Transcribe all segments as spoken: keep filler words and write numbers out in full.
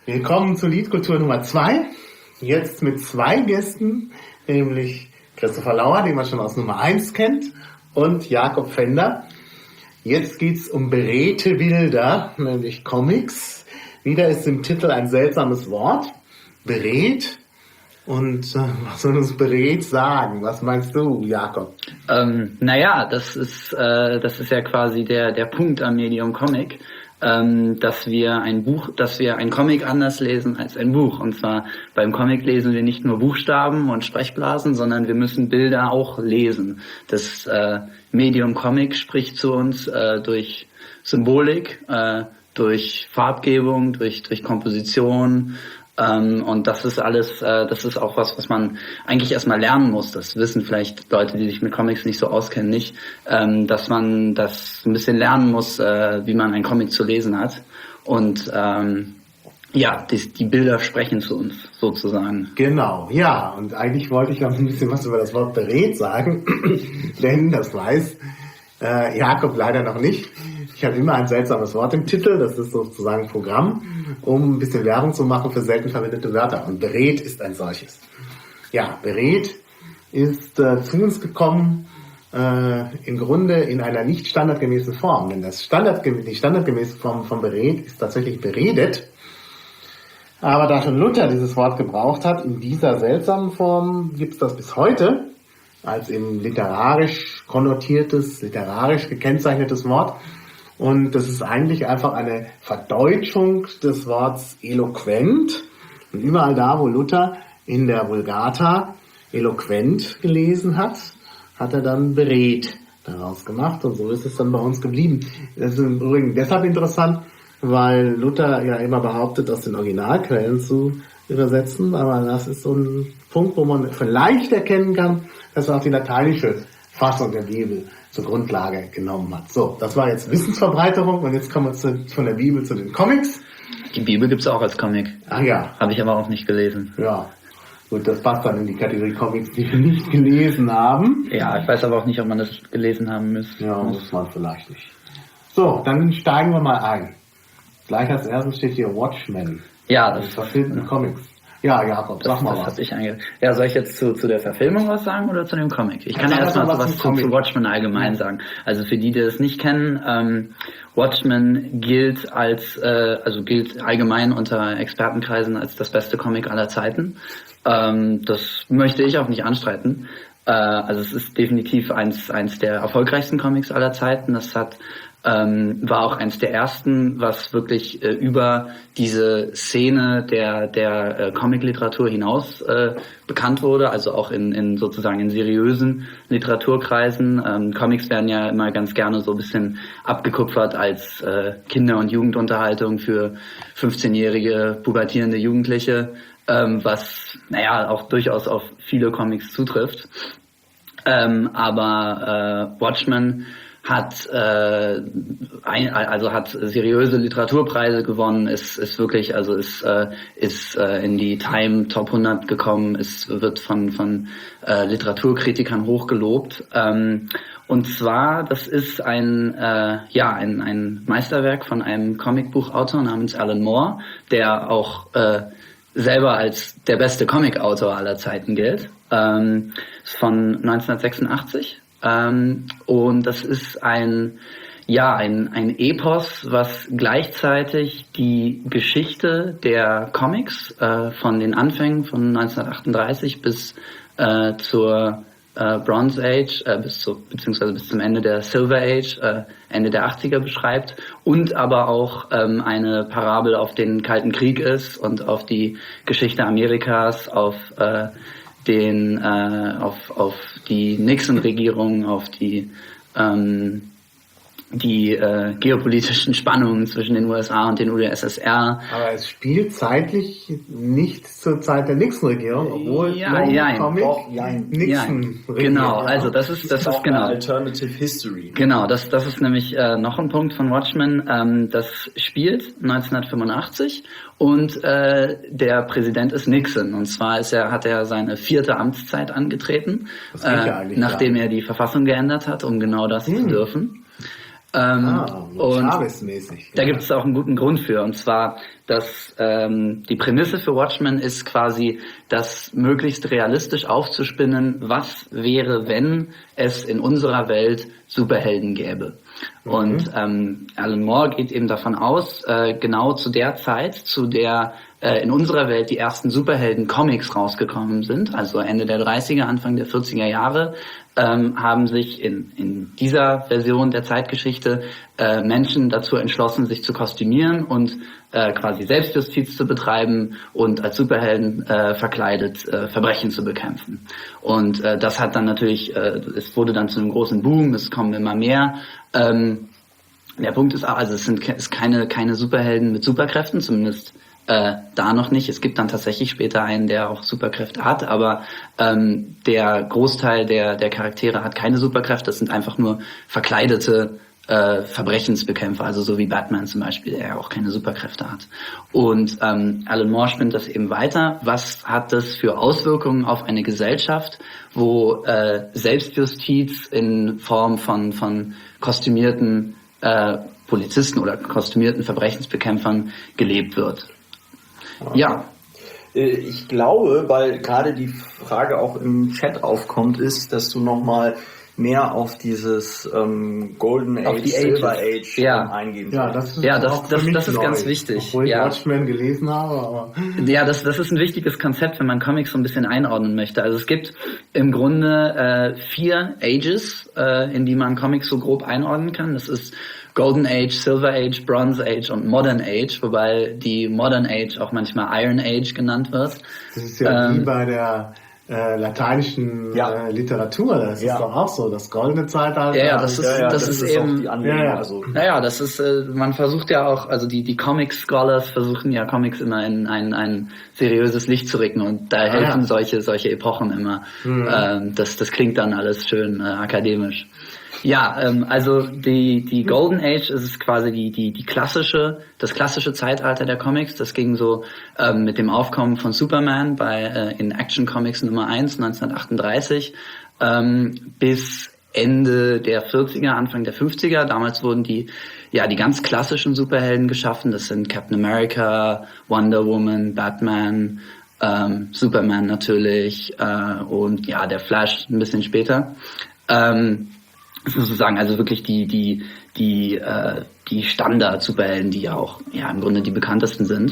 Willkommen zu Liedkultur Nummer zwei. Jetzt mit zwei Gästen, nämlich Christopher Lauer, den man schon aus Nummer eins kennt, und Jakob Fender. Jetzt geht's um beredte Bilder, nämlich Comics. Wieder ist im Titel ein seltsames Wort. Beredt. Und äh, was soll uns beredt sagen? Was meinst du, Jakob? Ähm, naja, das ist, äh, das ist ja quasi der, der Punkt am Medium Comic. Ähm, dass wir ein Buch, dass wir ein Comic anders lesen als ein Buch. Und zwar beim Comic lesen wir nicht nur Buchstaben und Sprechblasen, sondern wir müssen Bilder auch lesen. Das äh, Medium Comic spricht zu uns äh, durch Symbolik, äh, durch Farbgebung, durch durch Komposition. Ähm, und das ist alles, äh, das ist auch was, was man eigentlich erstmal lernen muss. Das wissen vielleicht Leute, die sich mit Comics nicht so auskennen, nicht, ähm, dass man das ein bisschen lernen muss, äh, wie man einen Comic zu lesen hat. Und ähm, ja, die, die Bilder sprechen zu uns sozusagen. Genau, ja. Und eigentlich wollte ich noch ein bisschen was über das Wort beredt sagen, denn das weiß äh, Jakob leider noch nicht. Ich habe immer ein seltsames Wort im Titel, das ist sozusagen Programm, um ein bisschen Werbung zu machen für selten verwendete Wörter. Und beredt ist ein solches. Ja, beredt ist äh, zu uns gekommen, äh, im Grunde in einer nicht standardgemäßen Form. Denn das Standardge- die standardgemäße Form von beredt ist tatsächlich beredet. Aber da schon Luther dieses Wort gebraucht hat, in dieser seltsamen Form gibt es das bis heute als eben literarisch konnotiertes, literarisch gekennzeichnetes Wort. Und das ist eigentlich einfach eine Verdeutschung des Wortes eloquent. Und überall da, wo Luther in der Vulgata eloquent gelesen hat, hat er dann beredt daraus gemacht. Und so ist es dann bei uns geblieben. Das ist im Übrigen deshalb interessant, weil Luther ja immer behauptet, aus den Originalquellen zu übersetzen. Aber das ist so ein Punkt, wo man vielleicht erkennen kann, dass er auch die lateinische Fassung der Bibel zur Grundlage genommen hat. So, das war jetzt Wissensverbreiterung und jetzt kommen wir zu, von der Bibel zu den Comics. Die Bibel gibt's auch als Comic. Ach ja. Habe ich aber auch nicht gelesen. Ja, gut, das passt dann in die Kategorie Comics, die wir nicht gelesen haben. Ja, ich weiß aber auch nicht, ob man das gelesen haben müsste. Ja, muss man vielleicht nicht. So, dann steigen wir mal ein. Gleich als erstes steht hier Watchmen. Ja, das ist verfilmten Comics. Ja, Jakob, sag das, mal das was. Hat ich einge- ja, soll ich jetzt zu, zu der Verfilmung was sagen oder zu dem Comic? Ich kann ja, ja erstmal was was zu, zu Watchmen allgemein sagen. Also für die, die das nicht kennen, ähm, Watchmen gilt als, äh, also gilt allgemein unter Expertenkreisen als das beste Comic aller Zeiten. Ähm, das möchte ich auch nicht anstreiten. Äh, also es ist definitiv eins, eins der erfolgreichsten Comics aller Zeiten. Das hat Ähm, war auch eins der ersten, was wirklich äh, über diese Szene der der äh, Comic-Literatur hinaus äh, bekannt wurde, also auch in, in sozusagen in seriösen Literaturkreisen. Ähm, Comics werden ja immer ganz gerne so ein bisschen abgekupfert als äh, Kinder- und Jugendunterhaltung für fünfzehnjährige pubertierende Jugendliche, ähm, was naja auch durchaus auf viele Comics zutrifft. Ähm, aber äh, Watchmen hat äh, ein, also hat seriöse Literaturpreise gewonnen, ist ist wirklich also ist äh, ist äh, in die Time Top hundert gekommen, ist wird von von äh, Literaturkritikern hochgelobt. Ähm, und zwar, das ist ein äh, ja ein ein Meisterwerk von einem Comicbuchautor namens Alan Moore, der auch äh, selber als der beste Comicautor aller Zeiten gilt. Ähm, ist von neunzehnhundertsechsundachtzig. Ähm, und das ist ein, ja, ein, ein Epos, was gleichzeitig die Geschichte der Comics äh, von den Anfängen von neunzehnhundertachtunddreißig bis äh, zur äh, Bronze Age, äh, bis zu, beziehungsweise bis zum Ende der Silver Age, äh, Ende der achtziger beschreibt und aber auch ähm, eine Parabel auf den Kalten Krieg ist und auf die Geschichte Amerikas, auf äh, den äh, auf auf die Nixon-Regierung, auf die ähm, die äh, geopolitischen Spannungen zwischen den U S A und den U d S S R. Aber es spielt zeitlich nicht zur Zeit der Nixon-Regierung, obwohl ja, ja, Comic ja, Nixon ja, genau, also das ist das, das ist, ist genau Alternative History. Genau, das das ist nämlich äh, noch ein Punkt von Watchmen. Ähm, das spielt neunzehnhundertfünfundachtzig und äh, der Präsident ist Nixon. Und zwar ist er hat er seine vierte Amtszeit angetreten, das geht ja äh, eigentlich nachdem klar. er die Verfassung geändert hat, um genau das hm. zu dürfen. Ähm, ah, so und Chavez-mäßig. da Ja. gibt es auch einen guten Grund für, und zwar, dass ähm, die Prämisse für Watchmen ist quasi, das möglichst realistisch aufzuspinnen, was wäre, wenn es in unserer Welt Superhelden gäbe. Mhm. Und ähm, Alan Moore geht eben davon aus, äh, genau zu der Zeit, zu der äh, in unserer Welt die ersten Superhelden-Comics rausgekommen sind, also Ende der dreißiger, Anfang der vierziger Jahre, ähm, haben sich in, in dieser Version der Zeitgeschichte äh, Menschen dazu entschlossen, sich zu kostümieren und äh, quasi Selbstjustiz zu betreiben und als Superhelden äh, verkleidet äh, Verbrechen zu bekämpfen. Und äh, das hat dann natürlich, äh, es wurde dann zu einem großen Boom, es kommen immer mehr. Ähm, der Punkt ist auch, also es sind es ist keine, keine Superhelden mit Superkräften, zumindest Äh, da noch nicht. Es gibt dann tatsächlich später einen, der auch Superkräfte hat, aber ähm, der Großteil der, der Charaktere hat keine Superkräfte. Das sind einfach nur verkleidete äh, Verbrechensbekämpfer, also so wie Batman zum Beispiel, der ja auch keine Superkräfte hat. Und ähm, Alan Moore spinnt das eben weiter. Was hat das für Auswirkungen auf eine Gesellschaft, wo äh, Selbstjustiz in Form von, von kostümierten äh, Polizisten oder kostümierten Verbrechensbekämpfern gelebt wird? Ja. Ich glaube, weil gerade die Frage auch im Chat aufkommt, ist, dass du nochmal mehr auf dieses ähm, Golden Age, die Silver Ages. Age Ja. ähm, eingehen Ja, sollst. das ist, Ja, das- auch für das- mich das ist neu, ganz wichtig. Obwohl ich Ja. Watchmen gelesen habe, aber Ja, das, das ist ein wichtiges Konzept, wenn man Comics so ein bisschen einordnen möchte. Also es gibt im Grunde äh, vier Ages, äh, in die man Comics so grob einordnen kann. Das ist Golden Age, Silver Age, Bronze Age und Modern Age, wobei die Modern Age auch manchmal Iron Age genannt wird. das ist ja wie Ähm, bei der äh, lateinischen Ja. äh, Literatur. Das Ja. ist doch auch so, das goldene Zeitalter. Ja, ja, das ist- Ja, ja, das ist eben- auch die Anlehnung. Ja, ja. Also, Naja, das ist, äh, man versucht ja auch, also die, die Comic-Scholars versuchen ja Comics immer in ein, ein seriöses Licht zu rücken, und da helfen ja. solche, solche Epochen immer. Ähm, das, das klingt dann alles schön äh, akademisch. Ja, ähm, also die, die Golden Age ist es quasi die, die, die klassische, das klassische Zeitalter der Comics. Das ging so ähm, mit dem Aufkommen von Superman bei äh, in Action Comics Nummer eins neunzehnhundertachtunddreißig ähm, bis Ende der vierziger, Anfang der fünfziger. Damals wurden die, ja, die ganz klassischen Superhelden geschaffen. Das sind Captain America, Wonder Woman, Batman, ähm, Superman natürlich äh, und ja, der Flash ein bisschen später. Ähm, das muss man sagen, also wirklich die, die, die, äh, die Standard-Superhelden, die ja auch, ja, im Grunde die bekanntesten sind.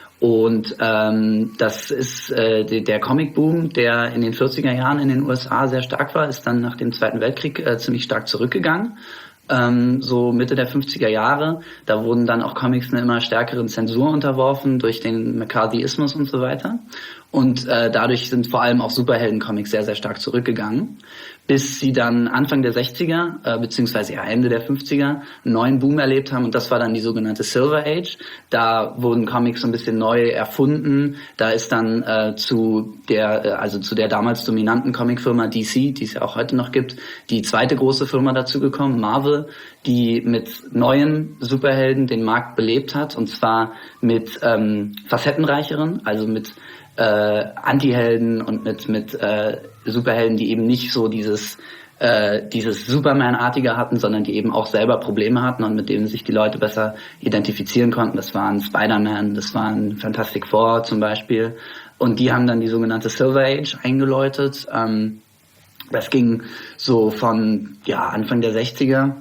Und ähm, das ist äh, die, der Comic-Boom, der in den vierziger Jahren in den U S A sehr stark war, ist dann nach dem Zweiten Weltkrieg äh, ziemlich stark zurückgegangen. Ähm, so Mitte der fünfziger Jahre, da wurden dann auch Comics einer immer stärkeren Zensur unterworfen durch den McCarthyismus und so weiter. Und äh, dadurch sind vor allem auch Superhelden-Comics sehr, sehr stark zurückgegangen, bis sie dann Anfang der sechziger, äh, beziehungsweise ja Ende der fünfziger, einen neuen Boom erlebt haben, und das war dann die sogenannte Silver Age. Da wurden Comics so ein bisschen neu erfunden. Da ist dann äh, zu der, äh, also zu der damals dominanten Comicfirma D C, die es ja auch heute noch gibt, die zweite große Firma dazu gekommen, Marvel, die mit neuen Superhelden den Markt belebt hat, und zwar mit ähm, facettenreicheren, also mit äh, Anti-Helden und mit mit äh, Superhelden, die eben nicht so dieses äh, dieses Superman-artige hatten, sondern die eben auch selber Probleme hatten und mit denen sich die Leute besser identifizieren konnten. Das waren Spider-Man, das waren Fantastic Four zum Beispiel, und die haben dann die sogenannte Silver Age eingeläutet. Ähm, das ging so von ja Anfang der sechziger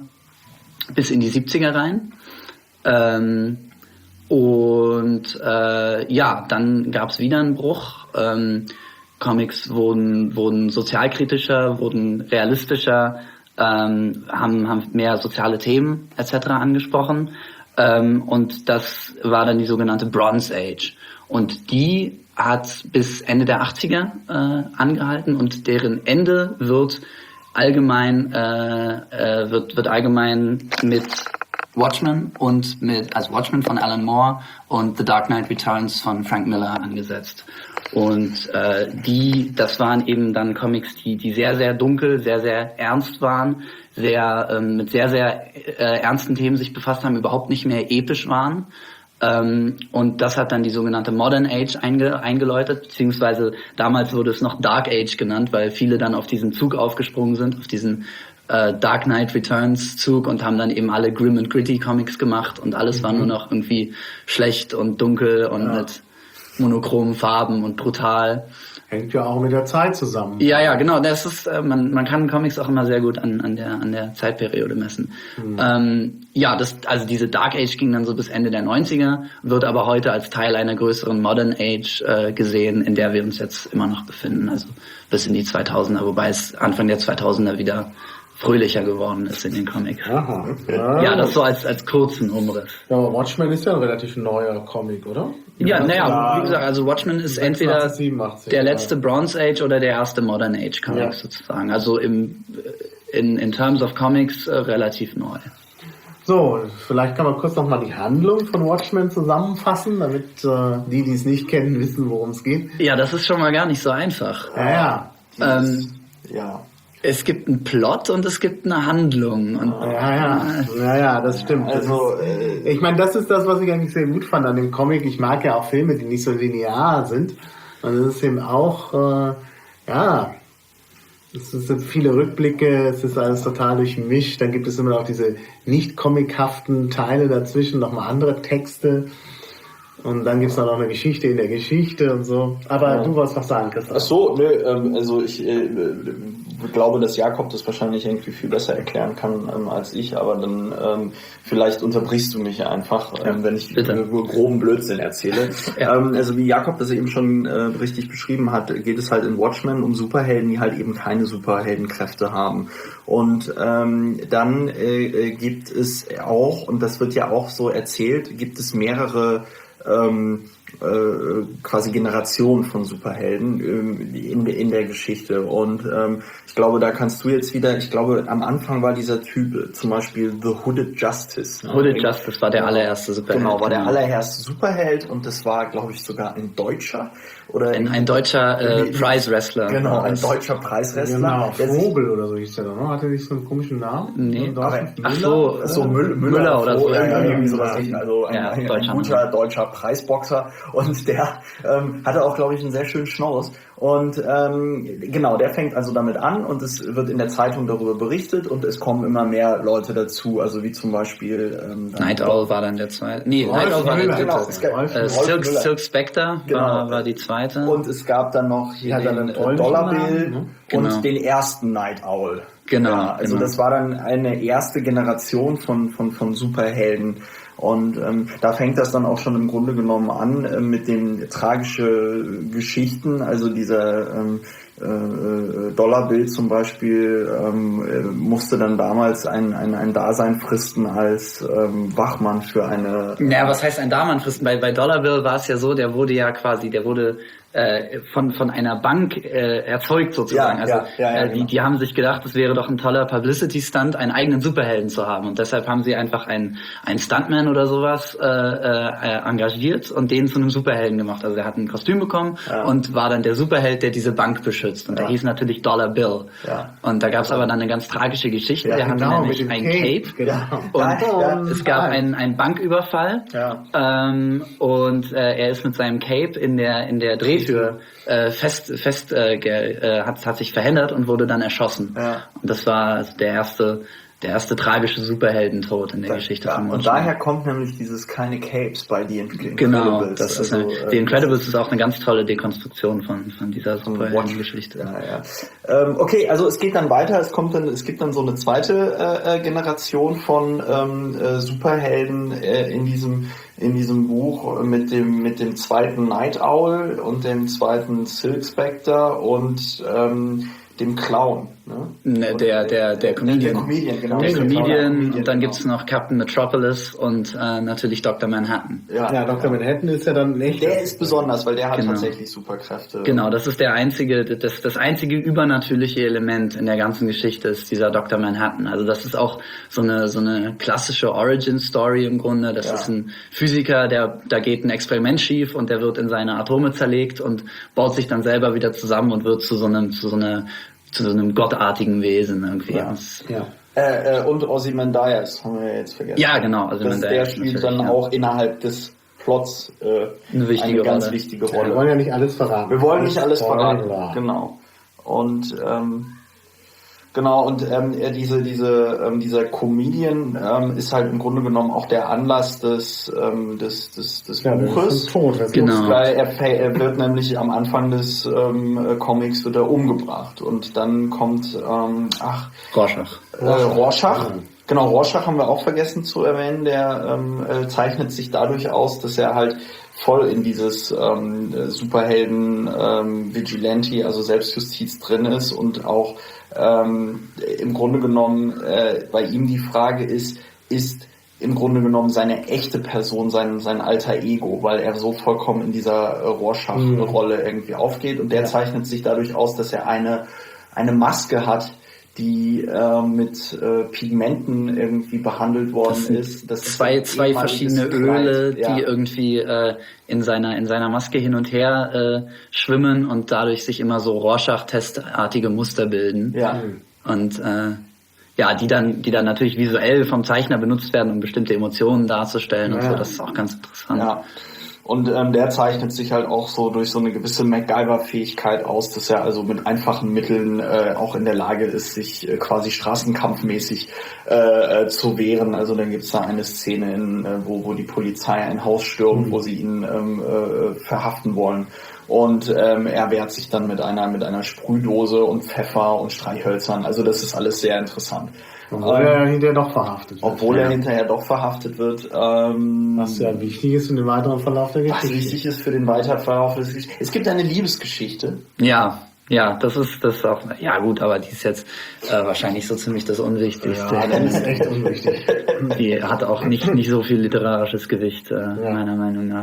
bis in die siebziger rein. Ähm, Und äh, ja, dann gab es wieder einen Bruch. Ähm, Comics wurden wurden sozialkritischer, wurden realistischer, ähm, haben haben mehr soziale Themen et cetera angesprochen. Ähm, und das war dann die sogenannte Bronze Age. Und die hat bis Ende der achtziger äh, angehalten, und deren Ende wird allgemein äh, äh, wird wird allgemein mit Watchmen und mit, also Watchmen von Alan Moore und The Dark Knight Returns von Frank Miller angesetzt. Und äh, die, das waren eben dann Comics, die, die sehr, sehr dunkel, sehr, sehr ernst waren, sehr ähm, mit sehr, sehr äh, ernsten Themen sich befasst haben, überhaupt nicht mehr episch waren. Ähm, und das hat dann die sogenannte Modern Age einge, eingeläutet, beziehungsweise damals wurde es noch Dark Age genannt, weil viele dann auf diesen Zug aufgesprungen sind, auf diesen äh, Dark Knight Returns Zug und haben dann eben alle Grim and Gritty Comics gemacht und alles mhm. war nur noch irgendwie schlecht und dunkel und ja. mit monochromen Farben und brutal. Hängt ja auch mit der Zeit zusammen. Ja, ja, genau. Das ist, äh, man, man kann Comics auch immer sehr gut an, an der, an der Zeitperiode messen. Mhm. Ähm, ja, das, also diese Dark Age ging dann so bis Ende der neunziger, wird aber heute als Teil einer größeren Modern Age äh, gesehen, in der wir uns jetzt immer noch befinden. Also bis in die zweitausender, wobei es Anfang der zweitausender wieder fröhlicher geworden ist in den Comics. Aha. Ja, ja, das so als, als kurzen Umriss. Ja, aber Watchmen ist ja ein relativ neuer Comic, oder? Ja, naja, wie gesagt, also Watchmen ist entweder siebenundachtzig, der letzte Bronze Age oder der erste Modern Age Comic ja. sozusagen. Also im, in, in terms of Comics äh, relativ neu. So, vielleicht kann man kurz nochmal die Handlung von Watchmen zusammenfassen, damit äh, die, die es nicht kennen, wissen, worum es geht. Ja, das ist schon mal gar nicht so einfach. Ja, ja. Ähm, ja. Es gibt einen Plot und es gibt eine Handlung. Und ja, ja, ja, ja, das stimmt. Also, das ist, ich meine, das ist das, was ich eigentlich sehr gut fand an dem Comic. Ich mag ja auch Filme, die nicht so linear sind. Und es ist eben auch, äh, ja, es sind viele Rückblicke, es ist alles total durchmischt. Dann gibt es immer noch diese nicht comichaften Teile dazwischen, nochmal andere Texte. Und dann gibt's noch eine Geschichte in der Geschichte und so. Aber ja. du wolltest was sagen, Christoph. Ach so, nö, ähm, also ich äh, glaube, dass Jakob das wahrscheinlich irgendwie viel besser erklären kann ähm, als ich, aber dann ähm, vielleicht unterbrichst du mich einfach, ähm, wenn ich Bitte. groben Blödsinn erzähle. ja. ähm, also wie Jakob das eben schon äh, richtig beschrieben hat, geht es halt in Watchmen um Superhelden, die halt eben keine Superheldenkräfte haben. Und ähm, dann äh, gibt es auch, und das wird ja auch so erzählt, gibt es mehrere ähm, äh, quasi Generation von Superhelden ähm, in, in der Geschichte. Und ähm, ich glaube, da kannst du jetzt wieder, ich glaube, am Anfang war dieser Typ zum Beispiel The Hooded Justice. Ne? Hooded Justice war der allererste Superheld. Genau, war der allererste Superheld und das war, glaube ich, sogar ein Deutscher. Oder ein, ein deutscher äh, Prize-Wrestler. Genau, ein deutscher Preiswrestler. Genau, Vogel oder so hieß der doch, ne? Hatte nicht so einen komischen Namen? Nee, so aber, ach so, so Müller, Müller, Müller oder so. Ja, ja, ja, irgendwie ja, sowas. ja. Also ein, ja, ein, ein guter deutscher Preisboxer und der ähm, hatte auch, glaube ich, einen sehr schönen Schnauz. Und ähm, genau, der fängt also damit an und es wird in der Zeitung darüber berichtet und es kommen immer mehr Leute dazu, also wie zum Beispiel ähm, Night Owl war dann der zweite. Nee, Rolf Night Owl war der Müller, dritte. genau, es gab, äh, Silk, Silk Spectre genau. war, war die zweite. Und es gab dann noch hier ja, den dann Dollar Bill ne? und genau. den ersten Night Owl. Genau. Ja, also genau. das war dann eine erste Generation von von von Superhelden. Und ähm, da fängt das dann auch schon im Grunde genommen an äh, mit den tragischen Geschichten, also dieser ähm, äh, Dollarbill zum Beispiel ähm, äh, musste dann damals ein, ein, ein Dasein fristen als ähm, Wachmann für eine... Ja, was heißt ein Dasein fristen? Bei, bei Dollarbill war es ja so, der wurde ja quasi, der wurde äh, von von einer Bank äh, erzeugt sozusagen. Ja, also ja, ja, ja, äh, die, genau. die haben sich gedacht, es wäre doch ein toller Publicity-Stunt, einen eigenen Superhelden zu haben. Und deshalb haben sie einfach einen, einen Stuntman oder sowas äh, äh, engagiert und den zu einem Superhelden gemacht. Also er hat ein Kostüm bekommen ja. und war dann der Superheld, der diese Bank beschützt. Und ja. der hieß natürlich Dollar Bill. Ja. Und da gab es aber dann eine ganz tragische Geschichte. Ja, der hatte genau, nämlich mit dem ein Cape. Cape. Genau. Und Ja, es gab nein. einen, einen Banküberfall. Ja. Ähm, und äh, er ist mit seinem Cape in der in der Drehtür äh, fest fest äh, ge, äh, hat hat sich verhindert und wurde dann erschossen. Ja. Und das war also der erste der erste tragische Superheldentod in der Da, Geschichte ja, von und Watchmen. daher kommt nämlich dieses keine Capes bei The Incredibles. Genau, das ist also, eine, äh, The Incredibles ist auch eine ganz tolle Dekonstruktion von von dieser Superheldengeschichte. Ja, ja. Ähm, okay, also es geht dann weiter. Es kommt dann, es gibt dann so eine zweite äh, Generation von ähm, äh, Superhelden äh, in diesem in diesem Buch mit dem mit dem zweiten Night Owl und dem zweiten Silk Spectre und ähm, dem Clown. Ne? Ne, der, der, der Comedian. Der Comedian, genau. Der Der Comedian, Comedian, und dann genau. gibt's noch Captain Metropolis und äh, natürlich Doktor Manhattan. Ja, Ja, Doktor Manhattan ist ja dann nicht. Der ist besonders, weil der hat Genau. tatsächlich Superkräfte. Genau, das ist der einzige, das, das einzige übernatürliche Element in der ganzen Geschichte ist dieser Doktor Manhattan. Also das ist auch so eine, so eine klassische Origin-Story im Grunde. Das Ja. ist ein Physiker, der, da geht ein Experiment schief und der wird in seine Atome zerlegt und baut sich dann selber wieder zusammen und wird zu so einem, zu so einer, zu so einem gottartigen Wesen irgendwie. Ja. Das- Ja. Äh, äh, und Ozymandias haben wir ja jetzt vergessen. Ja, genau. Also das, man der da- spielt natürlich, dann ja. auch innerhalb des Plots äh, Eine wichtige ganz Rolle. wichtige Wir Rolle. wollen ja nicht alles verraten. Wir wollen nicht alles Spoiler. verraten. Genau. Und ähm, Genau, und ähm, diese, diese, ähm, dieser Comedian ähm, ist halt im Grunde genommen auch der Anlass des, ähm, des, des, des ja, Buches. Tod, genau. Weil er, er wird nämlich am Anfang des ähm, Comics wird er umgebracht und dann kommt ähm, ach Rorschach. Äh, Rorschach. Ja. Genau, Rorschach haben wir auch vergessen zu erwähnen. Der ähm, äh, zeichnet sich dadurch aus, dass er halt voll in dieses ähm, Superhelden ähm, Vigilante, also Selbstjustiz drin ist und auch ähm, im Grunde genommen äh, bei ihm die Frage ist, ist im Grunde genommen seine echte Person, sein, sein alter Ego, weil er so vollkommen in dieser äh, Rorschach-Rolle mhm. irgendwie aufgeht und der ja. zeichnet sich dadurch aus, dass er eine, eine Maske hat, die äh, mit äh, Pigmenten irgendwie behandelt worden das ist. Das zwei ist zwei verschiedene Öle, ja. die irgendwie äh, in seiner in seiner Maske hin und her äh, schwimmen und dadurch sich immer so Rorschach-testartige Muster bilden. Ja. Und äh, ja, die dann die dann natürlich visuell vom Zeichner benutzt werden, um bestimmte Emotionen darzustellen ja. und so. Das ist auch ganz interessant. Ja. Und ähm, der zeichnet sich halt auch so durch so eine gewisse MacGyver-Fähigkeit aus, dass er also mit einfachen Mitteln äh, auch in der Lage ist, sich äh, quasi straßenkampfmäßig äh, äh, zu wehren. Also dann gibt's da eine Szene, in, äh, wo, wo die Polizei ein Haus stürmt, mhm. wo sie ihn ähm, äh, verhaften wollen. Und ähm, er wehrt sich dann mit einer mit einer Sprühdose und Pfeffer und Streichhölzern. Also das ist alles sehr interessant. Obwohl ähm, er hinterher doch verhaftet wird. Obwohl ja. er hinterher doch verhaftet wird. Ähm, was ja wichtig ist für den weiteren Verlauf der Geschichte. Was wichtig ist für den weiteren Verlauf der Geschichte. Es gibt eine Liebesgeschichte. Ja, ja, das ist das ist auch, ja gut, aber die ist jetzt äh, wahrscheinlich so ziemlich das Unwichtigste. Ja, das ist echt unwichtig. Die hat auch nicht nicht so viel literarisches Gewicht, äh, ja. meiner Meinung nach.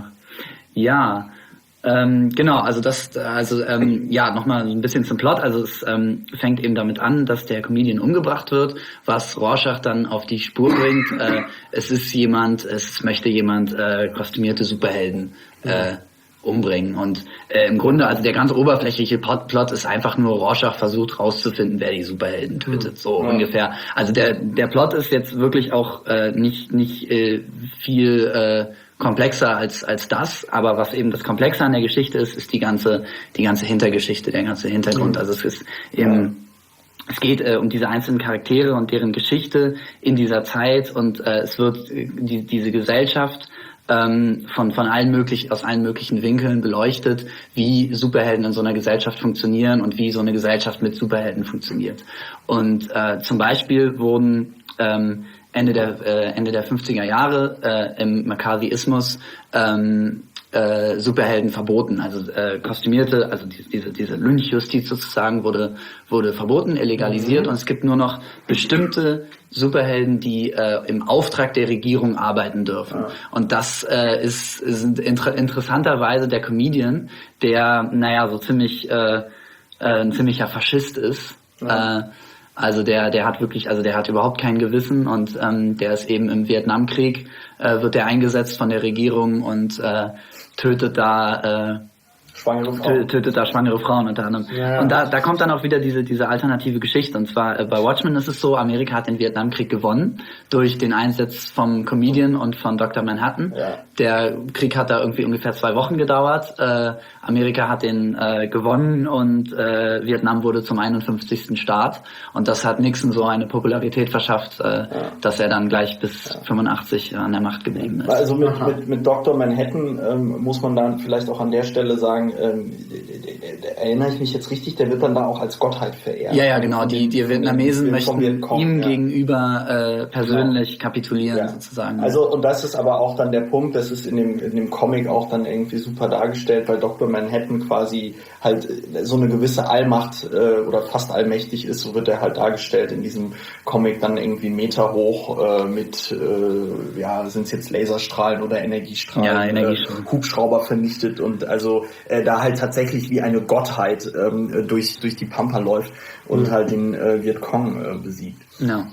Ja, Ähm, genau, also das, also ähm, ja, nochmal ein bisschen zum Plot. Also es ähm, fängt eben damit an, dass der Comedian umgebracht wird, was Rorschach dann auf die Spur bringt. Äh, es ist jemand, es möchte jemand äh, kostümierte Superhelden äh, umbringen. Und äh, im Grunde, also der ganz oberflächliche Plot, Plot ist einfach nur, Rorschach versucht rauszufinden, wer die Superhelden tötet, so ja. ungefähr. Also der der Plot ist jetzt wirklich auch äh, nicht nicht äh, viel äh, komplexer als als das, aber was eben das Komplexe an der Geschichte ist, ist die ganze die ganze Hintergeschichte, der ganze Hintergrund. Mhm. Also es ist eben, es geht äh, um diese einzelnen Charaktere und deren Geschichte in dieser Zeit und äh, es wird äh, die, diese Gesellschaft ähm, von von allen möglichen aus allen möglichen Winkeln beleuchtet, wie Superhelden in so einer Gesellschaft funktionieren und wie so eine Gesellschaft mit Superhelden funktioniert. Und äh, zum Beispiel wurden ähm, Ende der äh, Ende der fünfziger Jahre äh, im McCarthyismus ähm, äh, Superhelden verboten, also äh, kostümierte, also die, diese diese Lynchjustiz sozusagen wurde wurde verboten, illegalisiert mhm. und es gibt nur noch bestimmte Superhelden, die äh, im Auftrag der Regierung arbeiten dürfen. Ja. Und das äh, ist, ist inter- interessanterweise der Comedian, der naja so ziemlich äh, äh, ein ziemlicher Faschist ist. Ja. Äh, Also der, der hat wirklich, also der hat überhaupt kein Gewissen und ähm, der ist eben im Vietnamkrieg, äh, wird der eingesetzt von der Regierung und äh, tötet da äh, schwangere Frauen. tötet da schwangere Frauen unter anderem. Ja. Und da, da kommt dann auch wieder diese diese alternative Geschichte. Und zwar äh, bei Watchmen ist es so, Amerika hat den Vietnamkrieg gewonnen durch den Einsatz vom Comedian und von Doktor Manhattan. Ja. Der Krieg hat da irgendwie ungefähr zwei Wochen gedauert. Äh, Amerika hat den äh, gewonnen und äh, Vietnam wurde zum einundfünfzigsten Staat. Und das hat Nixon so eine Popularität verschafft, äh, ja. dass er dann gleich bis ja. fünfundachtzig an der Macht geblieben ist. Also mit, mit, mit Doktor Manhattan ähm, muss man dann vielleicht auch an der Stelle sagen, ähm, erinnere ich mich jetzt richtig, der wird dann da auch als Gottheit verehrt. Ja, ja, genau. Die, die Vietnamesen möchten Vietcong, ihm ja. gegenüber äh, persönlich genau. kapitulieren, ja. sozusagen. Also, und das ist aber auch dann der Punkt, das ist in dem, in dem Comic auch dann irgendwie super dargestellt, weil Doktor Manhattan quasi halt so eine gewisse Allmacht äh, oder fast allmächtig ist, so wird er halt dargestellt in diesem Comic dann irgendwie einen Meter hoch äh, mit, äh, ja, sind es jetzt Laserstrahlen oder Energiestrahlen, ja, Energiestrahlen. Äh, Hubschrauber vernichtet und also äh, da halt tatsächlich wie eine Gottheit ähm, durch durch die Pampa läuft und mhm. halt den äh, Vietcong äh, besiegt. Ja.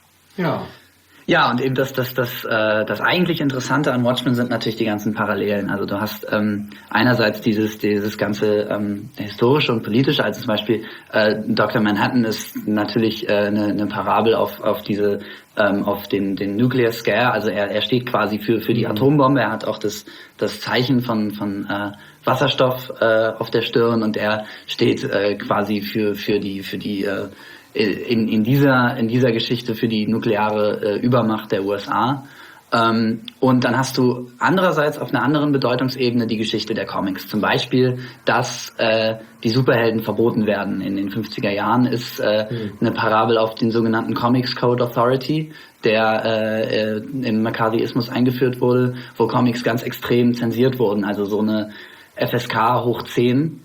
Ja. Ja, und eben das, das, das, äh, das eigentlich Interessante an Watchmen sind natürlich die ganzen Parallelen. Also du hast ähm, einerseits dieses, dieses ganze ähm, historische und politische, also zum Beispiel äh, Doktor Manhattan ist natürlich äh, eine, eine Parabel auf, auf diese, ähm, auf den, den Nuclear Scare. Also er, er steht quasi für für die Atombombe. Er hat auch das, das Zeichen von von äh, Wasserstoff äh, auf der Stirn und er steht äh, quasi für für die für die äh, in, in dieser in dieser Geschichte für die nukleare äh, Übermacht der U S A. Ähm, und dann hast du andererseits auf einer anderen Bedeutungsebene die Geschichte der Comics. Zum Beispiel, dass äh, die Superhelden verboten werden. In den fünfziger Jahren ist äh, mhm. eine Parabel auf den sogenannten Comics Code Authority, der äh, im McCarthyismus eingeführt wurde, wo Comics ganz extrem zensiert wurden. Also so eine F S K hoch zehn.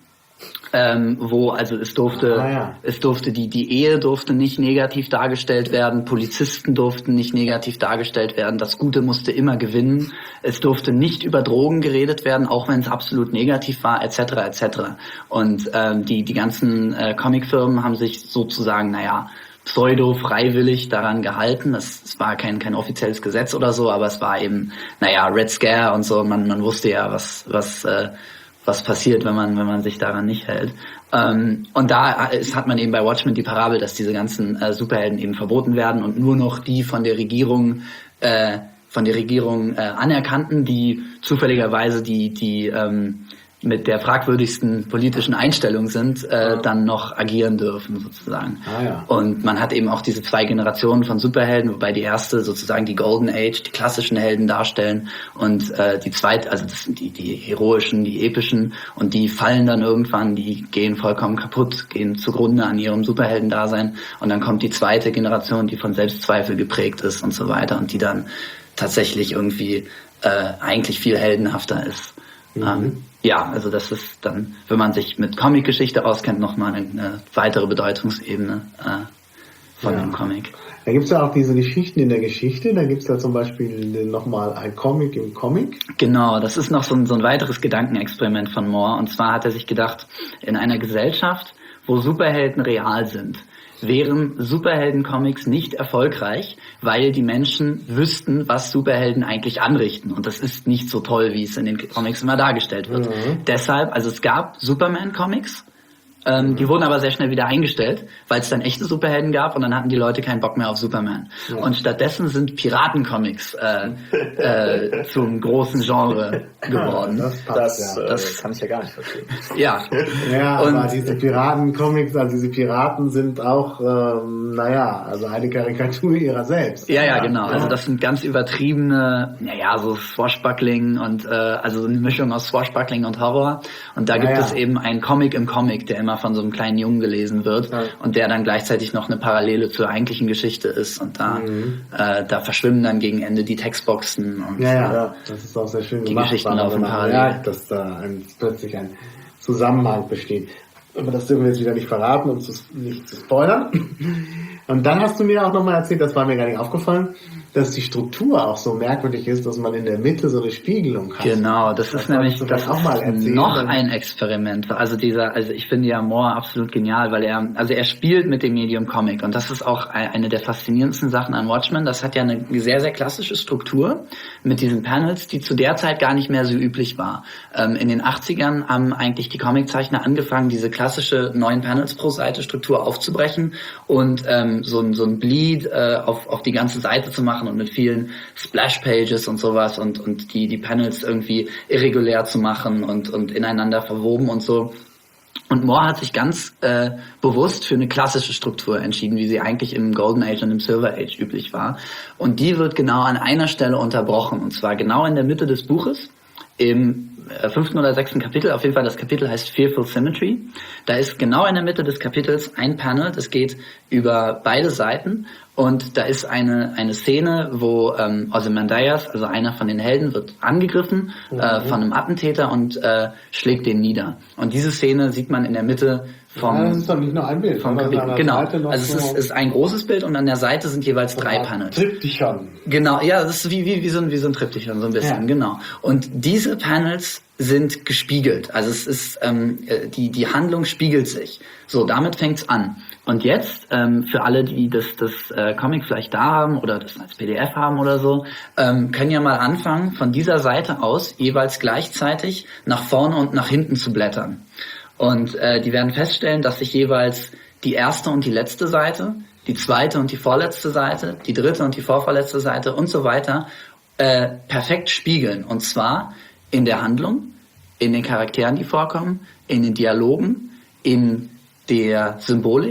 Ähm, wo also es durfte, ah, ja. es durfte die die Ehe durfte nicht negativ dargestellt werden, Polizisten durften nicht negativ dargestellt werden, das Gute musste immer gewinnen, es durfte nicht über Drogen geredet werden, auch wenn es absolut negativ war, et cetera et cetera. Und ähm, die die ganzen äh, Comicfirmen haben sich sozusagen, naja, pseudo-freiwillig daran gehalten. Das, das war kein kein offizielles Gesetz oder so, aber es war eben, naja, Red Scare und so. Man man wusste ja, was was äh, was passiert, wenn man wenn man sich daran nicht hält. Ähm, und da ist, hat man eben bei Watchmen die Parabel, dass diese ganzen äh, Superhelden eben verboten werden und nur noch die von der Regierung äh, von der Regierung äh, anerkannten, die zufälligerweise die die ähm, mit der fragwürdigsten politischen Einstellung sind, äh, ja. dann noch agieren dürfen sozusagen. Ah, ja. Und man hat eben auch diese zwei Generationen von Superhelden, wobei die erste sozusagen die Golden Age, die klassischen Helden darstellen und äh, die zweite, also das sind die die heroischen, die epischen und die fallen dann irgendwann, die gehen vollkommen kaputt, gehen zugrunde an ihrem Superheldendasein und dann kommt die zweite Generation, die von Selbstzweifel geprägt ist und so weiter und die dann tatsächlich irgendwie äh, eigentlich viel heldenhafter ist. Mhm. Ähm, Ja, also das ist dann, wenn man sich mit Comic-Geschichte auskennt, nochmal eine, eine weitere Bedeutungsebene äh, von ja. dem Comic. Da gibt's ja auch diese Geschichten in der Geschichte, da gibt's ja zum Beispiel nochmal ein Comic im Comic. Genau, das ist noch so ein, so ein weiteres Gedankenexperiment von Moore. Und zwar hat er sich gedacht, in einer Gesellschaft, wo Superhelden real sind, wären Superhelden-Comics nicht erfolgreich, weil die Menschen wüssten, was Superhelden eigentlich anrichten. Und das ist nicht so toll, wie es in den Comics immer dargestellt wird. Mhm. Deshalb, also es gab Superman-Comics, ähm, mhm. die wurden aber sehr schnell wieder eingestellt, weil es dann echte Superhelden gab und dann hatten die Leute keinen Bock mehr auf Superman. Ja. Und stattdessen sind Piraten-Comics äh, äh, zum großen Genre geworden. Das, passt, das, ja. das kann ich ja gar nicht verstehen. Ja, ja und aber diese Piraten-Comics, also diese Piraten sind auch, ähm, naja, also eine Karikatur ihrer selbst. Ja, ja, genau. Ja. Also das sind ganz übertriebene, naja, so Swashbuckling und äh, also eine Mischung aus Swashbuckling und Horror. Und da gibt ja, ja. es eben einen Comic im Comic, der immer von so einem kleinen Jungen gelesen wird ja. und der dann gleichzeitig noch eine Parallele zur eigentlichen Geschichte ist. Und da, mhm. äh, da verschwimmen dann gegen Ende die Textboxen und ja, ja, ja. das ist auch sehr schön die gemacht, Geschichten laufen parallel. Ja, dass da ein, plötzlich ein Zusammenhang besteht. Aber das dürfen wir jetzt wieder nicht verraten, um zu, nicht zu spoilern. Und dann hast du mir auch nochmal erzählt, das war mir gar nicht aufgefallen, dass die Struktur auch so merkwürdig ist, dass man in der Mitte so eine Spiegelung hat. Genau, das, das ist nämlich das auch mal ist noch ein Experiment. Also dieser, also ich finde ja Moore absolut genial, weil er, also er spielt mit dem Medium Comic und das ist auch eine der faszinierendsten Sachen an Watchmen. Das hat ja eine sehr, sehr klassische Struktur mit diesen Panels, die zu der Zeit gar nicht mehr so üblich war. Ähm, in den achtzigern haben eigentlich die Comiczeichner angefangen, diese klassische neun Panels pro Seite Struktur aufzubrechen und ähm, so ein so ein Bleed äh, auf auf die ganze Seite zu machen und mit vielen Splash-Pages und sowas und und die die Panels irgendwie irregulär zu machen und und ineinander verwoben und so. Und Moore hat sich ganz äh, bewusst für eine klassische Struktur entschieden, wie sie eigentlich im Golden Age und im Silver Age üblich war. Und die wird genau an einer Stelle unterbrochen, und zwar genau in der Mitte des Buches, im fünften oder sechsten Kapitel, auf jeden Fall das Kapitel heißt Fearful Symmetry. Da ist genau in der Mitte des Kapitels ein Panel, das geht über beide Seiten und da ist eine eine Szene, wo ähm, Ozymandias, also einer von den Helden, wird angegriffen mhm. äh, von einem Attentäter und äh, schlägt den nieder. Und diese Szene sieht man in der Mitte vom, ja, das ist doch nicht nur ein Bild. Vom Kapitel. Genau, also es ist, ist ein großes Bild und an der Seite sind jeweils drei Panels. Triptychon. Genau, ja, das ist wie wie wie so ein wie so ein Triptychon so ein bisschen, ja. Genau. Und diese Panels sind gespiegelt, also es ist ähm, die die Handlung spiegelt sich. So, damit fängt's an. Und jetzt ähm, für alle, die das das äh, Comic vielleicht da haben oder das als P D F haben oder so, ähm, können ja mal anfangen, von dieser Seite aus jeweils gleichzeitig nach vorne und nach hinten zu blättern. Und äh, die werden feststellen, dass sich jeweils die erste und die letzte Seite, die zweite und die vorletzte Seite, die dritte und die vorvorletzte Seite und so weiter äh, perfekt spiegeln. Und zwar in der Handlung, in den Charakteren, die vorkommen, in den Dialogen, in der Symbolik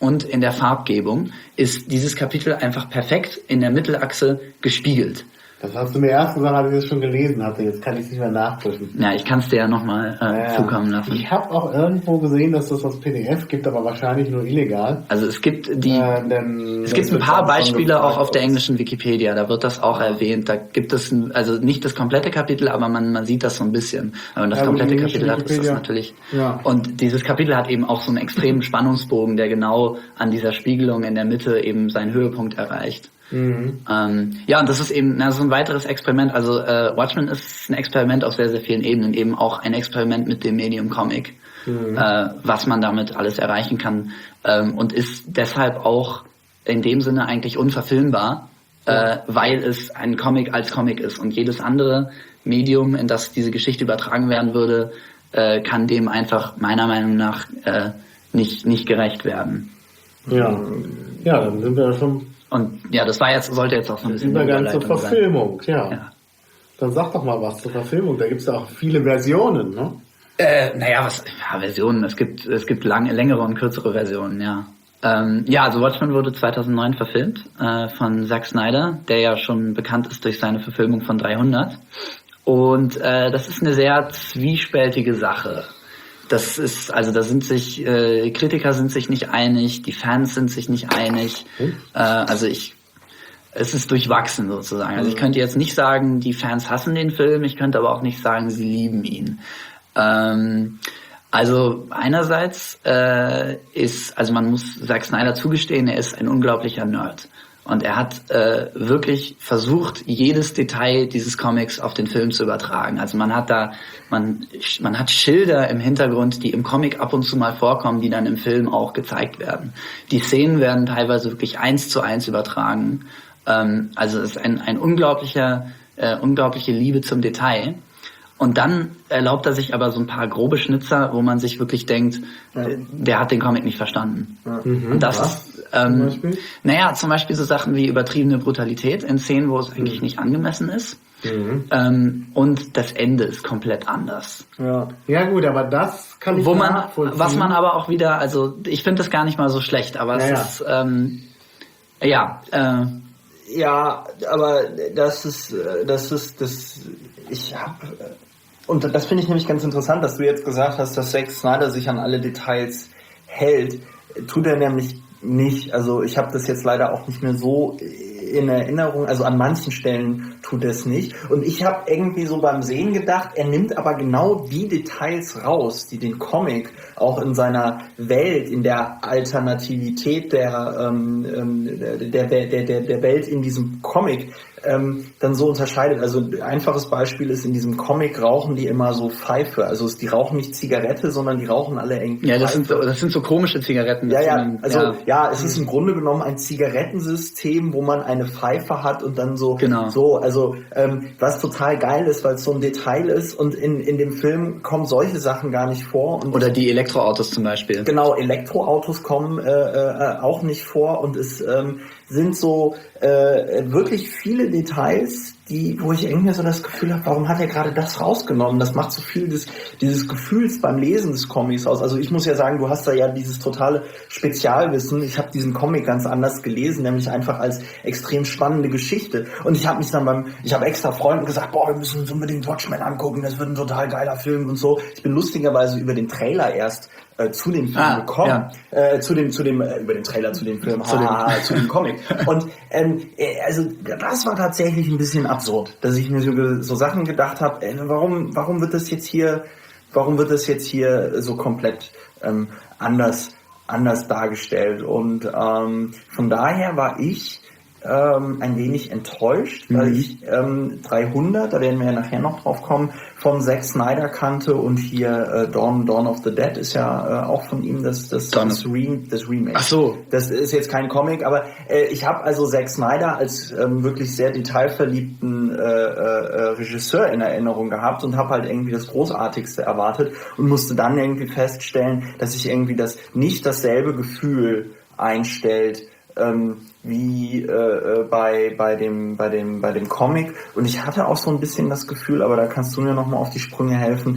und in der Farbgebung ist dieses Kapitel einfach perfekt in der Mittelachse gespiegelt. Das hast du mir erst gesagt, als ich das schon gelesen hatte. Jetzt kann ich es nicht mehr nachprüfen. Ja, ich kann es dir ja nochmal äh, ja, zukommen lassen. Ich habe auch irgendwo gesehen, dass das als P D F gibt, aber wahrscheinlich nur illegal. Also es gibt die, äh, denn es gibt ein paar Beispiele auch auf der englischen Wikipedia. Da wird das auch erwähnt. Da gibt es, ein, also nicht das komplette Kapitel, aber man, man sieht das so ein bisschen. Wenn man das ja, komplette die Kapitel hat, ist das Wikipedia. natürlich. Ja. Und dieses Kapitel hat eben auch so einen extremen Spannungsbogen, der genau an dieser Spiegelung in der Mitte eben seinen Höhepunkt erreicht. Mhm. Ähm, ja, und das ist eben na, so ein weiteres Experiment. Also äh, Watchmen ist ein Experiment auf sehr, sehr vielen Ebenen. Eben auch ein Experiment mit dem Medium Comic, mhm. äh, was man damit alles erreichen kann. Ähm, und ist deshalb auch in dem Sinne eigentlich unverfilmbar, äh, weil es ein Comic als Comic ist. Und jedes andere Medium, in das diese Geschichte übertragen werden würde, äh, kann dem einfach meiner Meinung nach äh, nicht, nicht gerecht werden. Ja. Ja, dann sind wir schon... Und ja, das war jetzt, sollte jetzt auch so ein bisschen Übergang zur Überleitung Verfilmung, ja. ja. Dann sag doch mal was zur Verfilmung. Da gibt es ja auch viele Versionen, ne? Äh, naja, was, ja, Versionen. Es gibt, es gibt lange, längere und kürzere Versionen, ja. Ähm, ja, also Watchmen wurde zweitausendneun verfilmt, äh, von Zack Snyder, der ja schon bekannt ist durch seine Verfilmung von dreihundert. Und, äh, das ist eine sehr zwiespältige Sache. Das ist, also da sind sich, äh, Kritiker sind sich nicht einig, die Fans sind sich nicht einig. Hm? Äh, also ich, es ist durchwachsen sozusagen. Also ich könnte jetzt nicht sagen, die Fans hassen den Film, ich könnte aber auch nicht sagen, sie lieben ihn. Ähm, also einerseits äh, ist, also man muss Zack Snyder zugestehen, er ist ein unglaublicher Nerd. Und er hat äh, wirklich versucht, jedes Detail dieses Comics auf den Film zu übertragen. Also man hat da, man, man hat Schilder im Hintergrund, die im Comic ab und zu mal vorkommen, die dann im Film auch gezeigt werden. Die Szenen werden teilweise wirklich eins zu eins übertragen. Ähm, also es ist ein, ein unglaublicher, äh, unglaubliche Liebe zum Detail. Und dann erlaubt er sich aber so ein paar grobe Schnitzer, wo man sich wirklich denkt, ja. der hat den Comic nicht verstanden. Ja. Mhm, und das was? ist, ähm, zum Beispiel? Naja, zum Beispiel so Sachen wie übertriebene Brutalität in Szenen, wo es eigentlich mhm. nicht angemessen ist. Mhm. Ähm, und das Ende ist komplett anders. Ja, ja gut, aber das kann ich wo man, was man aber auch wieder, also ich finde das gar nicht mal so schlecht, aber es naja. ist, ähm, ja, äh, ja, aber das ist, das ist, das, ich habe, und das finde ich nämlich ganz interessant, dass du jetzt gesagt hast, dass Zack Snyder sich an alle Details hält. Tut er nämlich nicht. Also ich habe das jetzt leider auch nicht mehr so in Erinnerung. Also an manchen Stellen tut er es nicht. Und ich habe irgendwie so beim Sehen gedacht, er nimmt aber genau die Details raus, die den Comic auch in seiner Welt, in der Alternativität der, ähm, der, der, der, der, der Welt in diesem Comic ähm, dann so unterscheidet. Also ein einfaches Beispiel ist, in diesem Comic rauchen die immer so Pfeife. Also die rauchen nicht Zigarette, sondern die rauchen alle irgendwie Ja, das sind so, das sind so komische Zigaretten. Ja, ja, also ja. ja, es ist im Grunde genommen ein Zigarettensystem, wo man eine Pfeife hat und dann so, genau. so also ähm, was total geil ist, weil es so ein Detail ist und in, in dem Film kommen solche Sachen gar nicht vor. Und Oder die Elektroautos zum Beispiel. Genau, Elektroautos kommen äh, äh, auch nicht vor und es ähm, sind so äh, wirklich viele Details, die, wo ich irgendwie so das Gefühl habe, warum hat er gerade das rausgenommen? Das macht so viel des, dieses Gefühls beim Lesen des Comics aus. Also ich muss ja sagen, du hast da ja dieses totale Spezialwissen. Ich habe diesen Comic ganz anders gelesen, nämlich einfach als extrem spannende Geschichte. Und ich habe mich dann beim, ich habe extra Freunden gesagt, boah, wir müssen uns unbedingt Watchmen angucken, das wird ein total geiler Film und so. Ich bin lustigerweise über den Trailer erst äh, zu dem Film ah, gekommen, ja. äh, zu dem, zu dem, äh, über den Trailer zu dem Film, zu, ha, dem. zu dem Comic. Und ähm, also das war tatsächlich ein bisschen absurd, dass ich mir so, so Sachen gedacht habe, äh, warum, warum wird das jetzt hier, warum wird das jetzt hier so komplett ähm, anders, anders dargestellt? Und ähm, von daher war ich ähm, ein wenig enttäuscht, mhm. weil ich ähm, dreihundert, da werden wir ja nachher noch drauf kommen, von Zack Snyder kannte und hier äh, Dawn, Dawn of the Dead ist ja äh, auch von ihm das, das, das, Re- das Remake. Ach so. Das ist jetzt kein Comic, aber äh, ich habe also Zack Snyder als ähm, wirklich sehr detailverliebten äh, äh, Regisseur in Erinnerung gehabt und habe halt irgendwie das Großartigste erwartet und musste dann irgendwie feststellen, dass sich irgendwie das nicht dasselbe Gefühl einstellt, ähm, wie äh, bei bei dem bei dem bei dem Comic und ich hatte auch so ein bisschen das Gefühl, aber da kannst du mir noch mal auf die Sprünge helfen,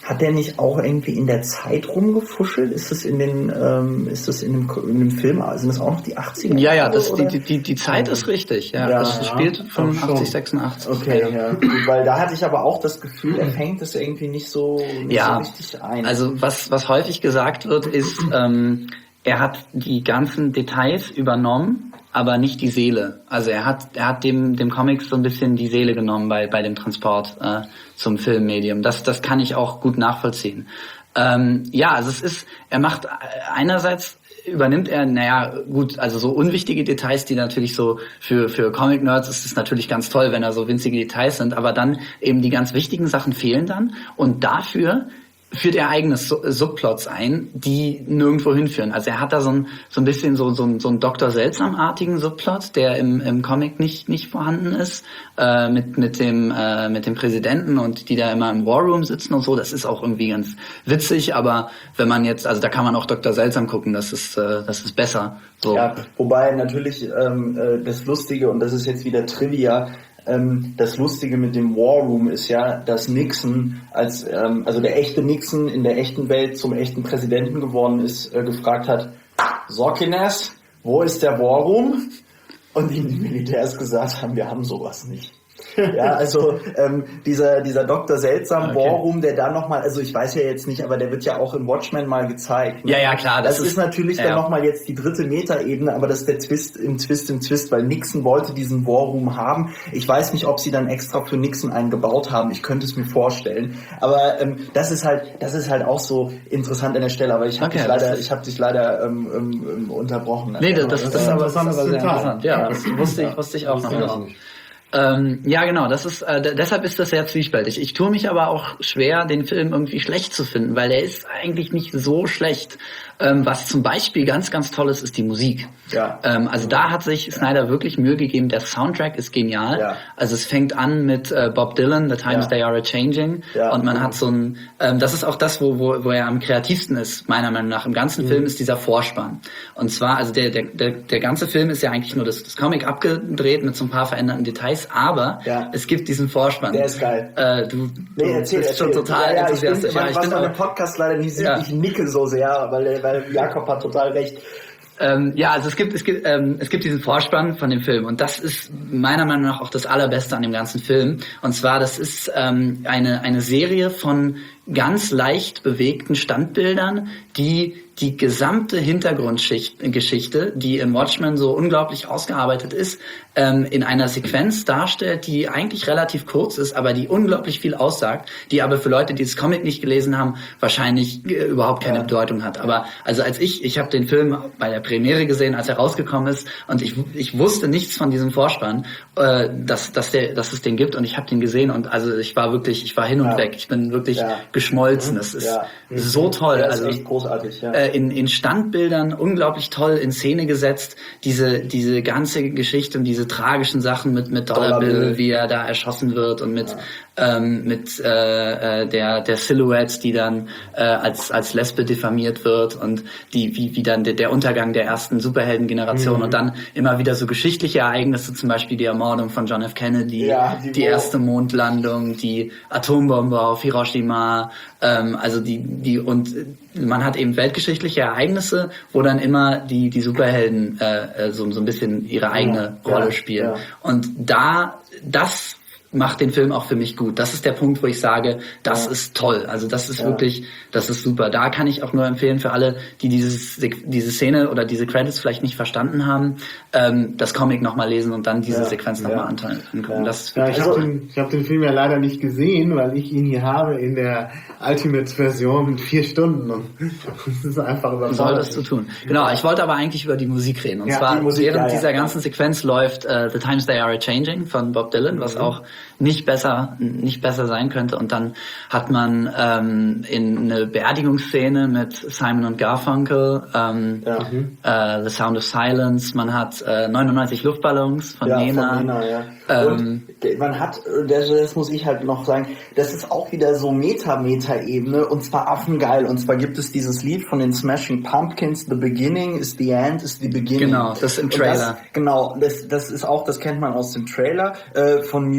Hat der nicht auch irgendwie in der Zeit rumgefuschelt? Ist das in den, ähm, ist das in dem, in dem Film, sind das auch noch die achtziger? Ja, ja, das, die, die, die Zeit ist richtig. Ja, ja das ja, spielt fünfundachtzig, sechsundachtzig. Okay, ja. Gut, weil da hatte ich aber auch das Gefühl, er fängt es irgendwie nicht so, nicht ja, so richtig ein. Also was, was häufig gesagt wird, ist, ähm, er hat die ganzen Details übernommen, aber nicht die Seele. Also er hat, er hat dem, dem Comics so ein bisschen die Seele genommen bei, bei dem Transport äh, zum Filmmedium. Das, das kann ich auch gut nachvollziehen. Ähm, ja, also es ist, er macht einerseits übernimmt er, naja, gut, also so unwichtige Details, die natürlich so für, für Comic-Nerds ist es natürlich ganz toll, wenn da so winzige Details sind, aber dann eben die ganz wichtigen Sachen fehlen dann und dafür führt er eigene Subplots ein, die nirgendwo hinführen. Also er hat da so ein, so ein bisschen so, so ein, so ein Doktor Seltsam-artigen Subplot, der im, im Comic nicht, nicht vorhanden ist, äh, mit, mit dem, äh, mit dem Präsidenten und die da immer im War Room sitzen und so. Das ist auch irgendwie ganz witzig, aber wenn man jetzt, also da kann man auch Doktor Seltsam gucken, das ist, äh, das ist besser. So. Ja, wobei natürlich, ähm, äh, das Lustige, und das ist jetzt wieder Trivia, Ähm, das Lustige mit dem War Room ist ja, dass Nixon als, ähm, also der echte Nixon in der echten Welt zum echten Präsidenten geworden ist, äh, gefragt hat, Sorkines, wo ist der War Room? Und die Militärs gesagt haben, wir haben sowas nicht. Ja, also ähm, dieser dieser Doktor Seltsam okay. War Room, der da nochmal, also ich weiß ja jetzt nicht, aber der wird ja auch in Watchmen mal gezeigt. Ne? Ja, ja, klar. Das, Das ist, ist natürlich ja. dann nochmal jetzt die dritte Metaebene, aber das ist der Twist im Twist im Twist, weil Nixon wollte diesen War Room haben. Ich weiß nicht, ob sie dann extra für Nixon einen gebaut haben. Ich könnte es mir vorstellen. Aber ähm, das ist halt, das ist halt auch so interessant an der Stelle. Aber ich habe okay, dich leider, ich habe dich leider ähm, ähm, unterbrochen. Nee, das, das, das, das ist aber das ist sehr interessant. Ja, ja, das wusste ich, wusste ich auch noch nicht. Ähm, ja, genau, das ist, äh, d- deshalb ist das sehr zwiespältig. Ich tue mich aber auch schwer, den Film irgendwie schlecht zu finden, weil der ist eigentlich nicht so schlecht. Ähm, was zum Beispiel ganz, ganz toll ist, ist die Musik. Ja. Ähm, also da hat sich Snyder wirklich Mühe gegeben. Der Soundtrack ist genial. Ja. Also es fängt an mit äh, Bob Dylan, The Times Ja. They Are A-Changing. Ja. Und man hat so ein, ähm, das ist auch das, wo, wo, wo er am kreativsten ist, meiner Meinung nach. Im ganzen mhm. Film ist dieser Vorspann. Und zwar, also der, der, der, der ganze Film ist ja eigentlich nur das, das Comic abgedreht mit so ein paar veränderten Details, aber ja. es gibt diesen Vorspann. Der ist geil. Äh, du nee, du erzähl, bist erzähl. schon total ja, ja, enthusiastisch. Ich bin, ja, ich was bin man auch, im Podcast leider nicht sieht, ja. ich nicke so sehr, weil, weil Jakob hat total recht. Ähm, ja, also es gibt es gibt ähm, es gibt diesen Vorspann von dem Film und das ist meiner Meinung nach auch das Allerbeste an dem ganzen Film. Und zwar, das ist ähm, eine eine Serie von ganz leicht bewegten Standbildern, die die gesamte Hintergrundgeschichte, die im Watchmen so unglaublich ausgearbeitet ist, ähm, in einer Sequenz darstellt, die eigentlich relativ kurz ist, aber die unglaublich viel aussagt, die aber für Leute, die das Comic nicht gelesen haben, wahrscheinlich äh, überhaupt keine ja. Bedeutung hat. Aber also als ich, ich habe den Film bei der Premiere gesehen, als er rausgekommen ist, und ich ich wusste nichts von diesem Vorspann, äh, dass dass der dass es den gibt, und ich habe den gesehen und also ich war wirklich, ich war hin und ja. weg. Ich bin wirklich ja. geschmolzen. Das ist ja. so toll. Ja, das also ist echt großartig. Ja. Äh, in in Standbildern unglaublich toll in Szene gesetzt. Diese diese ganze Geschichte und diese tragischen Sachen mit mit Dollar Bill, wie er da erschossen wird und mit ja. ähm, mit äh, äh, der der Silhouette, die dann äh, als als Lesbe diffamiert wird, und die wie wie dann der, der Untergang der ersten Superheldengeneration mhm. und dann immer wieder so geschichtliche Ereignisse, zum Beispiel die Ermordung von John F. Kennedy, ja, die, die erste Mondlandung, die Atombombe auf Hiroshima, ähm, also die die und man hat eben weltgeschichtliche Ereignisse, wo dann immer die die Superhelden äh, so so ein bisschen ihre eigene ja, Rolle ja, spielen. Ja. Und da das macht den Film auch für mich gut. Das ist der Punkt, wo ich sage, das ja. ist toll. Also das ist ja. wirklich, das ist super. Da kann ich auch nur empfehlen für alle, die dieses, diese Szene oder diese Credits vielleicht nicht verstanden haben, ähm, das Comic nochmal lesen und dann diese ja. Sequenz nochmal ja. angucken. Ja, das ja ich also, habe den, ich hab den Film ja leider nicht gesehen, weil ich ihn hier habe in der Ultimate-Version mit vier Stunden, und das ist einfach überfordert. Soll das zu tun. Genau, ich wollte aber eigentlich über die Musik reden. Und ja, zwar, Musik, während ja, dieser ja. ganzen Sequenz läuft uh, The Times They Are A-Changing von Bob Dylan, was mhm. auch nicht besser nicht besser sein könnte. Und dann hat man ähm, in eine Beerdigungsszene mit Simon und Garfunkel, ähm, ja. äh, The Sound of Silence, man hat äh, neunundneunzig Luftballons von ja, Nena. Von Nena ja. Ähm, und man hat, das, das muss ich halt noch sagen, das ist auch wieder so Meta-Meta-Ebene, und zwar affengeil. Und zwar gibt es dieses Lied von den Smashing Pumpkins, The Beginning is the End is the Beginning. Genau, das im Trailer. Das, genau, das, das ist auch, das kennt man aus dem Trailer. Äh, von Muse, Take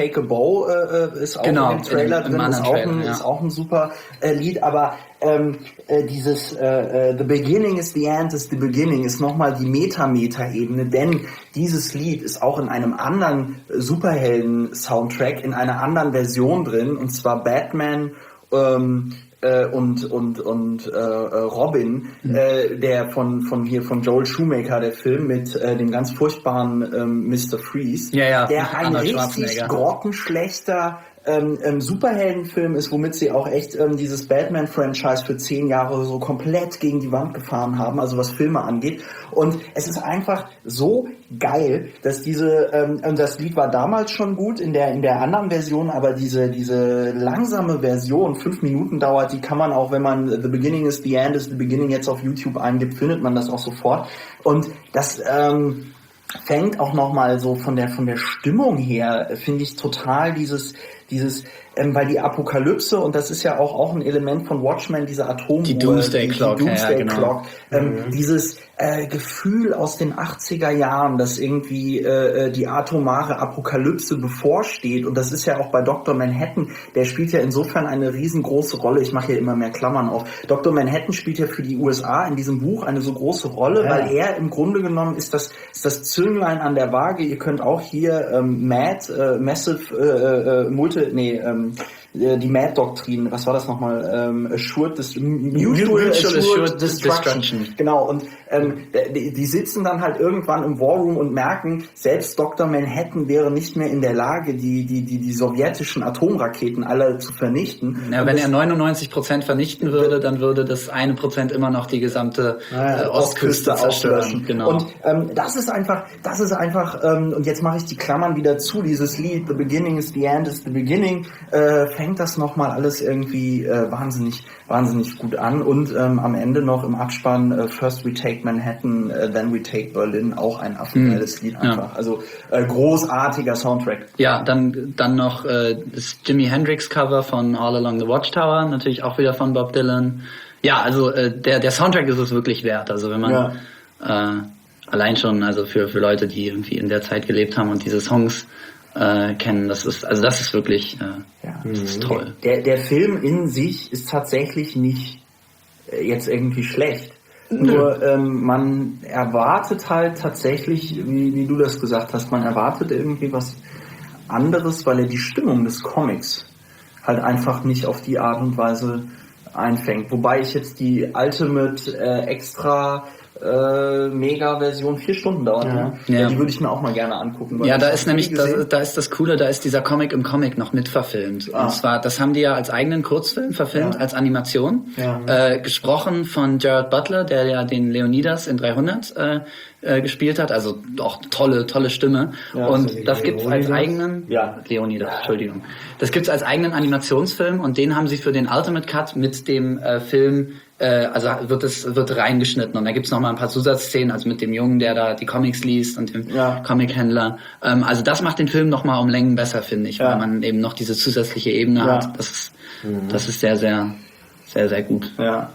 Take a Bow äh, ist auch genau, in dem Trailer in dem, drin, ist auch, Trailer, ein, ja. ist auch ein super äh, Lied, aber ähm, äh, dieses äh, äh, The Beginning is the End is the Beginning ist nochmal die Meta-Meta-Ebene, denn dieses Lied ist auch in einem anderen Superhelden-Soundtrack, in einer anderen Version drin, und zwar Batman ähm, äh, und und und äh, Robin, mhm. äh, der von von hier von Joel Schumacher, der Film mit äh, dem ganz furchtbaren ähm, Mister Freeze, ja, ja, der ein richtig grottenschlechter ähm, ähm, Superheldenfilm ist, womit sie auch echt ähm, dieses Batman-Franchise für zehn Jahre so komplett gegen die Wand gefahren haben, also was Filme angeht. Und es ist einfach so geil, dass diese, ähm, und das Lied war damals schon gut in der in der anderen Version, aber diese diese langsame Version, fünf Minuten dauert, die kann man auch, wenn man The Beginning is the End is the Beginning jetzt auf YouTube eingibt, findet man das auch sofort. Und das ähm, fängt auch nochmal so von der von der Stimmung her, finde ich total dieses dieses, ähm, weil die Apokalypse, und das ist ja auch auch ein Element von Watchmen, diese Atomuhr, die Doomsday die, Clock, die Doomsday ja, ja, genau. Clock, ähm, mhm. dieses äh, Gefühl aus den achtziger Jahren, dass irgendwie äh, die atomare Apokalypse bevorsteht, und das ist ja auch bei Doktor Manhattan, der spielt ja insofern eine riesengroße Rolle, ich mache hier immer mehr Klammern auf, Doktor Manhattan spielt ja für die U S A in diesem Buch eine so große Rolle, ja. weil er im Grunde genommen ist das, ist das Zünglein an der Waage. Ihr könnt auch hier ähm, Mad, äh, Massive, äh, äh, Multi, nee, ähm, die Mad-Doktrin, was war das nochmal? Ähm, assured, Dis- Mutual, Mutual Assured, assured Destruction. Destruction. Genau, und ähm, die, die sitzen dann halt irgendwann im War Room und merken, selbst Doktor Manhattan wäre nicht mehr in der Lage, die die die, die sowjetischen Atomraketen alle zu vernichten. Ja, und wenn das, er neunundneunzig Prozent vernichten würde, dann würde das eine Prozent immer noch die gesamte äh, Ostküste, Ostküste zerstören. Genau. Und ähm, das ist einfach, das ist einfach, ähm, und jetzt mache ich die Klammern wieder zu, dieses Lied, The Beginning is the End is the Beginning, äh, fängt das nochmal alles irgendwie äh, wahnsinnig, wahnsinnig gut an, und ähm, am Ende noch im Abspann äh, First We Take Manhattan, uh, Then We Take Berlin, auch ein affengeiles mhm. Lied einfach. Ja. Also äh, großartiger Soundtrack. Ja, dann dann noch äh, das Jimi Hendrix Cover von All Along the Watchtower, natürlich auch wieder von Bob Dylan. Ja, also äh, der der Soundtrack ist es wirklich wert. Also wenn man ja. äh, allein schon, also für für Leute, die irgendwie in der Zeit gelebt haben und diese Songs äh, kennen, das ist also das ist wirklich äh, ja. das ist toll. Der der Film in sich ist tatsächlich nicht äh, jetzt irgendwie schlecht. Nur ähm, man erwartet halt tatsächlich, wie, wie du das gesagt hast, man erwartet irgendwie was anderes, weil er die Stimmung des Comics halt einfach nicht auf die Art und Weise einfängt. Wobei ich jetzt die Ultimate äh, Extra äh, Mega-Version vier Stunden dauert, ja. Ne? Ja. Ja, die würde ich mir auch mal gerne angucken. Ja, da ist nämlich, da, da ist das Coole, da ist dieser Comic im Comic noch mitverfilmt. Ah. Und zwar, das haben die ja als eigenen Kurzfilm verfilmt, ja. als Animation. Ja. Äh, gesprochen von Gerard Butler, der ja den Leonidas in dreihundert äh, äh, gespielt hat. Also auch tolle, tolle Stimme. Ja, und also das gibt's als eigenen, ja. Leonidas, Entschuldigung. Das gibt's als eigenen Animationsfilm, und den haben sie für den Ultimate Cut mit dem äh, Film Äh, also wird es wird reingeschnitten, und da gibt's noch mal ein paar Zusatzszenen, also mit dem Jungen, der da die Comics liest, und dem ja. Comichändler. Ähm, also das macht den Film noch mal um Längen besser, finde ich, ja. weil man eben noch diese zusätzliche Ebene ja. hat. Das ist mhm. das ist sehr sehr sehr sehr gut. Ja.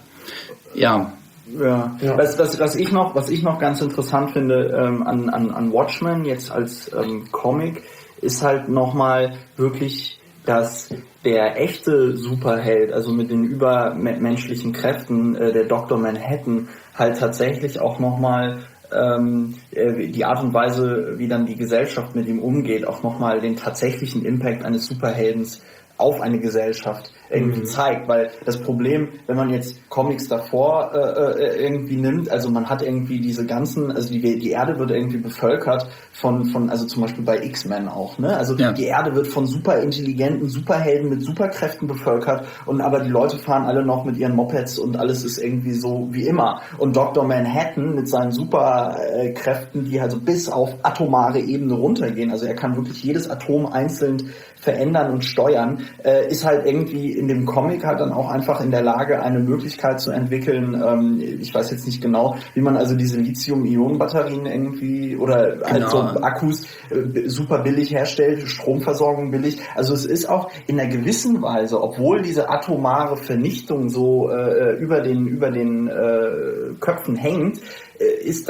Ja. Ja. ja. Was, was, was ich noch was ich noch ganz interessant finde ähm, an, an an Watchmen jetzt als ähm, Comic ist halt noch mal wirklich, dass der echte Superheld, also mit den übermenschlichen Kräften, äh, der Doktor Manhattan, halt tatsächlich auch nochmal ähm, äh, die Art und Weise, wie dann die Gesellschaft mit ihm umgeht, auch nochmal den tatsächlichen Impact eines Superheldens auf eine Gesellschaft irgendwie mhm. zeigt, weil das Problem, wenn man jetzt Comics davor äh, irgendwie nimmt, also man hat irgendwie diese ganzen, also die, die Erde wird irgendwie bevölkert von, von, also zum Beispiel bei X-Men auch, ne? Also ja. die Erde wird von super intelligenten Superhelden mit Superkräften bevölkert, und aber die Leute fahren alle noch mit ihren Mopeds und alles ist irgendwie so wie immer. Und Doktor Manhattan mit seinen Superkräften, die also bis auf atomare Ebene runtergehen, also er kann wirklich jedes Atom einzeln verändern und steuern, äh, ist halt irgendwie in dem Comic halt dann auch einfach in der Lage, eine Möglichkeit zu entwickeln, ähm, ich weiß jetzt nicht genau, wie man also diese Lithium-Ionen-Batterien irgendwie oder genau. halt so Akkus äh, super billig herstellt, Stromversorgung billig. Also es ist auch in einer gewissen Weise, obwohl diese atomare Vernichtung so äh, über den über den äh, Köpfen hängt, äh, ist das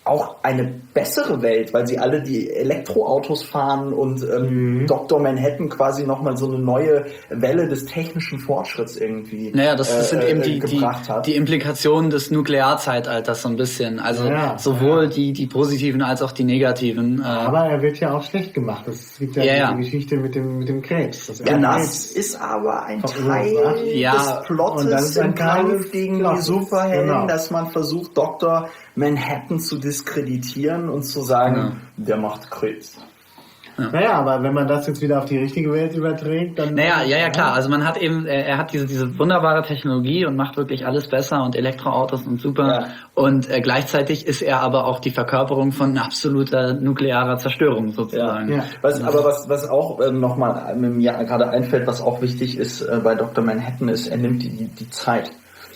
auch eine bessere Welt, weil sie alle die Elektroautos fahren und ähm, mhm. Doktor Manhattan quasi nochmal so eine neue Welle des technischen Fortschritts irgendwie Naja, das, das sind äh, eben die, die, die Implikationen des Nuklearzeitalters so ein bisschen. Also ja, sowohl ja. die, die positiven als auch die negativen. Äh Aber er wird ja auch schlecht gemacht. Es gibt ja, ja, ja. die Geschichte mit dem, mit dem Krebs. Das ja, das Krebs ist aber ein Teil ja. des Plottes im Kampf gegen Plot. die Superhelden, genau. dass man versucht, Doktor Manhattan zu diskreditieren und zu sagen, ja. der macht Krebs. Ja. Naja, aber wenn man das jetzt wieder auf die richtige Welt überträgt, dann... Naja, ja, ja, klar. Also man hat eben, er hat diese diese wunderbare Technologie und macht wirklich alles besser und Elektroautos und super. Ja. Und äh, gleichzeitig ist er aber auch die Verkörperung von absoluter nuklearer Zerstörung sozusagen. Ja. Ja. Was, aber was was auch äh, nochmal mir gerade einfällt, was auch wichtig ist äh, bei Doktor Manhattan ist, er nimmt die, die, die Zeit.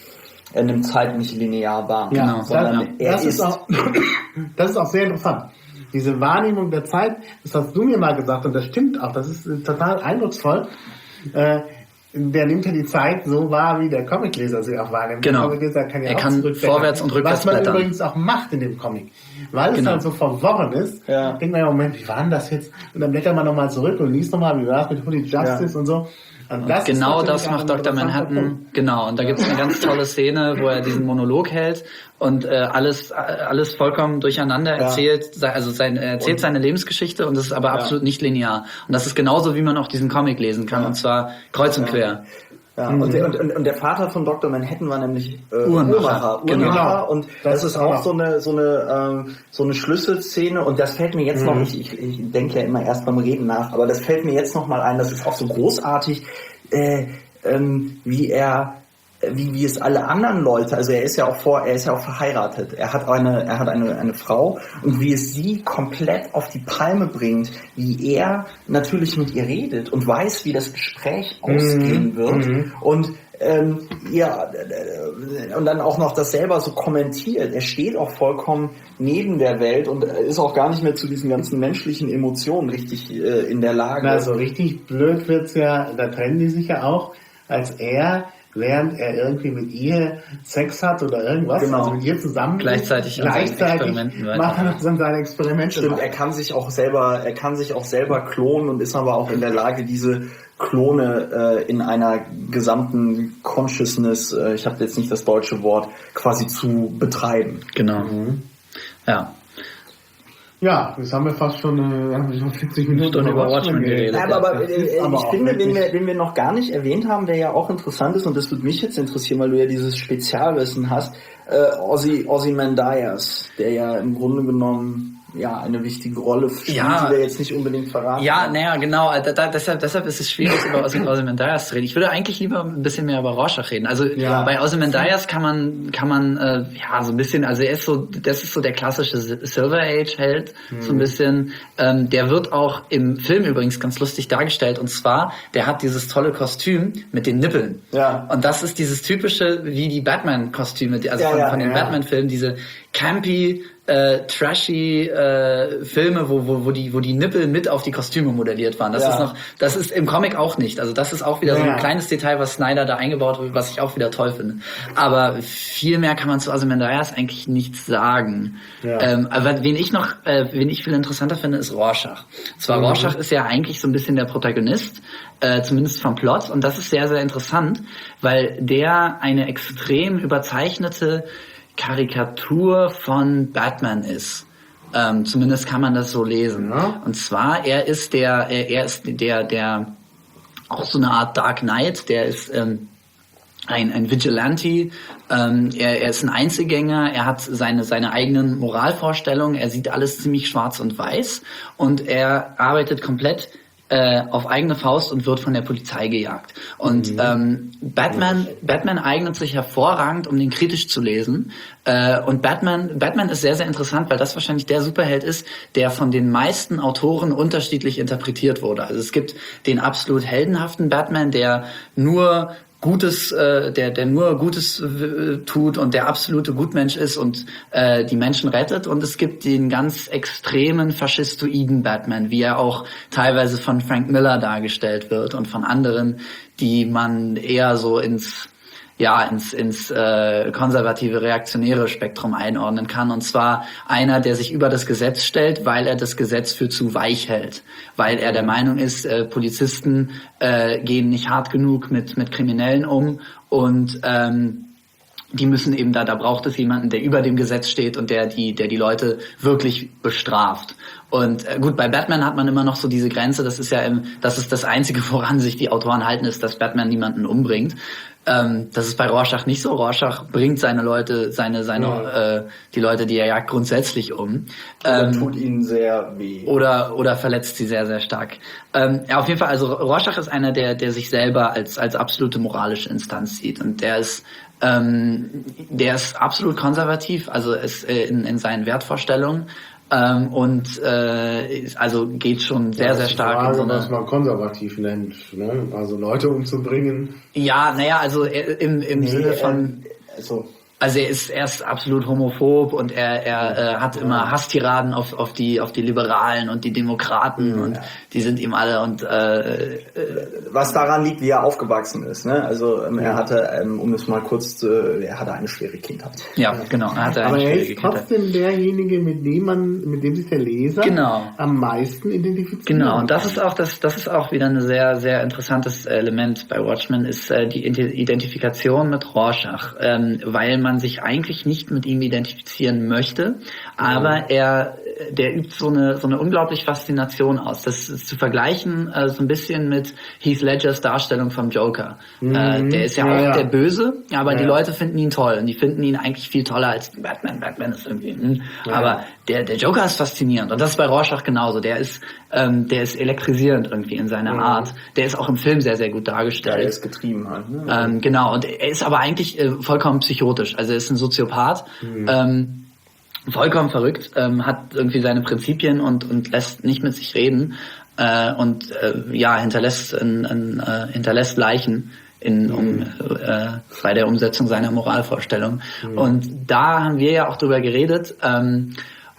Er nimmt Zeit nicht linear wahr. Ja, genau, sondern das, er das ist, ist auch, das ist auch sehr interessant. Diese Wahrnehmung der Zeit, das hast du mir mal gesagt und das stimmt auch, das ist total eindrucksvoll. Äh, der nimmt ja die Zeit so wahr, wie der Comicleser sie auch wahrnimmt. Genau. Der Comicleser kann ja er auch kann vorwärts und rückwärts was man blättern. übrigens auch macht in dem Comic. Weil genau. es halt so verworren ist, ja. denkt man ja, Moment, wie war denn das jetzt? Und dann blättert man nochmal zurück und liest nochmal, wie war es mit Holy Justice ja. und so. Und das genau das macht Doktor Manhattan, genau. Und da gibt es eine ganz tolle Szene, wo er diesen Monolog hält und äh, alles alles vollkommen durcheinander erzählt. Ja. Also sein, er erzählt und, seine Lebensgeschichte und das ist aber ja. absolut nicht linear. Und das ist genauso, wie man auch diesen Comic lesen kann, ja. und zwar kreuz und ja. quer. Ja, mhm. und, der, und, und der Vater von Doktor Manhattan war nämlich äh, Uhrmacher. Uhrmacher. Genau. Und das, das ist auch so eine so eine ähm, so eine Schlüsselszene. Und das fällt mir jetzt mhm. noch. Ich, ich, ich denke ja immer erst beim Reden nach, aber das fällt mir jetzt noch mal ein. Das ist auch so großartig, äh, ähm, wie er wie wie es alle anderen Leute, also er ist ja auch vor, er ist ja auch verheiratet. Er hat eine, er hat eine eine Frau und wie es sie komplett auf die Palme bringt, wie er natürlich mit ihr redet und weiß, wie das Gespräch ausgehen wird mhm. und ähm, ja und dann auch noch das selber so kommentiert. Er steht auch vollkommen neben der Welt und ist auch gar nicht mehr zu diesen ganzen menschlichen Emotionen richtig äh, in der Lage. Also richtig blöd wird's ja, da trennen die sich ja auch, als er während er irgendwie mit ihr Sex hat oder irgendwas, genau. also mit ihr zusammen gleichzeitig, gleichzeitig macht er dann seine Experimente. Stimmt, er kann sich auch selber, er kann sich auch selber klonen und ist aber auch in der Lage, diese Klone äh, in einer gesamten Consciousness, äh, ich habe jetzt nicht das deutsche Wort, quasi zu betreiben. Genau. Mhm. Ja. Ja, jetzt haben wir fast schon äh, vierzig Minuten über Watchmen geredet. Ja, aber, aber, äh, aber ich finde, den wir, den wir noch gar nicht erwähnt haben, der ja auch interessant ist, und das würde mich jetzt interessieren, weil du ja dieses Spezialwissen hast, äh, Ozzy, Ozymandias, der ja im Grunde genommen ja eine wichtige Rolle spielt, ja, die wir jetzt nicht unbedingt verraten. Ja, naja, genau. Da, da, deshalb, deshalb ist es schwierig, über Ozymandias zu reden. Ich würde eigentlich lieber ein bisschen mehr über Rorschach reden. Also ja. bei Ozymandias kann man, kann man äh, ja so ein bisschen, also er ist so, das ist so der klassische Silver Age Held, hm. so ein bisschen. Ähm, der wird auch im Film übrigens ganz lustig dargestellt. Und zwar, der hat dieses tolle Kostüm mit den Nippeln. Ja. Und das ist dieses typische, wie die Batman-Kostüme, also ja, von, ja, von den ja. Batman-Filmen, diese campy, äh, trashy äh, Filme, wo, wo, wo die, wo die Nippel mit auf die Kostüme modelliert waren. Das ja. ist noch, das ist im Comic auch nicht. Also das ist auch wieder ja. so ein kleines Detail, was Snyder da eingebaut hat, was ich auch wieder toll finde. Aber viel mehr kann man zu Ozymandias eigentlich nichts sagen. Ja. Ähm, aber wen ich noch, äh, wen ich viel interessanter finde, ist Rorschach. Zwar mhm. Rorschach ist ja eigentlich so ein bisschen der Protagonist, äh, zumindest vom Plot, und das ist sehr, sehr interessant, weil der eine extrem überzeichnete Karikatur von Batman ist. Ähm, zumindest kann man das so lesen. Ja. Und zwar, er ist der, er, er ist der, der auch so eine Art Dark Knight, der ist ähm, ein, ein Vigilante, ähm, er, er ist ein Einzelgänger, er hat seine, seine eigenen Moralvorstellungen, er sieht alles ziemlich schwarz und weiß und er arbeitet komplett Äh, auf eigene Faust und wird von der Polizei gejagt. Und mhm. ähm, Batman, Batman eignet sich hervorragend, um den kritisch zu lesen. Äh, und Batman, Batman ist sehr, sehr interessant, weil das wahrscheinlich der Superheld ist, der von den meisten Autoren unterschiedlich interpretiert wurde. Also es gibt den absolut heldenhaften Batman, der nur Gutes, äh, der der nur Gutes äh, tut und der absolute Gutmensch ist und äh, die Menschen rettet, und es gibt den ganz extremen faschistoiden Batman, wie er auch teilweise von Frank Miller dargestellt wird und von anderen, die man eher so ins ja ins ins äh, konservative reaktionäre Spektrum einordnen kann, und zwar einer, der sich über das Gesetz stellt, weil er das Gesetz für zu weich hält, weil er der Meinung ist, äh, Polizisten äh, gehen nicht hart genug mit mit Kriminellen um, und ähm, die müssen eben da, da braucht es jemanden, der über dem Gesetz steht und der die, der die Leute wirklich bestraft. Und äh, gut, bei Batman hat man immer noch so diese Grenze, das ist ja im, das ist das Einzige, woran sich die Autoren halten, ist, dass Batman niemanden umbringt. Ähm, das ist bei Rorschach nicht so. Rorschach bringt seine Leute, seine, seine, ja. äh, die Leute, die er jagt, grundsätzlich um. Oder ähm, tut ihnen sehr weh. Oder, oder verletzt sie sehr, sehr stark. Ähm, ja, auf jeden Fall, also Rorschach ist einer, der, der sich selber als, als absolute moralische Instanz sieht, und der ist, ähm, der ist absolut konservativ, also ist äh, in, in seinen Wertvorstellungen. Ähm, und äh, also geht schon sehr, ja, sehr stark Frage, in so eine... was man konservativ nennt, ne? Also Leute umzubringen. Ja, naja, also im, im nee, Sinne von... Also, Also er ist, er ist absolut homophob, und er, er äh, hat immer Hasstiraden auf, auf die, auf die Liberalen und die Demokraten, ja. und die sind ihm alle, und äh, äh, was daran liegt, wie er aufgewachsen ist, ne? Also ähm, er hatte, ähm, um es mal kurz zu, er hatte eine schwere Kindheit. Ja, genau. Er hatte Aber eine er schwierige ist trotzdem Kindheit. derjenige, mit dem man, mit dem sich der Leser genau. am meisten identifiziert. Genau, und das ist auch das, das ist auch wieder ein sehr, sehr interessantes Element bei Watchmen, ist äh, die Identifikation mit Rorschach, ähm, weil man man sich eigentlich nicht mit ihm identifizieren möchte, aber er, der übt so eine so eine unglaubliche Faszination aus. Das ist zu vergleichen äh, so ein bisschen mit Heath Ledgers Darstellung vom Joker. Mhm. Äh, der ist ja, ja auch ja. der Böse, aber ja. die Leute finden ihn toll, und die finden ihn eigentlich viel toller als Batman. Batman ist irgendwie, mh. ja. aber der der Joker ist faszinierend, und das ist bei Rorschach genauso. Der ist ähm, der ist elektrisierend irgendwie in seiner ja. Art. Der ist auch im Film sehr sehr gut dargestellt. Ja, er ist getrieben halt. Ne? Ähm, genau, und er ist aber eigentlich äh, vollkommen psychotisch. Also er ist ein Soziopath, mhm. ähm, vollkommen verrückt, ähm, hat irgendwie seine Prinzipien und und lässt nicht mit sich reden, äh, und äh, ja hinterlässt in, in, äh, hinterlässt Leichen in um äh, bei der Umsetzung seiner Moralvorstellung. Mhm. Und da haben wir ja auch drüber geredet, ähm,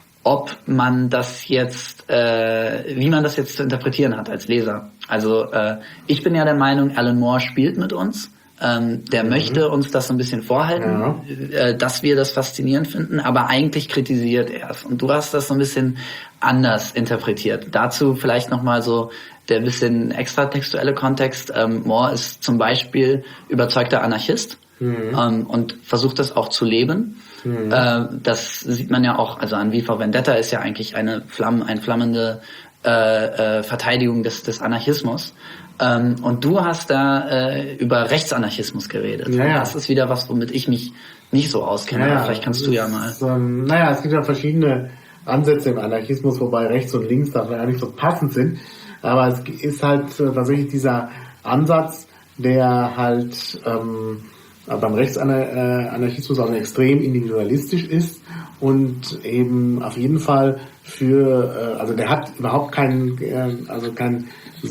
ob man das jetzt, äh, wie man das jetzt zu interpretieren hat als Leser. Also äh, ich bin ja der Meinung, Alan Moore spielt mit uns. Ähm, der mhm. möchte uns das so ein bisschen vorhalten, ja. äh, dass wir das faszinierend finden, aber eigentlich kritisiert er es. Und du hast das so ein bisschen anders interpretiert. Dazu vielleicht nochmal so der bisschen extratextuelle Kontext. Ähm, Moore ist zum Beispiel überzeugter Anarchist, mhm. ähm, und versucht das auch zu leben. Mhm. Äh, das sieht man ja auch, also an V for Vendetta ist ja eigentlich eine Flamm, ein flammende äh, äh, Verteidigung des, des Anarchismus. Ähm, und du hast da äh, über Rechtsanarchismus geredet. Ja, ja. Das ist wieder was, womit ich mich nicht so auskenne. Ja, aber vielleicht kannst du ja mal... Ist, ähm, naja, es gibt ja verschiedene Ansätze im Anarchismus, wobei rechts und links da gar nicht so passend sind. Aber es ist halt äh, tatsächlich dieser Ansatz, der halt ähm, beim Rechtsanarchismus auch extrem individualistisch ist und eben auf jeden Fall für, äh, also der hat überhaupt kein, äh, also kein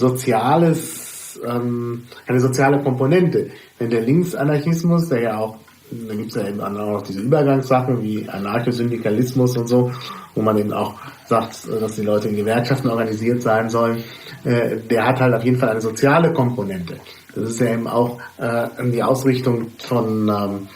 soziales, ähm, keine soziale Komponente. Denn der Linksanarchismus, der ja auch, da gibt es ja eben auch noch diese Übergangssachen wie Anarchosyndikalismus und so, wo man eben auch sagt, dass die Leute in Gewerkschaften organisiert sein sollen, äh, der hat halt auf jeden Fall eine soziale Komponente. Das ist ja eben auch äh, die Ausrichtung von ähm,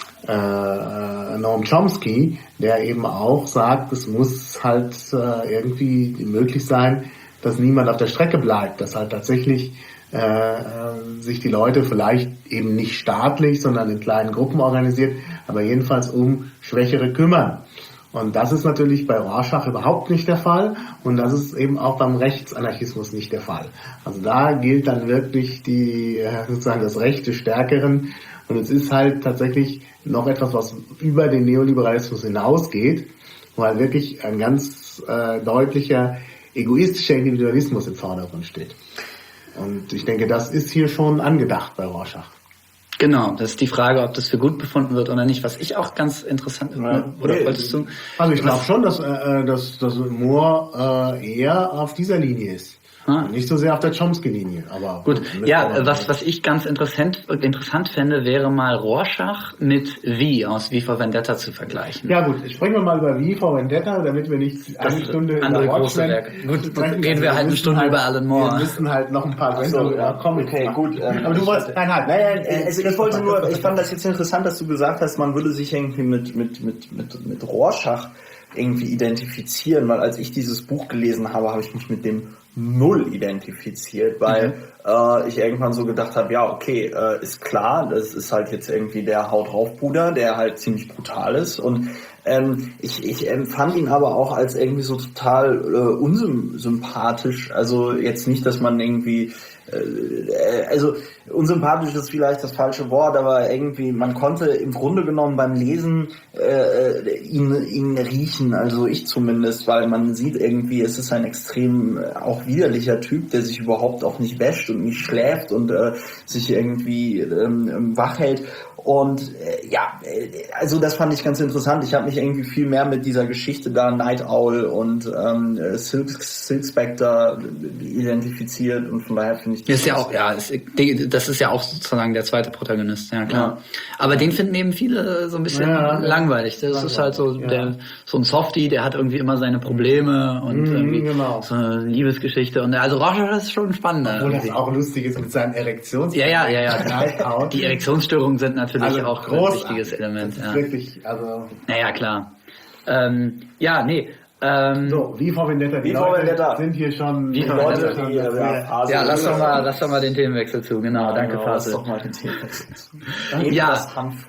äh, Noam Chomsky, der eben auch sagt, es muss halt äh, irgendwie möglich sein, dass niemand auf der Strecke bleibt, dass halt tatsächlich äh, sich die Leute vielleicht eben nicht staatlich, sondern in kleinen Gruppen organisiert, aber jedenfalls um Schwächere kümmern. Und das ist natürlich bei Rorschach überhaupt nicht der Fall, und das ist eben auch beim Rechtsanarchismus nicht der Fall. Also da gilt dann wirklich die äh, sozusagen das Recht des Stärkeren, und es ist halt tatsächlich noch etwas, was über den Neoliberalismus hinausgeht, wo halt wirklich ein ganz äh, deutlicher egoistischer Individualismus im Vordergrund steht. Und ich denke, das ist hier schon angedacht bei Rorschach. Genau, das ist die Frage, ob das für gut befunden wird oder nicht, was ich auch ganz interessant finde. Ja, oder nee, wolltest du? Also ich glaube schon, dass, äh, dass, dass Moore äh, eher auf dieser Linie ist. Ah. Nicht so sehr auf der Chomsky-Linie, aber... Gut, ja, was, was ich ganz interessant, interessant fände, wäre mal Rorschach mit V aus V for Vendetta zu vergleichen. Ja gut, sprechen wir mal über V for Vendetta, damit wir nicht eine Das Stunde andere über große Watchmen Werke. Gut, sprechen. reden wir halt eine Stunde halt, über Alan Moore. Wir müssen halt noch ein paar Ach so, Sendungen ja. über Comics Okay, machen. gut. Ähm, Aber du ich wolltest... hatte- Nein, nein. Nein, nein, also ich wollte nur, ich fand das jetzt interessant, dass du gesagt hast, man würde sich irgendwie mit, mit, mit, mit, mit Rorschach irgendwie identifizieren, weil als ich dieses Buch gelesen habe, habe ich mich mit dem null identifiziert, weil mhm. äh, ich irgendwann so gedacht habe, ja, okay, äh, ist klar, das ist halt jetzt irgendwie der Haut drauf Bruder, der halt ziemlich brutal ist und ähm, ich, ich empfand ihn aber auch als irgendwie so total äh, unsympathisch, also jetzt nicht, dass man irgendwie äh, also unsympathisch ist vielleicht das falsche Wort, aber irgendwie, man konnte im Grunde genommen beim Lesen äh, ihn, ihn riechen, also ich zumindest, weil man sieht irgendwie, es ist ein extrem äh, auch widerlicher Typ, der sich überhaupt auch nicht wäscht und nicht schläft und äh, sich irgendwie ähm, wach hält. Und äh, ja, äh, also das fand ich ganz interessant. Ich habe mich irgendwie viel mehr mit dieser Geschichte da, Night Owl und ähm, Silk, Silk Spectre identifiziert und von daher finde ich das ist ja auch, ja, das, das ist ja auch sozusagen der zweite Protagonist, ja klar. Ja. Aber den finden eben viele so ein bisschen ja, langweilig. Das langweilig. Ist halt so ja. der so ein Softie, der hat irgendwie immer seine Probleme und mhm, irgendwie genau. so eine Liebesgeschichte und also Rorschach ist schon spannender. Obwohl das auch lustig ist mit seinen Erektions. Ja, ja, ja, ja. Die Erektionsstörungen sind natürlich also auch ein wichtiges Element. Das ist ja. wirklich, also. Naja, klar. Ähm, ja, nee. Ähm, so, V for Vendetta, die Leute Vendetta. sind hier schon... Wie Leute, die, ja, ja, ja, lass doch mal, lass doch mal den Themenwechsel zu, genau, ja, danke, genau, Fasil. Lass doch mal den Themenwechsel zu. Ja,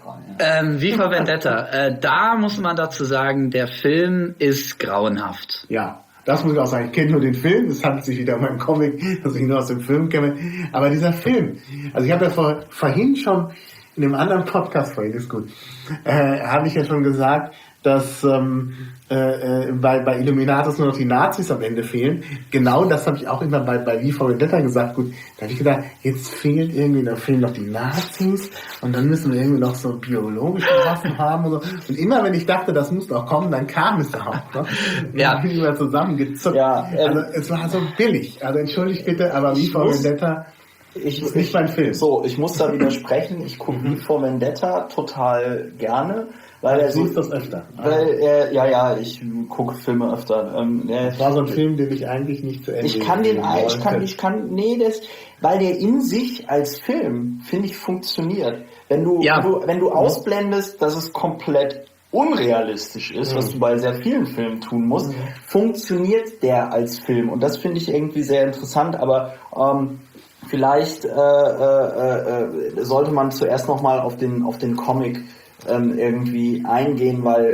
ähm, V for Vendetta, äh, da muss man dazu sagen, der Film ist grauenhaft. Ja. Das muss ich auch sagen. Ich kenne nur den Film. Das handelt sich wieder um einen Comic, dass ich nur aus dem Film kenne. Aber dieser Film, also ich habe ja vor, vorhin schon in einem anderen Podcast, vorhin ist gut, äh, habe ich ja schon gesagt, dass ähm, äh, bei, bei Illuminatus nur noch die Nazis am Ende fehlen. Genau das habe ich auch immer bei, bei V for Vendetta gesagt. Gut, da habe ich gedacht, jetzt fehlt irgendwie in der Film noch die Nazis und dann müssen wir irgendwie noch so biologische Waffen haben und so. Und immer wenn ich dachte, das muss noch kommen, dann kam es auch. Ne? Ja. Und wir zusammengezuckt. Ja, ähm, also es war so billig. Also entschuldigt bitte, aber V for Vendetta ich, ist nicht mein Film. So, ich muss da widersprechen. Ich gucke V for Vendetta total gerne. Weil er siehst das öfter. Weil er, ja, ja, ich gucke Filme öfter. Ähm, das war so ein Film, den ich eigentlich nicht zu Ende Ich kann den, ich kann, ich kann, nee, das, weil der in sich als Film, finde ich, funktioniert. Wenn du, ja. wenn du, wenn du ausblendest, dass es komplett unrealistisch ist, mhm. was du bei sehr vielen Filmen tun musst, mhm. funktioniert der als Film. Und das finde ich irgendwie sehr interessant, aber, ähm, vielleicht, äh, äh, äh, sollte man zuerst nochmal auf den, auf den Comic Ähm, irgendwie eingehen, weil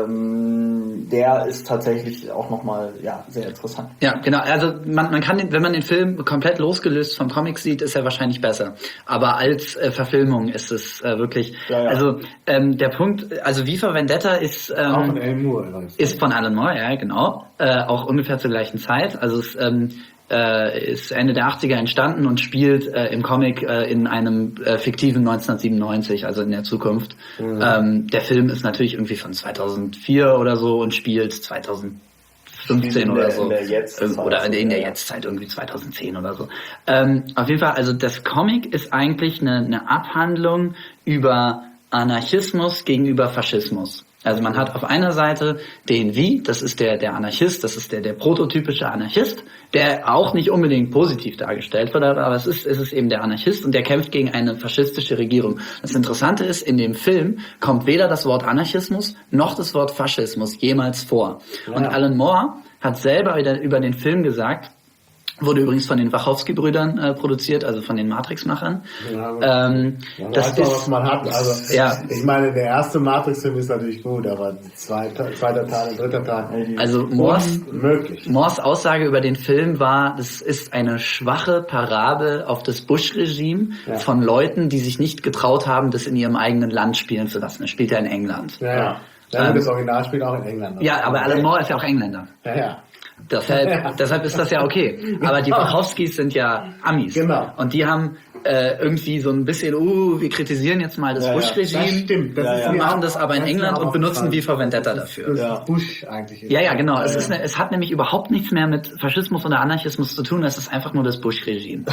ähm, der ist tatsächlich auch nochmal ja, sehr interessant. Ja, genau. Also man, man kann, den, wenn man den Film komplett losgelöst vom Comic sieht, ist er wahrscheinlich besser. Aber als äh, Verfilmung ist es äh, wirklich. Ja, ja. Also ähm, der Punkt, also V for Vendetta ist ähm, auch von Alan Moore. Ist von Alan Moore, ja genau. Äh, auch ungefähr zur gleichen Zeit. Also es ähm, äh, ist Ende der achtziger entstanden und spielt äh, im Comic äh, in einem äh, fiktiven neunzehnhundertsiebenundneunzig, also in der Zukunft. Mhm. Ähm, der Film ist natürlich irgendwie von zweitausendvier oder so und spielt zweitausendfünfzehn oder so. In der Jetztzeit. Oder in der Jetztzeit, irgendwie zweitausendzehn oder so. Ähm, auf jeden Fall, also das Comic ist eigentlich eine, eine Abhandlung über Anarchismus gegenüber Faschismus. Also man hat auf einer Seite den V, das ist der der Anarchist, das ist der der prototypische Anarchist, der auch nicht unbedingt positiv dargestellt wird, aber es ist es ist eben der Anarchist und der kämpft gegen eine faschistische Regierung. Das Interessante ist, in dem Film kommt weder das Wort Anarchismus noch das Wort Faschismus jemals vor. Ja. Und Alan Moore hat selber wieder über den Film gesagt, wurde übrigens von den Wachowski-Brüdern äh, produziert, also von den Matrix-Machern. Ja, ähm, ja, das ist, was man hat. Also, ja. Ich meine, der erste Matrix-Film ist natürlich gut, aber zweiter, zweiter Teil und dritter Teil. Also Moores, Moores Aussage über den Film war, das ist eine schwache Parabel auf das Bush-Regime ja. von Leuten, die sich nicht getraut haben, das in ihrem eigenen Land spielen zu lassen. Er spielt ja in England. Ja, ja. ja ähm, das Original spielt auch in England. Ja, aber Alan Moore ist ja auch Engländer. Ja, ja. Deshalb, deshalb ist das ja okay. Aber die Wachowskis sind ja Amis. Genau. Und die haben äh, irgendwie so ein bisschen, uh, wir kritisieren jetzt mal das Ja, ja. Bush-Regime. Das stimmt. Das Ja, ist ja. Wir mir machen auch- das aber in das ist mir England auch und benutzen aufgefallen. V for Vendetta Das ist- dafür. Das Ja. ist Bush eigentlich. Ja, ja, genau. Es, Ja, ist ja. eine, es hat nämlich überhaupt nichts mehr mit Faschismus oder Anarchismus zu tun. Es ist einfach nur das Bush-Regime.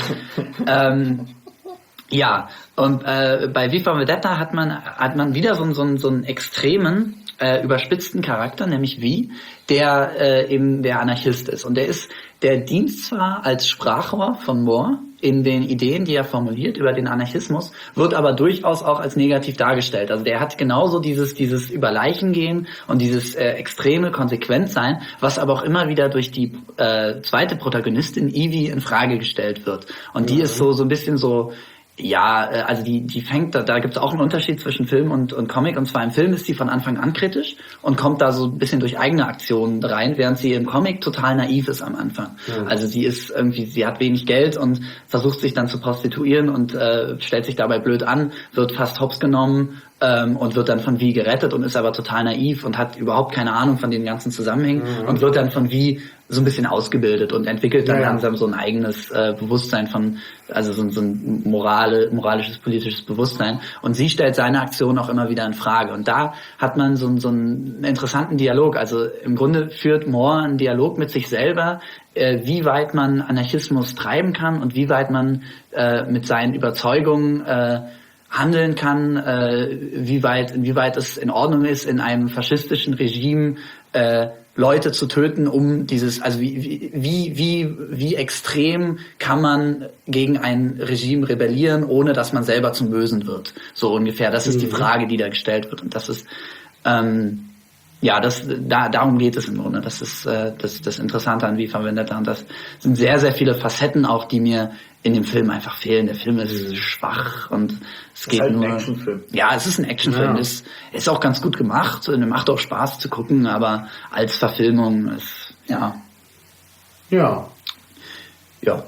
ähm, ja, und äh, bei V for Vendetta hat man hat man wieder so, einen- so, einen- so einen extremen, äh, überspitzten Charakter, nämlich V, der äh, eben der Anarchist ist. Und der ist, der dient zwar als Sprachrohr von Moore in den Ideen, die er formuliert über den Anarchismus, wird aber durchaus auch als negativ dargestellt. Also der hat genauso dieses dieses über Leichen gehen und dieses äh, extreme Konsequentsein, was aber auch immer wieder durch die äh, zweite Protagonistin Evie in Frage gestellt wird. Und die ist so so ein bisschen so, ja, äh, also die die fängt, da, da gibt es auch einen Unterschied zwischen Film und, und Comic. Und zwar im Film ist sie von Anfang an kritisch und kommt da so ein bisschen durch eigene Aktionen rein, während sie im Comic total naiv ist am Anfang. Ja. Also sie ist irgendwie, sie hat wenig Geld und versucht sich dann zu prostituieren und äh, stellt sich dabei blöd an, wird fast hops genommen ähm, und wird dann von V gerettet und ist aber total naiv und hat überhaupt keine Ahnung von den ganzen Zusammenhängen Mhm. und wird dann von V so ein bisschen ausgebildet und entwickelt dann Ja, ja. langsam so ein eigenes äh, Bewusstsein von, also so, so ein morale, moralisches, politisches Bewusstsein. Und sie stellt seine Aktion auch immer wieder in Frage. Und da hat man so, so einen interessanten Dialog. Also im Grunde führt Moore einen Dialog mit sich selber, äh, wie weit man Anarchismus treiben kann und wie weit man äh, mit seinen Überzeugungen äh, handeln kann, äh, wie weit, inwieweit es in Ordnung ist, in einem faschistischen Regime äh, Leute zu töten, um dieses, also wie, wie, wie, wie extrem kann man gegen ein Regime rebellieren, ohne dass man selber zum Bösen wird. So ungefähr. Das ist die Frage, die da gestellt wird. Und das ist, ähm, ja, das, da, darum geht es im Grunde. Das ist äh, das, das Interessante an V for Vendetta. Und das sind sehr, sehr viele Facetten auch, die mir in dem Film einfach fehlen. Der Film ist schwach und es geht halt ein nur. Actionfilm. Ja, es ist ein Actionfilm. Ja. Es ist auch ganz gut gemacht und macht auch Spaß zu gucken, aber als Verfilmung ist, ja, Ja. ja.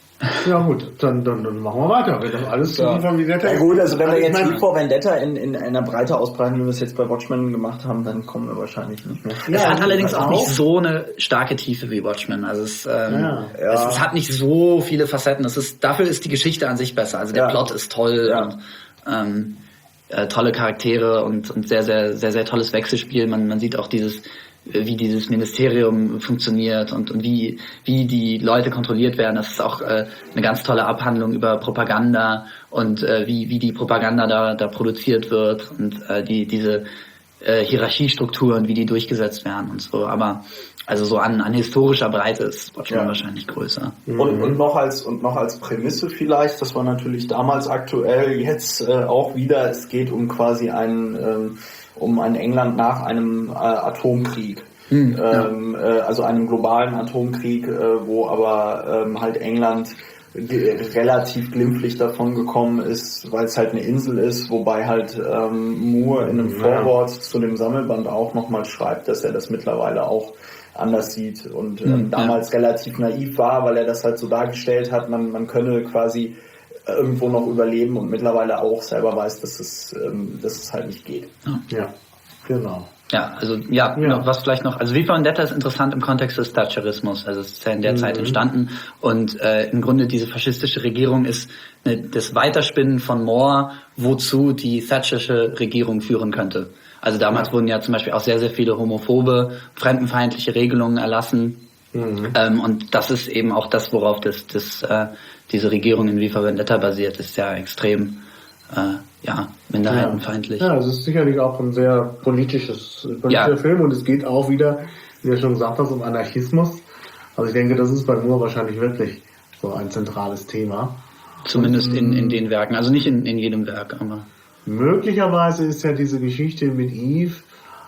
Ja gut, dann, dann, dann machen wir weiter. Wenn das alles Ja. zu von Vendetta Ja gut, also wenn wir ich jetzt meine- V for Vendetta in, in einer Breite ausbreiten, wie wir es jetzt bei Watchmen gemacht haben, dann kommen wir wahrscheinlich nicht mehr. Es Ja, hat allerdings pass auch nicht auf. so eine starke Tiefe wie Watchmen. Also es, ähm, Ja. Ja. es, es hat nicht so viele Facetten. Es ist, dafür ist die Geschichte an sich besser. Also der Ja. Plot ist toll Ja. und ähm, äh, tolle Charaktere und, und sehr, sehr, sehr, sehr tolles Wechselspiel. Man, man sieht auch dieses, äh, wie dieses Ministerium funktioniert und, und wie, wie die Leute kontrolliert werden. Das ist auch äh, eine ganz tolle Abhandlung über Propaganda und äh, wie, wie die Propaganda da, da produziert wird und äh, die, diese äh, Hierarchiestrukturen, wie die durchgesetzt werden und so. Aber also so an, an historischer Breite ist Watchmen Ja. wahrscheinlich größer. Und, und noch als und noch als Prämisse vielleicht, das war natürlich damals aktuell, jetzt äh, auch wieder, es geht um quasi ein ähm, um ein England nach einem äh, Atomkrieg. Hm, ähm, äh, also einem globalen Atomkrieg, äh, wo aber ähm, halt England ge- relativ glimpflich davon gekommen ist, weil es halt eine Insel ist, wobei halt ähm, Moore in einem Ja. Vorwort zu dem Sammelband auch nochmal schreibt, dass er das mittlerweile auch anders sieht und ähm, Hm, damals relativ naiv war, weil er das halt so dargestellt hat, man, man könne quasi irgendwo noch überleben und mittlerweile auch selber weiß, dass es, ähm, dass es halt nicht geht. Ja, genau. Ja, also ja, Ja. Noch, was vielleicht noch, also V for Vendetta ist interessant im Kontext des Thatcherismus, also es ist ja in der Mhm. Zeit entstanden und äh, im Grunde diese faschistische Regierung ist eine, das Weiterspinnen von Moore, wozu die Thatcherische Regierung führen könnte. Also damals Ja. wurden ja zum Beispiel auch sehr, sehr viele homophobe, fremdenfeindliche Regelungen erlassen. Mhm. Ähm, und das ist eben auch das, worauf das, das, äh, diese Regierung in V for Vendetta basiert, ist ja extrem äh, ja, minderheitenfeindlich. Ja, es ist sicherlich auch ein sehr politisches, politischer Ja. Film und es geht auch wieder, wie du schon gesagt hast, um Anarchismus. Also ich denke, das ist bei Moore wahrscheinlich wirklich so ein zentrales Thema. Zumindest in, in den Werken, also nicht in, in jedem Werk, aber... Möglicherweise ist ja diese Geschichte mit Eve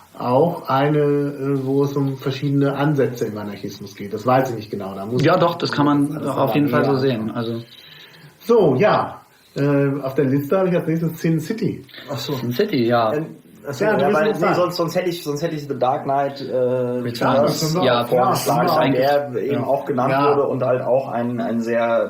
auch eine, äh, wo es um verschiedene Ansätze im Anarchismus geht. Das weiß ich nicht genau. Da muss Ja, doch, das kann man das auf jeden Fall so näher sehen. anschauen. Also So, ja. Äh, auf der Liste habe ich als nächstes Sin City. Ach so. Sin City, ja. Ähm, Achso, Ja, du ja, willst weil, was nee, sagen. sonst, sonst hätte ich, sonst hätte ich The Dark Knight äh, Returns. Returns, Ja, vorgeschlagen, klar, weil der eben ja. auch genannt Ja. wurde und halt auch ein, ein sehr,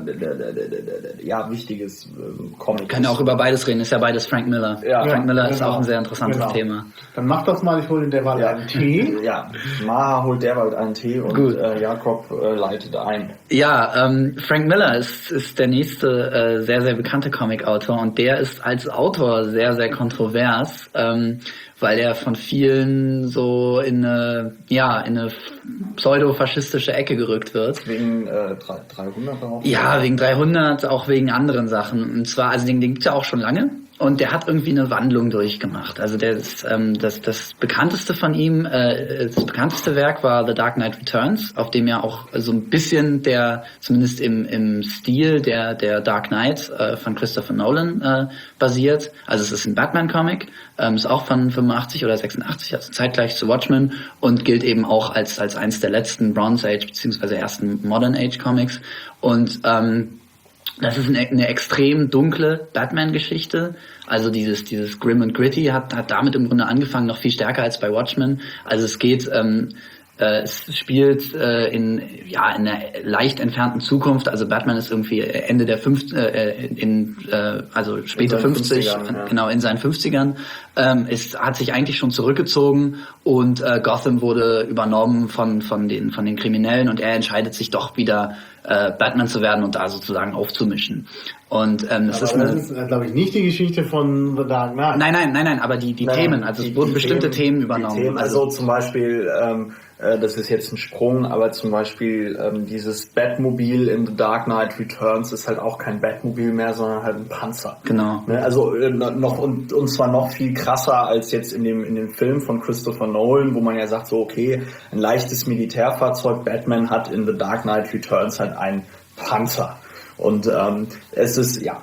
ja, wichtiges ähm, Comic. Kann ja auch über beides reden, ist ja beides Frank Miller. Ja, Frank Miller ist genau. auch ein sehr interessantes Genau. Thema. Dann mach das mal, ich hole in der Wahl Ja. einen Tee. Ja, Maha holt derweil einen Tee und Gut. äh, Jakob äh, leitet ein. Ja, ähm, Frank Miller ist, ist der nächste äh, sehr, sehr bekannte Comic-Autor und der ist als Autor sehr, sehr kontrovers, ähm, weil er von vielen so in eine, ja, in eine pseudo-faschistische Ecke gerückt wird. Wegen äh, dreihundert auch? Ja, wegen dreihundert, auch wegen anderen Sachen. Und zwar, also den, den gibt's ja auch schon lange. Und der hat irgendwie eine Wandlung durchgemacht. Also der ist, ähm, das, das bekannteste von ihm, äh, das bekannteste Werk war The Dark Knight Returns, auf dem ja auch so ein bisschen der, zumindest im, im Stil der, der Dark Knight äh, von Christopher Nolan äh, basiert. Also es ist ein Batman-Comic, ähm, ist auch von fünfundachtzig oder sechsundachtzig, also zeitgleich zu Watchmen und gilt eben auch als, als eins der letzten Bronze Age beziehungsweise ersten Modern Age Comics. Und ähm, das ist eine, eine extrem dunkle Batman-Geschichte. Also dieses dieses Grim and Gritty hat hat damit im Grunde angefangen, noch viel stärker als bei Watchmen. Also es geht, ähm, äh, es spielt äh, in ja in einer leicht entfernten Zukunft. Also Batman ist irgendwie Ende der fünfzig, äh, in äh, also später fünfzig, ja. genau in seinen fünfzigern. Ähm, es hat sich eigentlich schon zurückgezogen und äh, Gotham wurde übernommen von von den von den Kriminellen und er entscheidet sich doch wieder äh, Batman zu werden und da sozusagen aufzumischen. Und ähm, es Aber ist das eine, ist, glaube ich, nicht die Geschichte von The Dark Knight. nein, nein, nein, nein, aber die die Nein, Themen, also die- es wurden die bestimmte Themen, übernommen. Die Themen, also zum Beispiel, ähm, äh, das ist jetzt ein Sprung, aber zum Beispiel ähm, dieses Batmobil in The Dark Knight Returns ist halt auch kein Batmobil mehr, sondern halt ein Panzer. Genau. Ne, also äh, noch und, und zwar noch viel krasser als jetzt in dem in dem Film von Christopher Nolan, wo man ja sagt so okay, ein leichtes Militärfahrzeug. Batman hat in The Dark Knight Returns halt ein Panzer und ähm, es ist ja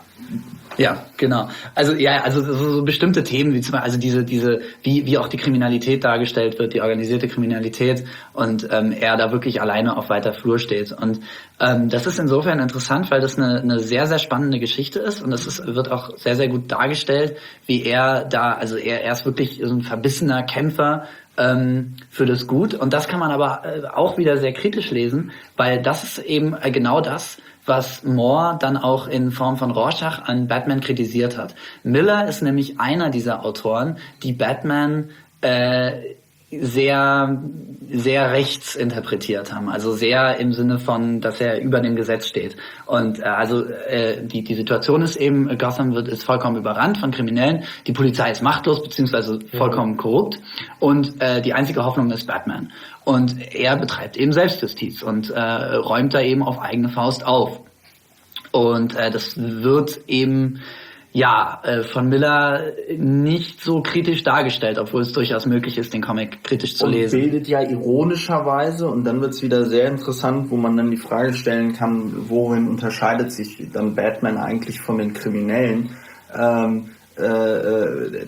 Ja, genau. Also ja, also so, so bestimmte Themen wie zum Beispiel, also diese diese wie wie auch die Kriminalität dargestellt wird, die organisierte Kriminalität und ähm, er da wirklich alleine auf weiter Flur steht und ähm, das ist insofern interessant, weil das eine eine sehr sehr spannende Geschichte ist und das ist, wird auch sehr sehr gut dargestellt, wie er da, also er er ist wirklich so ein verbissener Kämpfer ähm, für das Gut und das kann man aber äh, auch wieder sehr kritisch lesen, weil das ist eben äh, genau das, was Moore dann auch in Form von Rorschach an Batman kritisiert hat. Miller ist nämlich einer dieser Autoren, die Batman äh, sehr sehr rechts interpretiert haben, also sehr im Sinne von, dass er über dem Gesetz steht. Und äh, also äh, die die Situation ist eben, Gotham wird ist vollkommen überrannt von Kriminellen, die Polizei ist machtlos beziehungsweise vollkommen korrupt und äh, die einzige Hoffnung ist Batman. Und er betreibt eben Selbstjustiz und äh, räumt da eben auf eigene Faust auf. Und äh, das wird eben ja äh, von Miller nicht so kritisch dargestellt, obwohl es durchaus möglich ist, den Comic kritisch zu und lesen. bildet ja ironischerweise, und dann wird's wieder sehr interessant, wo man dann die Frage stellen kann, worin unterscheidet sich dann Batman eigentlich von den Kriminellen, ähm, äh, äh,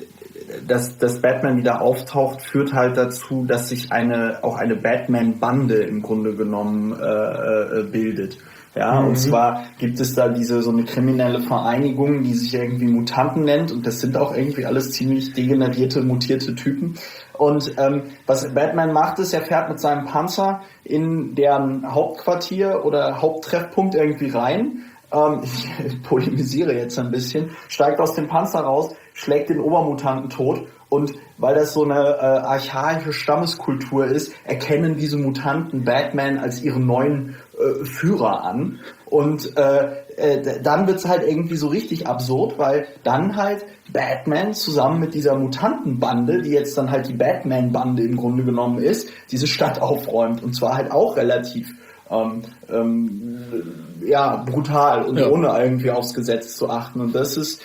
dass, dass Batman wieder auftaucht, führt halt dazu, dass sich eine auch eine Batman-Bande im Grunde genommen äh, äh, bildet. Ja, Mhm. und zwar gibt es da diese so eine kriminelle Vereinigung, die sich irgendwie Mutanten nennt und das sind auch irgendwie alles ziemlich degenerierte, mutierte Typen. Und ähm, was Batman macht, ist, er fährt mit seinem Panzer in deren Hauptquartier oder Haupttreffpunkt irgendwie rein. Ähm, ich polemisiere jetzt ein bisschen, steigt aus dem Panzer raus, schlägt den Obermutanten tot. Und weil das so eine äh, archaische Stammeskultur ist, erkennen diese Mutanten Batman als ihren neuen äh, Führer an. Und äh, äh, dann wird's halt irgendwie so richtig absurd, weil dann halt Batman zusammen mit dieser Mutantenbande, die jetzt dann halt die Batman-Bande im Grunde genommen ist, diese Stadt aufräumt. Und zwar halt auch relativ ähm, ähm, ja brutal und Ja. ohne irgendwie aufs Gesetz zu achten. Und das ist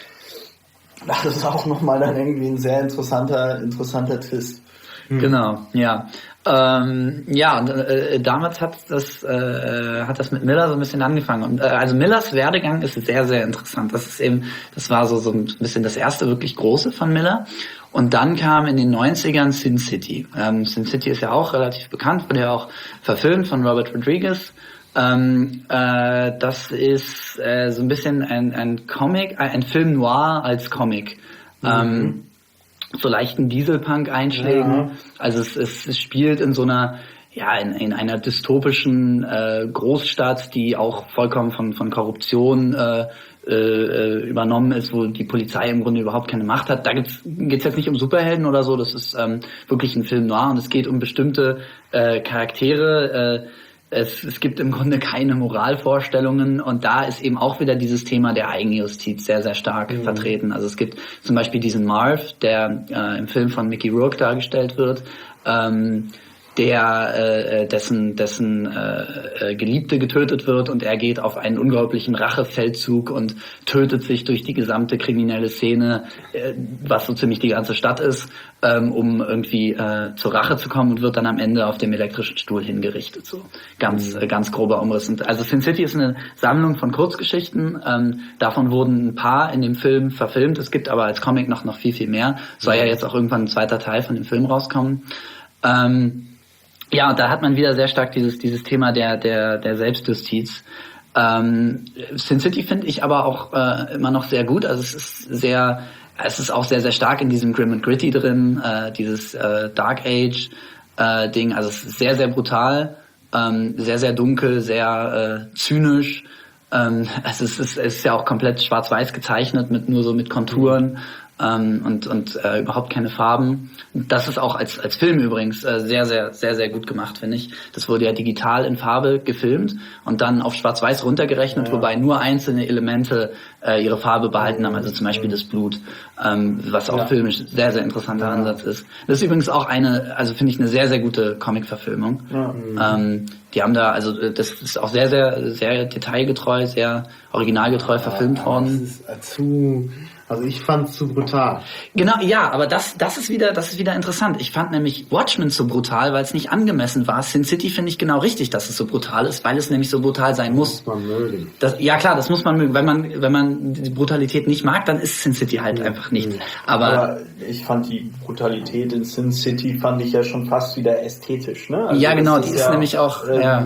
Das ist auch nochmal dann irgendwie ein sehr interessanter, interessanter Twist. Genau, ja. Ähm, ja, und äh, damals hat das äh, hat das mit Miller so ein bisschen angefangen. Und äh, also Millers Werdegang ist sehr, sehr interessant. Das ist eben, das war so, so ein bisschen das erste wirklich große von Miller. Und dann kam in den neunzigern Sin City. Ähm, Sin City ist ja auch relativ bekannt, wurde ja auch verfilmt von Robert Rodriguez. Ähm, äh, das ist äh, so ein bisschen ein, ein Comic, ein Film noir als Comic. Mhm. Ähm, so leichten Dieselpunk-Einschlägen. Ja. Also es, es, es spielt in so einer, ja, in, in einer dystopischen äh, Großstadt, die auch vollkommen von, von Korruption äh, äh, übernommen ist, wo die Polizei im Grunde überhaupt keine Macht hat. Da geht's, geht's jetzt nicht um Superhelden oder so, das ist ähm, wirklich ein Film noir und es geht um bestimmte äh, Charaktere. Äh, es, es gibt im Grunde keine Moralvorstellungen und da ist eben auch wieder dieses Thema der Eigenjustiz sehr, sehr stark mhm. vertreten. Also es gibt zum Beispiel diesen Marv, der äh, im Film von Mickey Rourke dargestellt wird, ähm, der äh, dessen dessen äh, Geliebte getötet wird und er geht auf einen unglaublichen Rachefeldzug und tötet sich durch die gesamte kriminelle Szene, äh, was so ziemlich die ganze Stadt ist, ähm, um irgendwie äh, zur Rache zu kommen und wird dann am Ende auf dem elektrischen Stuhl hingerichtet. So ganz äh, ganz grober Umriss. Und also Sin City ist eine Sammlung von Kurzgeschichten. Ähm, davon wurden ein paar in dem Film verfilmt. Es gibt aber als Comic noch noch viel viel mehr. Soll ja jetzt auch irgendwann ein zweiter Teil von dem Film rauskommen. Ähm, Ja, und da hat man wieder sehr stark dieses dieses Thema der der der Selbstjustiz. Ähm, Sin City finde ich aber auch äh, immer noch sehr gut. Also es ist sehr, es ist auch sehr sehr stark in diesem Grim and Gritty drin, äh, dieses äh, Dark Age äh, Ding. Also es ist sehr sehr brutal, ähm, sehr sehr dunkel, sehr äh, zynisch. Ähm, es ist es ist ja auch komplett schwarz-weiß gezeichnet mit nur so mit Konturen. Ähm, und und äh, überhaupt keine Farben. Das ist auch als als Film übrigens äh, sehr sehr sehr sehr gut gemacht, finde ich. Das wurde ja digital in Farbe gefilmt und dann auf Schwarz-Weiß runtergerechnet, ja. Wobei nur einzelne Elemente äh, ihre Farbe behalten haben, also zum Beispiel das Blut, ähm, was auch ja. filmisch sehr sehr interessanter ja. Ansatz ist. Das ist übrigens auch eine, also finde ich eine sehr sehr gute Comic-Verfilmung. Ja. Ähm, die haben da, also das ist auch sehr sehr sehr detailgetreu, sehr originalgetreu ja, verfilmt worden. Das ist zu Also ich fand's zu brutal. Genau, ja, aber das das ist wieder das ist wieder interessant. Ich fand nämlich Watchmen so brutal, weil es nicht angemessen war. Sin City finde ich genau richtig, dass es so brutal ist, weil es nämlich so brutal sein muss. Das muss man mögen. Das, ja klar, das muss man mögen. Wenn man wenn man die Brutalität nicht mag, dann ist Sin City halt mhm. einfach nicht. Aber, aber ich fand die Brutalität in Sin City fand ich ja schon fast wieder ästhetisch, ne? Also ja, genau, die ist, ist ja, nämlich auch ähm, ja.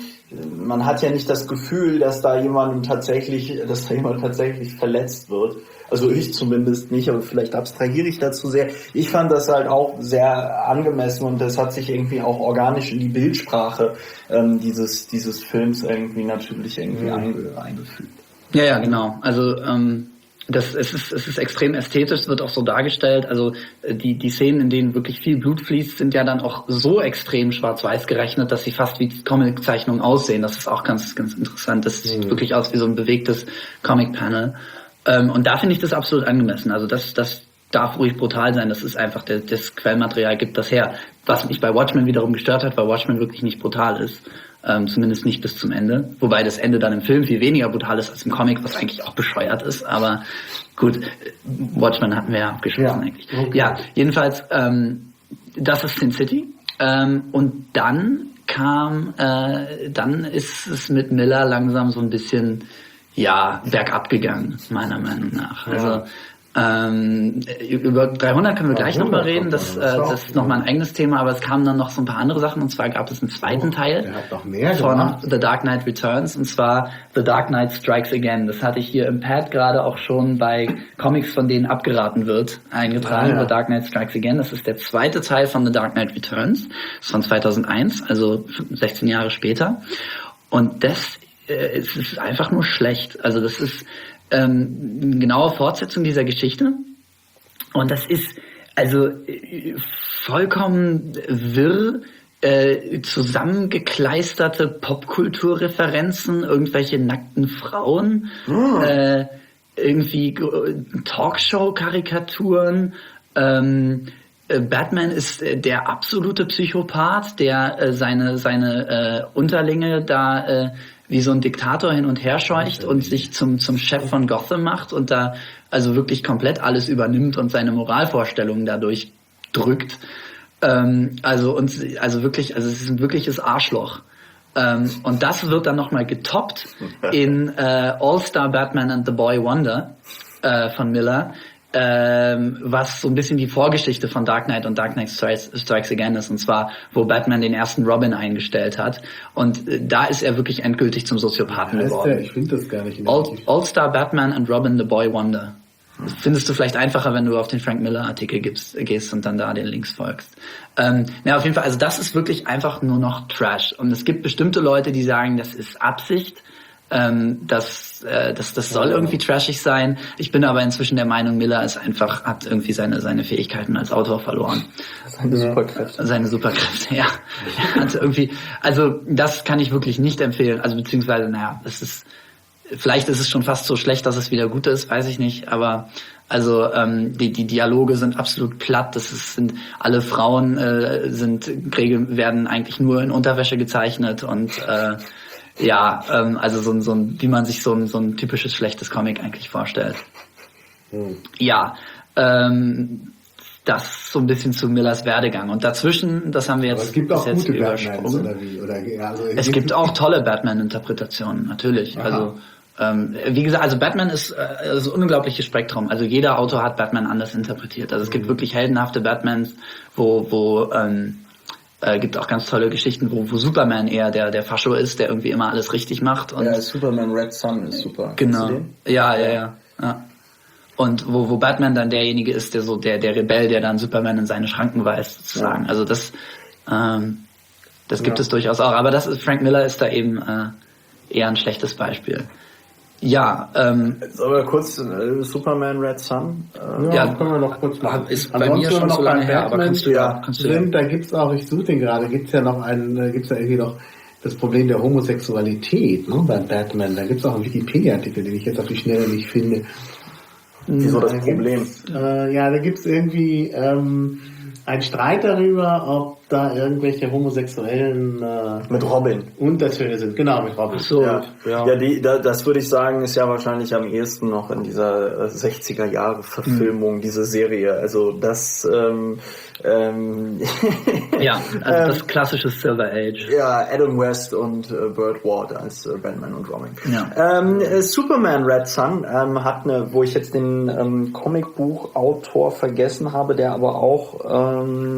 Man hat ja nicht das Gefühl, dass da jemand tatsächlich, dass da jemand tatsächlich verletzt wird. Also ich zumindest nicht, aber vielleicht abstrahiere ich dazu sehr. Ich fand das halt auch sehr angemessen und das hat sich irgendwie auch organisch in die Bildsprache ähm, dieses dieses Films irgendwie natürlich irgendwie mhm. einge- eingefügt. Ja, ja, genau. Also ähm, das es ist es ist extrem ästhetisch, es wird auch so dargestellt. Also die die Szenen, in denen wirklich viel Blut fließt, sind ja dann auch so extrem schwarz-weiß gerechnet, dass sie fast wie Comic-Zeichnungen aussehen. Das ist auch ganz ganz interessant. Das sieht mhm. wirklich aus wie so ein bewegtes Comic-Panel. Ähm, und da finde ich das absolut angemessen. Also das, das darf ruhig brutal sein. Das ist einfach, der, das Quellmaterial gibt das her. Was mich bei Watchmen wiederum gestört hat, weil Watchmen wirklich nicht brutal ist. Ähm, zumindest nicht bis zum Ende. Wobei das Ende dann im Film viel weniger brutal ist als im Comic, was eigentlich auch bescheuert ist. Aber gut, Watchmen hatten wir ja abgeschlossen ja, eigentlich. Okay. Ja, jedenfalls, ähm, das ist Sin City. Ähm, und dann kam, äh, dann ist es mit Miller langsam so ein bisschen ja, bergab gegangen, meiner Meinung nach. Ja. Also ähm, über dreihundert können wir gleich nochmal reden, das, äh, das ist nochmal ein eigenes Thema, aber es kamen dann noch so ein paar andere Sachen, und zwar gab es einen zweiten oh, Teil der hat noch mehr von gemacht. The Dark Knight Returns, und zwar The Dark Knight Strikes Again. Das hatte ich hier im Pad gerade auch schon bei Comics, von denen abgeraten wird, eingetragen. Ja, ja. The Dark Knight Strikes Again, das ist der zweite Teil von The Dark Knight Returns, das ist von zweitausendeins, also sechzehn Jahre später. Und das äh, es ist einfach nur schlecht. Also das ist ähm, eine genaue Fortsetzung dieser Geschichte. Und das ist also äh, vollkommen wirr, äh, zusammengekleisterte Popkulturreferenzen, irgendwelche nackten Frauen, oh. äh, irgendwie Talkshow-Karikaturen. Ähm, Batman ist der absolute Psychopath, der äh, seine seine äh, Unterlinge da äh, wie so ein Diktator hin und her scheucht und sich zum zum Chef von Gotham macht und da also wirklich komplett alles übernimmt und seine Moralvorstellungen dadurch drückt. Ähm, also und also wirklich, also es ist ein wirkliches Arschloch. Ähm, und das wird dann nochmal getoppt in äh, All-Star Batman and the Boy Wonder äh, von Miller. Ähm, was so ein bisschen die Vorgeschichte von Dark Knight und Dark Knight Strikes, Strikes Again ist, und zwar, wo Batman den ersten Robin eingestellt hat. Und äh, da ist er wirklich endgültig zum Soziopathen ja, geworden. Ich finde das gar nicht. All, All-Star Batman and Robin the Boy Wonder. Das findest du vielleicht einfacher, wenn du auf den Frank Miller Artikel gibst, gehst und dann da den Links folgst. Ähm, na, auf jeden Fall, also das ist wirklich einfach nur noch Trash. Und es gibt bestimmte Leute, die sagen, das ist Absicht, ähm, das, äh, das, das soll irgendwie trashig sein. Ich bin aber inzwischen der Meinung, Miller ist einfach, hat irgendwie seine, seine Fähigkeiten als Autor verloren. Seine Superkräfte. Seine Superkräfte, ja. Also irgendwie, also das kann ich wirklich nicht empfehlen. Also beziehungsweise, naja, das ist, vielleicht ist es schon fast so schlecht, dass es wieder gut ist, weiß ich nicht. Aber also ähm, die, die Dialoge sind absolut platt. Das ist, sind alle Frauen äh, sind werden eigentlich nur in Unterwäsche gezeichnet und äh, ja, ähm, also so ein, so ein, wie man sich so ein, so ein typisches schlechtes Comic eigentlich vorstellt. Hm. Ja, ähm, das so ein bisschen zu Millers Werdegang. Und dazwischen, das haben wir jetzt, Aber es gibt auch jetzt gute übersprungen. Batmans oder wie? Oder, also es gibt, gibt auch tolle Batman-Interpretationen, natürlich. Aha. Also ähm, wie gesagt, also Batman ist äh, das unglaubliche Spektrum. Also jeder Autor hat Batman anders interpretiert. Also es gibt wirklich heldenhafte Batmans, wo wo ähm, äh, gibt auch ganz tolle Geschichten, wo, wo Superman eher der der Fascho ist, der irgendwie immer alles richtig macht. Und ja, Superman Red Sun ist super. Genau. Ja, ja, ja, ja. Und wo wo Batman dann derjenige ist, der so der der Rebell, der dann Superman in seine Schranken weist, sozusagen. Ja. Also das ähm, das gibt ja. es durchaus auch. Aber das ist Frank Miller ist da eben äh, eher ein schlechtes Beispiel. Ja, ähm... Aber kurz, äh, Superman Red Sun? Äh, ja, ja, können wir noch kurz machen. Ist bei mir schon so lange her, aber kannst du ja... Kannst du sind, da gibt's auch, ich suche den gerade, gibt's ja noch einen, da gibt's ja irgendwie noch das Problem der Homosexualität, ne, bei Batman. Da gibt's auch einen Wikipedia-Artikel, den ich jetzt auf die Schnelle nicht finde. Wieso das Problem? Äh, ja, da gibt's irgendwie ähm, einen Streit darüber, ob da irgendwelche homosexuellen äh, mit Robin Untertöne sind. Genau, mit Robin. So, ja, ja. ja die, da, das würde ich sagen, ist ja wahrscheinlich am ehesten noch in dieser sechziger Jahre Verfilmung, mhm. diese Serie. Also das ähm, ähm, ja, also das klassische Silver Age. Ja, Adam West und äh, Burt Ward als äh, Batman und Robin. Ja. Ähm, äh, Superman Red Sun ähm, hat eine, wo ich jetzt den ähm, Comicbuchautor vergessen habe, der aber auch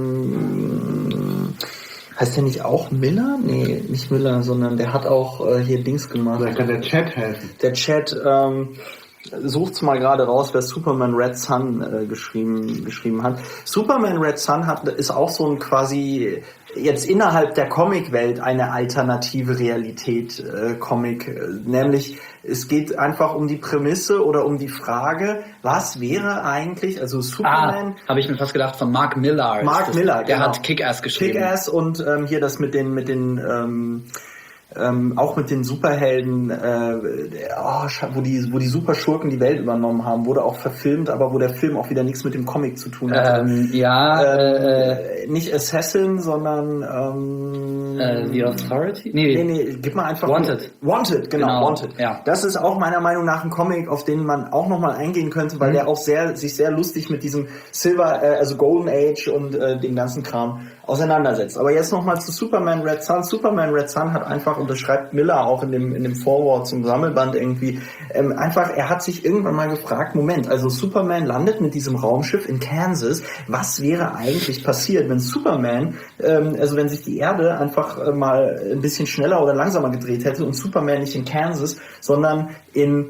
ähm, heißt der nicht auch Miller? Nee, nicht Miller, sondern der hat auch äh, hier Dings gemacht. Vielleicht kann der Chat helfen. Der Chat ähm, sucht's mal gerade raus, wer Superman Red Sun äh, geschrieben geschrieben hat. Superman Red Sun hat ist auch so ein quasi jetzt innerhalb der Comicwelt eine alternative Realität äh, Comic, äh, nämlich es geht einfach um die Prämisse oder um die Frage, was wäre eigentlich, also Superman... Ah, habe ich mir fast gedacht, von Mark Millar. Mark das, Millar, Der genau. hat Kick-Ass geschrieben. Kick-Ass und ähm, hier das mit den, mit den ähm, ähm, auch mit den Superhelden, äh, oh, wo die, wo die Superschurken die Welt übernommen haben, wurde auch verfilmt, aber wo der Film auch wieder nichts mit dem Comic zu tun hat. Ähm, ja, ähm, äh, nicht Assassin, sondern ähm, äh, The Authority? Nee, nee, nee, gib mal einfach Wanted. Wanted, genau, genau, Wanted. Ja. Das ist auch meiner Meinung nach ein Comic, auf den man auch nochmal eingehen könnte, weil mhm. der auch sehr, sich sehr lustig mit diesem Silver, äh, also Golden Age und äh, dem ganzen Kram auseinandersetzt. Aber jetzt nochmal zu Superman Red Sun. Superman Red Sun hat einfach, und das schreibt Miller auch in dem in dem Vorwort zum Sammelband irgendwie, ähm, einfach, er hat sich irgendwann mal gefragt, Moment, also Superman landet mit diesem Raumschiff in Kansas, was wäre eigentlich passiert, wenn Superman, ähm, also wenn sich die Erde einfach äh, mal ein bisschen schneller oder langsamer gedreht hätte und Superman nicht in Kansas, sondern in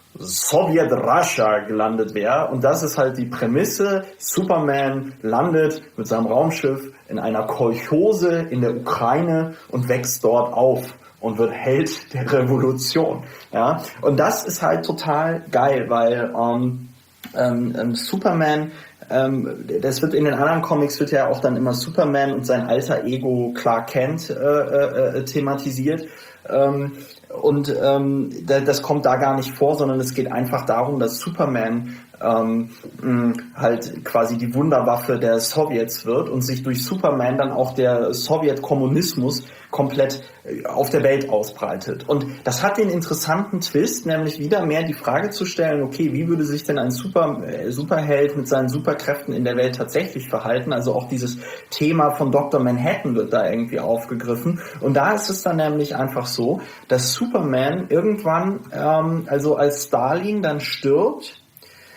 Sowjet Russia gelandet wäre. Und das ist halt die Prämisse. Superman landet mit seinem Raumschiff in einer Kolchose in der Ukraine und wächst dort auf und wird Held der Revolution. Ja, und das ist halt total geil, weil ähm, ähm, Superman, ähm, das wird in den anderen Comics wird ja auch dann immer Superman und sein alter Ego Clark Kent äh, äh, thematisiert. Ähm, und ähm, das kommt da gar nicht vor, sondern es geht einfach darum, dass Superman ähm, mh, halt quasi die Wunderwaffe der Sowjets wird und sich durch Superman dann auch der Sowjetkommunismus komplett auf der Welt ausbreitet. Und das hat den interessanten Twist, nämlich wieder mehr die Frage zu stellen, okay, wie würde sich denn ein Super, äh, Superheld mit seinen Superkräften in der Welt tatsächlich verhalten? Also auch dieses Thema von Doktor Manhattan wird da irgendwie aufgegriffen. Und da ist es dann nämlich einfach so, dass Superman irgendwann, ähm, also als Stalin dann stirbt,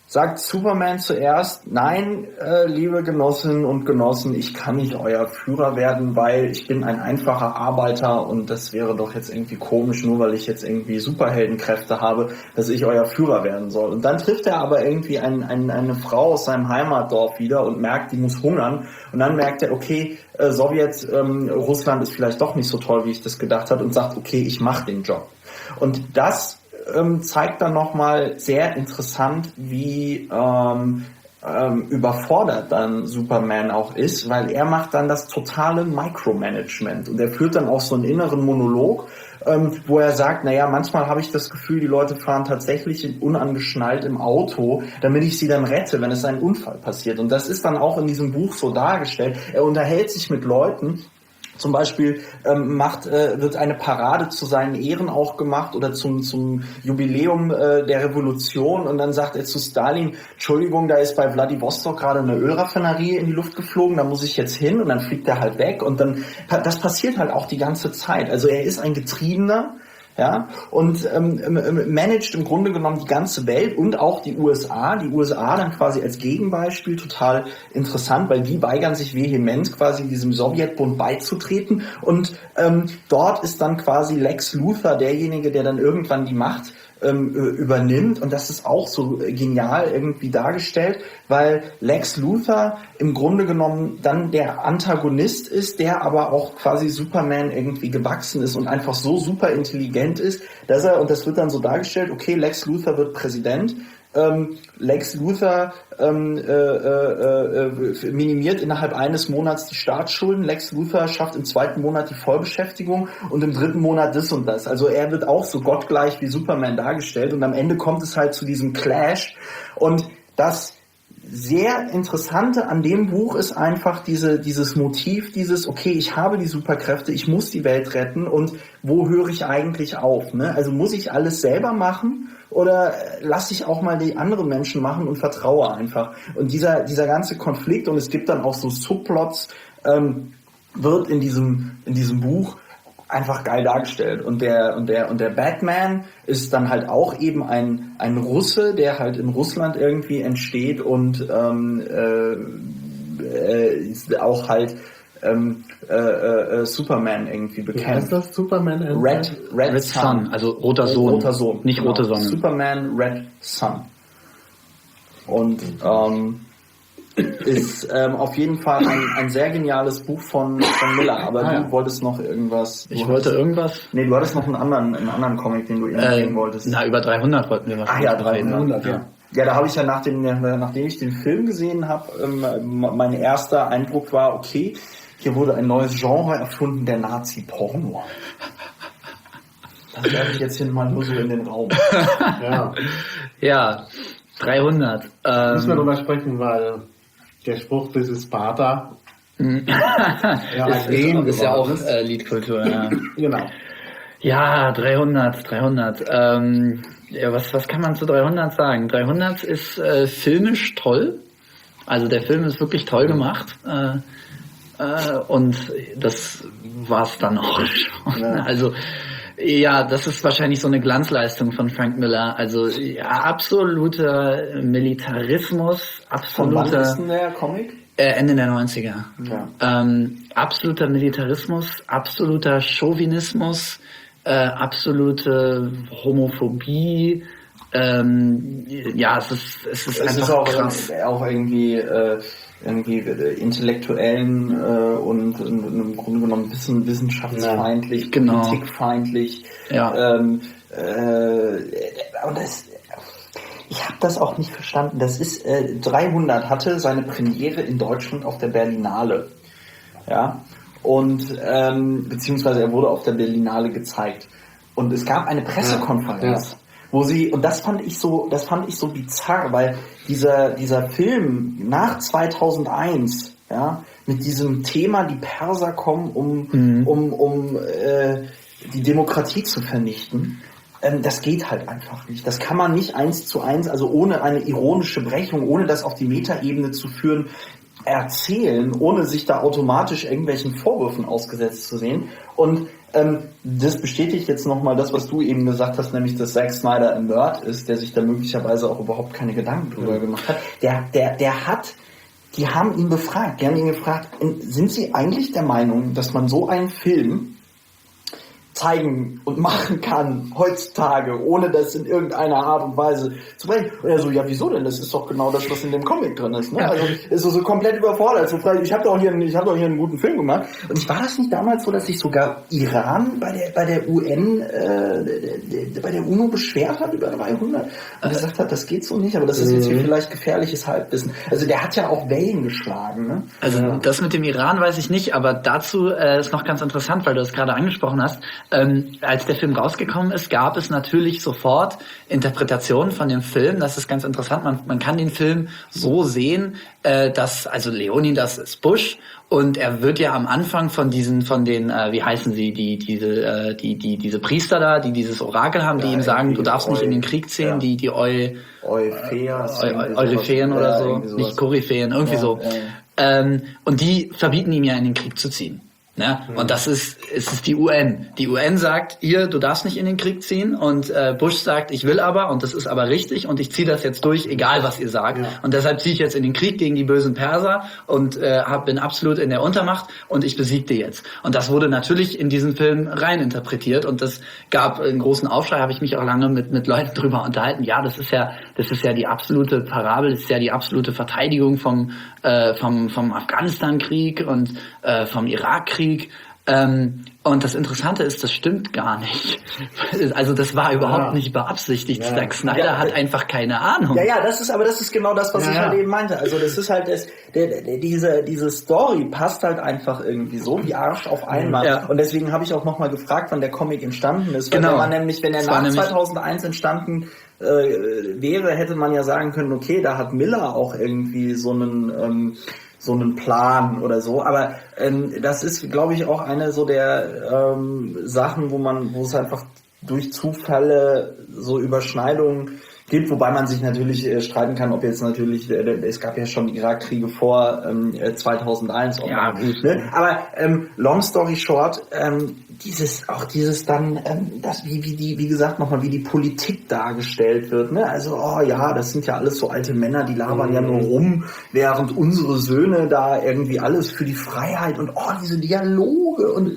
sagt Superman zuerst, nein, äh, liebe Genossinnen und Genossen, ich kann nicht euer Führer werden, weil ich bin ein einfacher Arbeiter und das wäre doch jetzt irgendwie komisch, nur weil ich jetzt irgendwie Superheldenkräfte habe, dass ich euer Führer werden soll. Und dann trifft er aber irgendwie ein, ein, eine Frau aus seinem Heimatdorf wieder und merkt, die muss hungern. Und dann merkt er, okay, äh, Sowjet, ähm, Russland ist vielleicht doch nicht so toll, wie ich das gedacht habe und sagt, okay, ich mache den Job. Und das ähm, zeigt dann nochmal sehr interessant, wie ähm, ähm, überfordert dann Superman auch ist, weil er macht dann das totale Micromanagement und er führt dann auch so einen inneren Monolog, ähm, wo er sagt, naja, manchmal habe ich das Gefühl, die Leute fahren tatsächlich unangeschnallt im Auto, damit ich sie dann rette, wenn es ein Unfall passiert. Und das ist dann auch in diesem Buch so dargestellt. Er unterhält sich mit Leuten, zum Beispiel ähm, macht, äh, wird eine Parade zu seinen Ehren auch gemacht oder zum, zum Jubiläum äh, der Revolution und dann sagt er zu Stalin, Entschuldigung, da ist bei Wladiwostok gerade eine Ölraffinerie in die Luft geflogen, da muss ich jetzt hin und dann fliegt er halt weg und dann, das passiert halt auch die ganze Zeit. Also er ist ein Getriebener, ja, und ähm, managt im Grunde genommen die ganze Welt und auch die U S A. Die U S A dann quasi als Gegenbeispiel total interessant, weil die weigern sich vehement quasi diesem Sowjetbund beizutreten und ähm, dort ist dann quasi Lex Luthor derjenige, der dann irgendwann die Macht ähm, übernimmt und das ist auch so genial irgendwie dargestellt, weil Lex Luthor im Grunde genommen dann der Antagonist ist, der aber auch quasi Superman irgendwie gewachsen ist und einfach so super intelligent ist, dass er, und das wird dann so dargestellt, okay, Lex Luthor wird Präsident, ähm, Lex Luthor ähm, äh, äh, äh, minimiert innerhalb eines Monats die Staatsschulden, Lex Luthor schafft im zweiten Monat die Vollbeschäftigung und im dritten Monat das und das. Also er wird auch so gottgleich wie Superman dargestellt und am Ende kommt es halt zu diesem Clash und das sehr Interessante an dem Buch ist einfach diese, dieses Motiv, dieses, okay, ich habe die Superkräfte, ich muss die Welt retten und wo höre ich eigentlich auf? Ne? Also muss ich alles selber machen oder lasse ich auch mal die anderen Menschen machen und vertraue einfach? Und dieser, dieser ganze Konflikt und es gibt dann auch so Subplots, ähm, wird in diesem, in diesem Buch einfach geil dargestellt. Und der, und der, und der Batman ist dann halt auch eben ein, ein Russe, der halt in Russland irgendwie entsteht und, ähm, äh, äh, auch halt, ähm, äh, äh, Superman irgendwie bekämpft. Wie heißt das? Superman and Red, Red, Red Sun. Sun, also roter Sohn. Roter Sohn. Nicht genau. rote Sonne. Superman Red Sun. Und, ähm, ist ähm, auf jeden Fall ein, ein sehr geniales Buch von, von Miller, aber ah, du ja. wolltest noch irgendwas. Ich wollte irgendwas. Nee, du hattest noch einen anderen, einen anderen Comic, den du empfehlen Äh, wolltest. na, über dreihundert wollten wir Ach wahrscheinlich ja, noch reden. dreihundert, ja. Ja, da habe ich ja nach dem, nachdem ich den Film gesehen habe, ähm, mein erster Eindruck war, okay, hier wurde ein neues Genre erfunden, der Nazi-Porno. Das werfe ich jetzt hier mal nur so in den Raum. Ja. Ja, dreihundert. Ähm, Müssen wir drüber sprechen, weil der Spruch, das ist Sparta. ja, ist, ist, ist ja auch äh, Liedkultur. Ja. Genau. Ja, dreihundert, dreihundert. Ähm, ja, was, was kann man zu dreihundert sagen? dreihundert ist äh, filmisch toll. Also der Film ist wirklich toll gemacht. Äh, äh, und das war's dann auch schon. Ja. Also ja, das ist wahrscheinlich so eine Glanzleistung von Frank Miller. Also ja, absoluter Militarismus, absoluter... Von wann ist denn der Comic? Äh, Ende der neunziger. Ja. Ähm, absoluter Militarismus, absoluter Chauvinismus, äh, absolute Homophobie. Ähm, ja, es ist, es ist es einfach ist auch, krass. auch irgendwie... Äh, irgendwie intellektuellen äh, und, und, und im Grunde genommen wissen, wissenschaftsfeindlich, ja, genau. politikfeindlich. Ja. Ähm, äh, und das, ich habe das auch nicht verstanden. Das ist äh, dreihundert hatte seine Premiere in Deutschland auf der Berlinale, ja, und ähm, beziehungsweise er wurde auf der Berlinale gezeigt und es gab eine Pressekonferenz. Ja. Wo sie, und das fand ich so, das fand ich so bizarr, weil dieser, dieser Film nach zweitausendeins, ja, mit diesem Thema, die Perser kommen, um, mhm. um, um, äh, die Demokratie zu vernichten, ähm, das geht halt einfach nicht. Das kann man nicht eins zu eins, also ohne eine ironische Brechung, ohne das auf die Metaebene zu führen, erzählen, ohne sich da automatisch irgendwelchen Vorwürfen ausgesetzt zu sehen. Und ähm, das bestätigt jetzt nochmal das, was du eben gesagt hast, nämlich, dass Zack Snyder ein Nerd ist, der sich da möglicherweise auch überhaupt keine Gedanken drüber gemacht hat. Der, der, der hat, die haben ihn befragt, die haben ihn gefragt, sind Sie eigentlich der Meinung, dass man so einen Film zeigen und machen kann heutzutage, ohne das in irgendeiner Art und Weise zu bringen? Und er so, ja, wieso denn? Das ist doch genau das, was in dem Comic drin ist. Ne? Ja. Also ist so, so komplett überfordert. So, ich habe doch hier, ich habe doch hier einen guten Film gemacht. Und war das nicht damals so, dass sich sogar Iran bei der bei der U N, äh, bei der UNO beschwert hat über dreihundert und gesagt hat, das geht so nicht. Aber das ist jetzt hier vielleicht gefährliches Halbwissen. Also der hat ja auch Wellen geschlagen. Ne? Also ja. Das mit dem Iran weiß ich nicht, aber dazu äh, ist noch ganz interessant, weil du es gerade angesprochen hast. Ähm, als der Film rausgekommen ist, gab es natürlich sofort Interpretationen von dem Film. Das ist ganz interessant. Man, man kann den Film so sehen, äh, dass, also Leonidas ist Bush und er wird ja am Anfang von diesen, von den, äh, wie heißen sie, die, diese, äh, die, die, diese Priester da, die dieses Orakel haben, die ja, ihm sagen, du darfst Eu- nicht in den Krieg ziehen, ja. die, die Eu, Euphäas, Eu, Eu, Euryphäen oder ja, so, nicht Koryphäen, irgendwie ja, so. Ja. Ähm, und die verbieten ihm ja in den Krieg zu ziehen. Ne? Mhm. Und das ist, es ist die U N. Die U N sagt, hier, du darfst nicht in den Krieg ziehen und äh, Bush sagt, ich will aber und das ist aber richtig und ich ziehe das jetzt durch, egal was ihr sagt. Ja. Und deshalb ziehe ich jetzt in den Krieg gegen die bösen Perser und äh, hab, bin absolut in der Untermacht und ich besiegte jetzt. Und das wurde natürlich in diesen Film reininterpretiert und das gab einen großen Aufschrei, habe ich mich auch lange mit mit Leuten drüber unterhalten. Ja, das ist ja, das ist ja die absolute Parabel, das ist ja die absolute Verteidigung vom äh, vom vom Afghanistan-Krieg und äh, vom Irakkrieg. Ähm, und das Interessante ist, das stimmt gar nicht. Also das war überhaupt ja. nicht beabsichtigt. Ja. Zack Snyder ja, hat einfach keine Ahnung. Ja, ja, das ist, aber das ist genau das, was ja, ich halt eben meinte. Also das ist halt, das, der, der, diese, diese Story passt halt einfach irgendwie so wie Arsch auf einmal. Ja. Und deswegen habe ich auch nochmal gefragt, wann der Comic entstanden ist. Weil genau. Wenn man nämlich, wenn er das nach zweitausendeins entstanden äh, wäre, hätte man ja sagen können, okay, da hat Miller auch irgendwie so einen... Ähm, so einen Plan oder so, aber ähm, das ist, glaube ich, auch eine so der ähm, Sachen, wo man, wo es einfach durch Zufälle so Überschneidungen gibt, wobei man sich natürlich äh, streiten kann, ob jetzt natürlich, äh, es gab ja schon Irakkriege vor ähm, zweitausendeins, auch ja, mal, ne? Aber ähm, long story short, ähm, dieses, auch dieses dann, ähm, das, wie, wie die, wie gesagt, nochmal, wie die Politik dargestellt wird, ne? Also, oh ja, das sind ja alles so alte Männer, die labern mhm. ja nur rum, während unsere Söhne da irgendwie alles für die Freiheit und oh, diese Dialoge und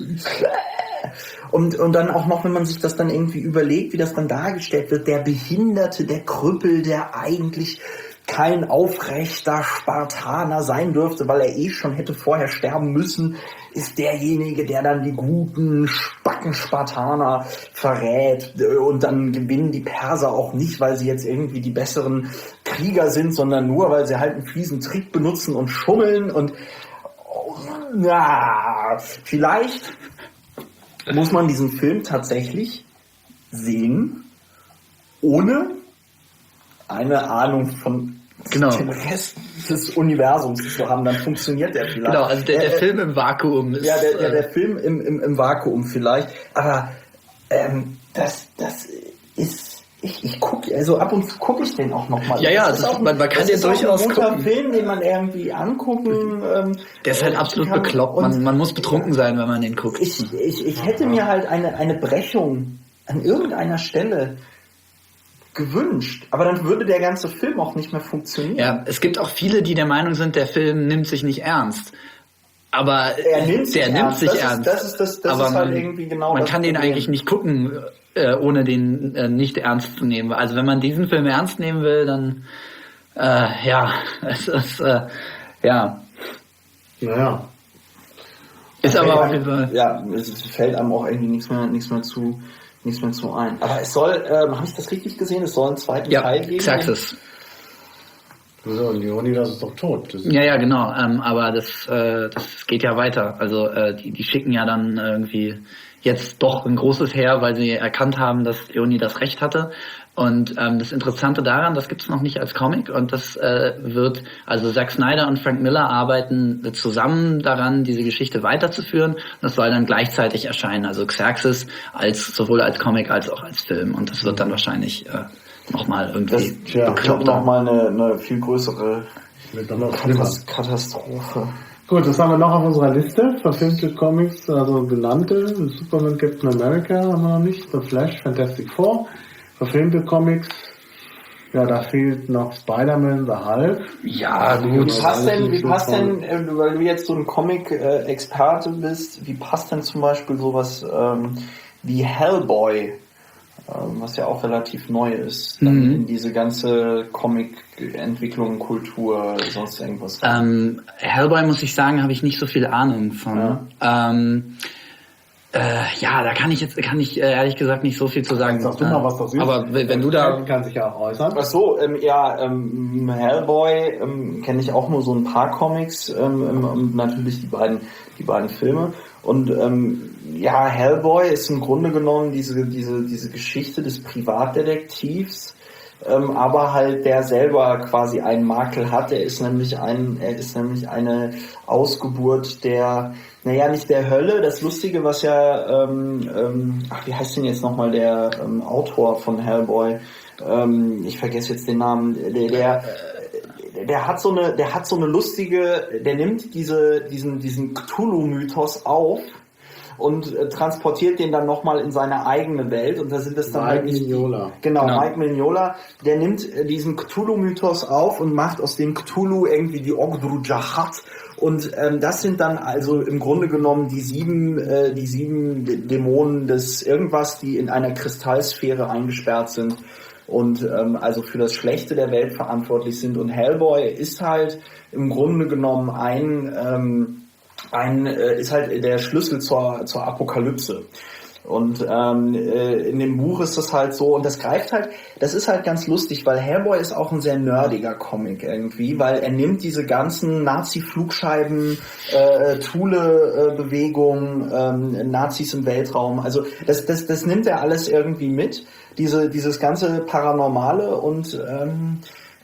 Und, und dann auch noch, wenn man sich das dann irgendwie überlegt, wie das dann dargestellt wird, der Behinderte, der Krüppel, der eigentlich kein aufrechter Spartaner sein dürfte, weil er eh schon hätte vorher sterben müssen, ist derjenige, der dann die guten Spacken-Spartaner verrät. Und dann gewinnen die Perser auch nicht, weil sie jetzt irgendwie die besseren Krieger sind, sondern nur, weil sie halt einen fiesen Trick benutzen und schummeln. Und na, vielleicht muss man diesen Film tatsächlich sehen, ohne eine Ahnung von genau. dem Rest des Universums zu haben, dann funktioniert der vielleicht. Genau, also der, der äh, Film im Vakuum ist... Ja, der, der, der Film im, im, im Vakuum vielleicht, aber ähm, das, das ist... Ich, ich gucke, also ab und zu gucke ich den auch nochmal. Ja, ja, das ist, man, man kann den durchaus gucken. Das ist ein guter Film, den man irgendwie angucken... Ähm, der ist halt absolut kann. bekloppt. Man, man muss betrunken sein, wenn man den guckt. Ich, ich, ich hätte mir halt eine, eine Brechung an irgendeiner Stelle gewünscht, aber dann würde der ganze Film auch nicht mehr funktionieren. Ja, es gibt auch viele, die der Meinung sind, der Film nimmt sich nicht ernst. Aber er nimmt sich der ernst. nimmt sich das ernst. Ist, das ist, das, das aber ist halt man, irgendwie genau man das kann Problem. Den eigentlich nicht gucken, äh, ohne den äh, nicht ernst zu nehmen. Also wenn man diesen Film ernst nehmen will, dann äh, ja, es ist äh, ja. Naja. Ist okay, aber auf jeden Fall. Ja, es fällt einem auch irgendwie nichts mehr, nichts mehr zu, nichts mehr zu ein. Aber es soll, ähm, habe ich das richtig gesehen? Es soll einen zweiten ja, Teil geben. Xerxes. So, Leonidas ist doch tot. Das ja, ja, genau. Ähm, aber das, äh, das geht ja weiter. Also äh, die, die schicken ja dann irgendwie jetzt doch ein großes Heer, weil sie erkannt haben, dass Leonidas recht hatte. Und ähm, das Interessante daran, das gibt's noch nicht als Comic und das äh, wird, also Zack Snyder und Frank Miller arbeiten zusammen daran, diese Geschichte weiterzuführen. Das soll dann gleichzeitig erscheinen, also Xerxes als sowohl als Comic als auch als Film. Und das wird dann wahrscheinlich äh, nochmal irgendwie das, ja, nochmal eine, eine viel größere Katas- Katastrophe. Gut, das haben wir noch auf unserer Liste. Verfilmte Comics, also genannte. Superman, Captain America haben wir noch nicht. The Flash, Fantastic Four. Verfilmte Comics. Ja, da fehlt noch Spider-Man, The Hulk. Ja, gut. Wie passt denn, wie passt denn, äh, weil du jetzt so ein Comic-Experte bist, wie passt denn zum Beispiel sowas ähm, wie Hellboy, äh, was ja auch relativ neu ist, dann Mhm. in diese ganze Comic-Entwicklung, Kultur, sonst irgendwas? Ähm, Hellboy, muss ich sagen, habe ich nicht so viel Ahnung von. Ja. Ähm, äh, ja, da kann ich jetzt, kann ich äh, ehrlich gesagt nicht so viel zu sagen. Sag du mal, was das ist. Aber wenn, wenn du da... Kann sich ja auch äußern. Ach so, ähm, ja, ähm, Hellboy ähm, kenne ich auch nur so ein paar Comics ähm, ähm, und natürlich die beiden, die beiden Filme. Und ähm, ja, Hellboy ist im Grunde genommen diese diese diese Geschichte des Privatdetektivs, ähm, aber halt der selber quasi einen Makel hat. Er ist nämlich ein, er ist nämlich eine Ausgeburt der, naja, nicht der Hölle. Das Lustige, was ja, ähm, ähm, ach, wie heißt denn jetzt nochmal der ähm, Autor von Hellboy? Ähm, ich vergesse jetzt den Namen. Der, der, der hat so eine, der hat so eine lustige, der nimmt diese, diesen, diesen Cthulhu-Mythos auf und äh, transportiert den dann nochmal in seine eigene Welt, und da sind es dann Mike halt nicht... Mignola. Genau, Genau. Mike Mignola, der nimmt äh, diesen Cthulhu-Mythos auf und macht aus dem Cthulhu irgendwie die Ogdru Jahat, und ähm, das sind dann also im Grunde genommen die sieben, äh, die sieben D- Dämonen des irgendwas, die in einer Kristallsphäre eingesperrt sind und ähm, also für das Schlechte der Welt verantwortlich sind. Und Hellboy ist halt im Grunde genommen ein... Ähm, ein äh, ist halt der Schlüssel zur zur Apokalypse. Und ähm, äh, in dem Buch ist das halt so, und das greift halt, das ist halt ganz lustig, weil Hellboy ist auch ein sehr nerdiger Comic irgendwie, weil er nimmt diese ganzen Nazi-Flugscheiben, äh, Thule-Bewegungen, ähm, Nazis im Weltraum, also das, das, das nimmt er alles irgendwie mit, diese, dieses ganze Paranormale, und ähm,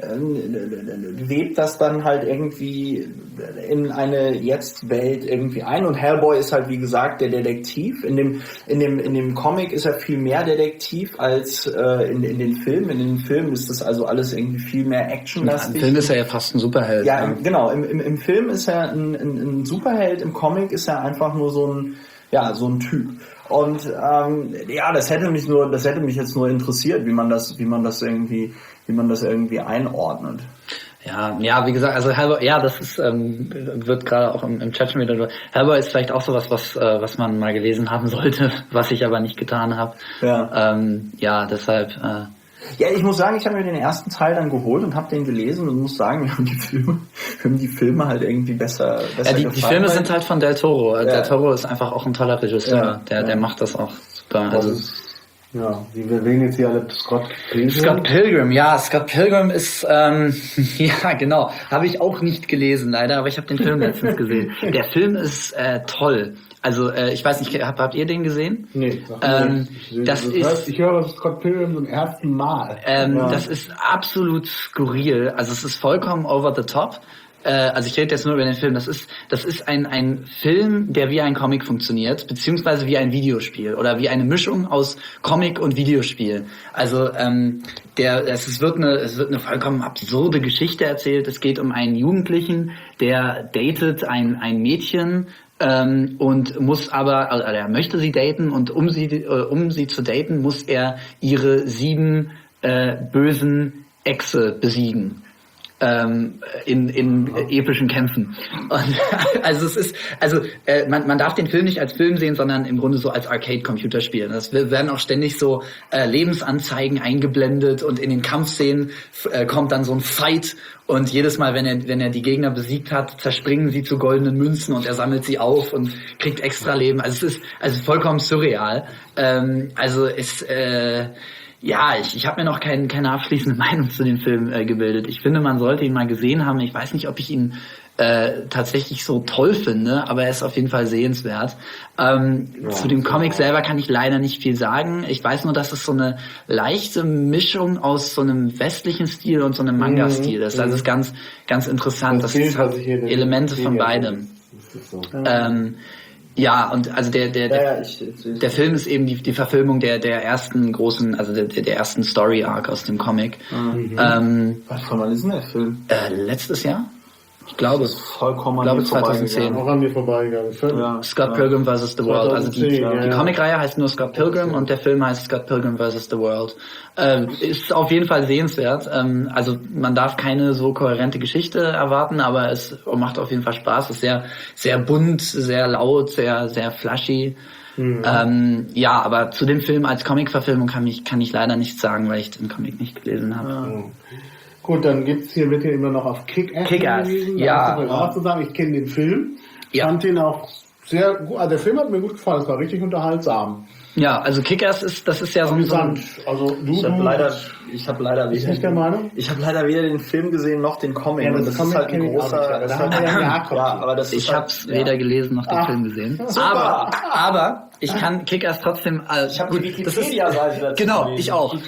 webt das dann halt irgendwie in eine Jetzt-Welt irgendwie ein. Und Hellboy ist halt, wie gesagt, der Detektiv. In dem, in dem, in dem Comic ist er viel mehr Detektiv als äh, in, in den Filmen. In den Filmen ist das also alles irgendwie viel mehr actionlastig. Im Film ist er ja fast ein Superheld. Ja, im, genau. Im, im, Im Film ist er ein, ein, ein Superheld, im Comic ist er einfach nur so ein, ja, so ein Typ. Und ähm, ja, das hätte mich nur, das hätte mich jetzt nur interessiert, wie man das, wie man das irgendwie, wie man das irgendwie einordnet. Ja, ja, wie gesagt, also Hellboy, ja, das ist, ähm, wird gerade auch im, im Chat schon wieder, Hellboy ist vielleicht auch sowas, was, äh, was man mal gelesen haben sollte, was ich aber nicht getan habe. Ja. Ähm, ja, deshalb, äh, Ja, ich muss sagen, ich habe mir den ersten Teil dann geholt und habe den gelesen und muss sagen, wir haben die Filme, wir haben die Filme halt irgendwie besser, besser ja, die, gefallen. die Filme sind halt von Del Toro. Ja. Del Toro ist einfach auch ein toller Regisseur. Ja, der, ja. der macht das auch super. Das Also, ist, ja, wir erwähnen jetzt hier alle Scott Pilgrim. Scott Pilgrim, ja, Scott Pilgrim ist, ähm, ja, genau, habe ich auch nicht gelesen, leider, aber ich habe den Film letztens gesehen. Der Film ist äh, toll. Also, äh, ich weiß nicht, habt, habt ihr den gesehen? Nee, sag Ähm, mir nicht. das ich, ist- ich höre Scott Pilgrim zum ersten Mal. Ähm, ja. Das ist absolut skurril. Also es ist vollkommen over the top. Äh, also ich rede jetzt nur über den Film. Das ist, das ist ein, ein Film, der wie ein Comic funktioniert, beziehungsweise wie ein Videospiel oder wie eine Mischung aus Comic und Videospiel. Also ähm, der, es ist- wird eine, es wird eine vollkommen absurde Geschichte erzählt. Es geht um einen Jugendlichen, der datet ein, ein Mädchen, ähm, und muss aber, also er möchte sie daten, und um sie, äh, um sie zu daten, muss er ihre sieben äh, bösen Exe besiegen. Ähm, in, in epischen Kämpfen. Und, also es ist, also äh, man, man darf den Film nicht als Film sehen, sondern im Grunde so als Arcade-Computerspiel. Das werden auch ständig so äh, Lebensanzeigen eingeblendet, und in den Kampfszenen äh, kommt dann so ein Fight, und jedes Mal, wenn er wenn er die Gegner besiegt hat, zerspringen sie zu goldenen Münzen, und er sammelt sie auf und kriegt extra Leben. Also es ist also vollkommen surreal. Ähm, also es äh, Ja, ich, ich habe mir noch kein, keine abschließende Meinung zu dem Film äh, gebildet. Ich finde, man sollte ihn mal gesehen haben. Ich weiß nicht, ob ich ihn äh, tatsächlich so toll finde, aber er ist auf jeden Fall sehenswert. Ähm, Ja, zu dem so. Comic selber kann ich leider nicht viel sagen. Ich weiß nur, dass es so eine leichte Mischung aus so einem westlichen Stil und so einem Manga-Stil ist. Also es ist ganz, ganz interessant. Das, Bild, ist halt was ich hier in der Elemente von Wikipedia beidem. sehe, das ist so. Ähm, ja, und also der, der, der Ja, ja, ich, ich, der Film ist eben die, die Verfilmung der, der ersten großen, also der, der ersten Story-Arc aus dem Comic. Mhm. Ähm, was von wann ist denn der Film? äh, letztes Jahr? Ich glaube, das ist vollkommen ich glaube an mir zweitausendzehn. Auch an mir vorbeigegangen. Ja. Scott Pilgrim versus The World. Also die, zweitausendzehn, die ja, ja. Comicreihe heißt nur Scott Pilgrim und der Film heißt Scott Pilgrim versus The World. Ähm, ist auf jeden Fall sehenswert. Ähm, also man darf keine so kohärente Geschichte erwarten, aber es macht auf jeden Fall Spaß. Es ist sehr, sehr bunt, sehr laut, sehr, sehr flashy. Mhm. Ähm, ja, aber zu dem Film als Comic-Verfilmung kann ich, kann ich leider nichts sagen, weil ich den Comic nicht gelesen habe. Ja. Gut, dann gibt's hier, wird hier immer noch auf Kick-Ass Kick-Ass, hingewiesen. ja. Auch zu sagen, ich kenne den Film, Ja. fand den auch sehr gut, also der Film hat mir gut gefallen, es war richtig unterhaltsam. Ja, also Kick-Ass ist, das ist ja so ein... So Amüsant. Also du, Ich habe du- leider, ich habe leider Bist weder, nicht der Meinung? ich habe leider weder den Film gesehen noch den Comic. Ja, und das das Comic ist halt ein kenn ich auch großer, nicht, aber das da ist haben halt, wir ja Jakob. ja, aber das Ich ist habe es halt, weder ja. gelesen noch den Ah, Film gesehen. super. Aber, aber ich kann Kick-Ass trotzdem... Äh, Ich habe gut, die das ist- Wikipedia-Seite dazu Genau, gelesen. ich auch.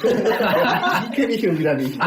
Die kenne ich schon wieder nicht.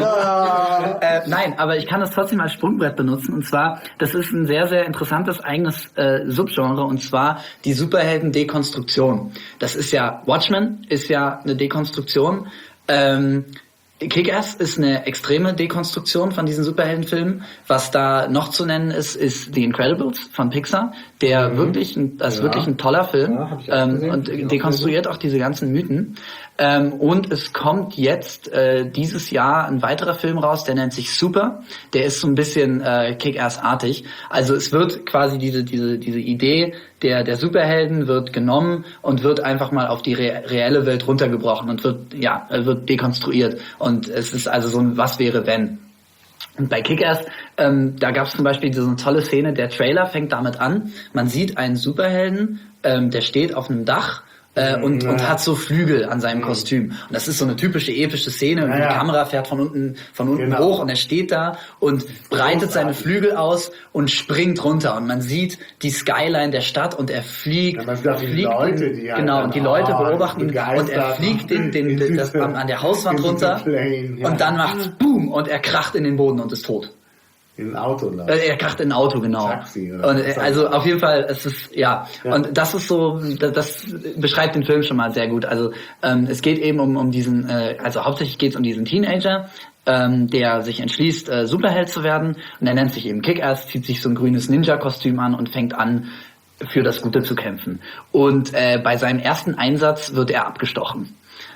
äh, nein, aber ich kann das trotzdem als Sprungbrett benutzen. Und zwar, das ist ein sehr, sehr interessantes eigenes äh, Subgenre. Und zwar die Superhelden-Dekonstruktion. Das ist ja, Watchmen ist ja eine Dekonstruktion. Ähm, Kick-Ass ist eine extreme Dekonstruktion von diesen Superheldenfilmen. Was da noch zu nennen ist, ist The Incredibles von Pixar, der Mhm. wirklich, ein, das ist Ja. wirklich ein toller Film Ja, hab ich auch ähm, gesehen. und Hab ich auch dekonstruiert auch diese ganzen Mythen. Ähm, und es kommt jetzt äh, dieses Jahr ein weiterer Film raus, der nennt sich Super. Der ist so ein bisschen äh, Kick-Ass-artig. Also es wird quasi diese diese diese Idee der der Superhelden wird genommen und wird einfach mal auf die re- reelle Welt runtergebrochen und wird ja wird dekonstruiert. Und es ist also so ein Was wäre wenn. Und bei Kick-Ass, ähm, da gab es zum Beispiel so eine tolle Szene, der Trailer fängt damit an, man sieht einen Superhelden, ähm, der steht auf einem Dach äh, und, Ja. und hat so Flügel an seinem Kostüm. Und das ist so eine typische epische Szene und Ja, die ja. Kamera fährt von unten von unten Genau. hoch und er steht da und breitet seine Großartig. Flügel aus und springt runter. Und man sieht die Skyline der Stadt und er fliegt. Ja, man sieht auch die fliegt Leute, in, die halt genau, dann, und die Leute oh, beobachten ihn und er begeistert fliegt den, den, in den, das, diese- an, an der Hauswand in diese runter Plane, ja. und dann macht's Boom und er kracht in den Boden und ist tot. In ein Auto läuft. Äh, Er kracht in ein Auto, genau. Taxi, oder? Und äh, also auf jeden Fall, es ist ja. Ja. Und das ist so, das, das beschreibt den Film schon mal sehr gut. Also ähm, es geht eben um um diesen, äh, also hauptsächlich geht es um diesen Teenager, ähm, der sich entschließt, äh, Superheld zu werden. Und er nennt sich eben Kick-Ass, zieht sich so ein grünes Ninja-Kostüm an und fängt an, für das Gute zu kämpfen. Und äh, bei seinem ersten Einsatz wird er abgestochen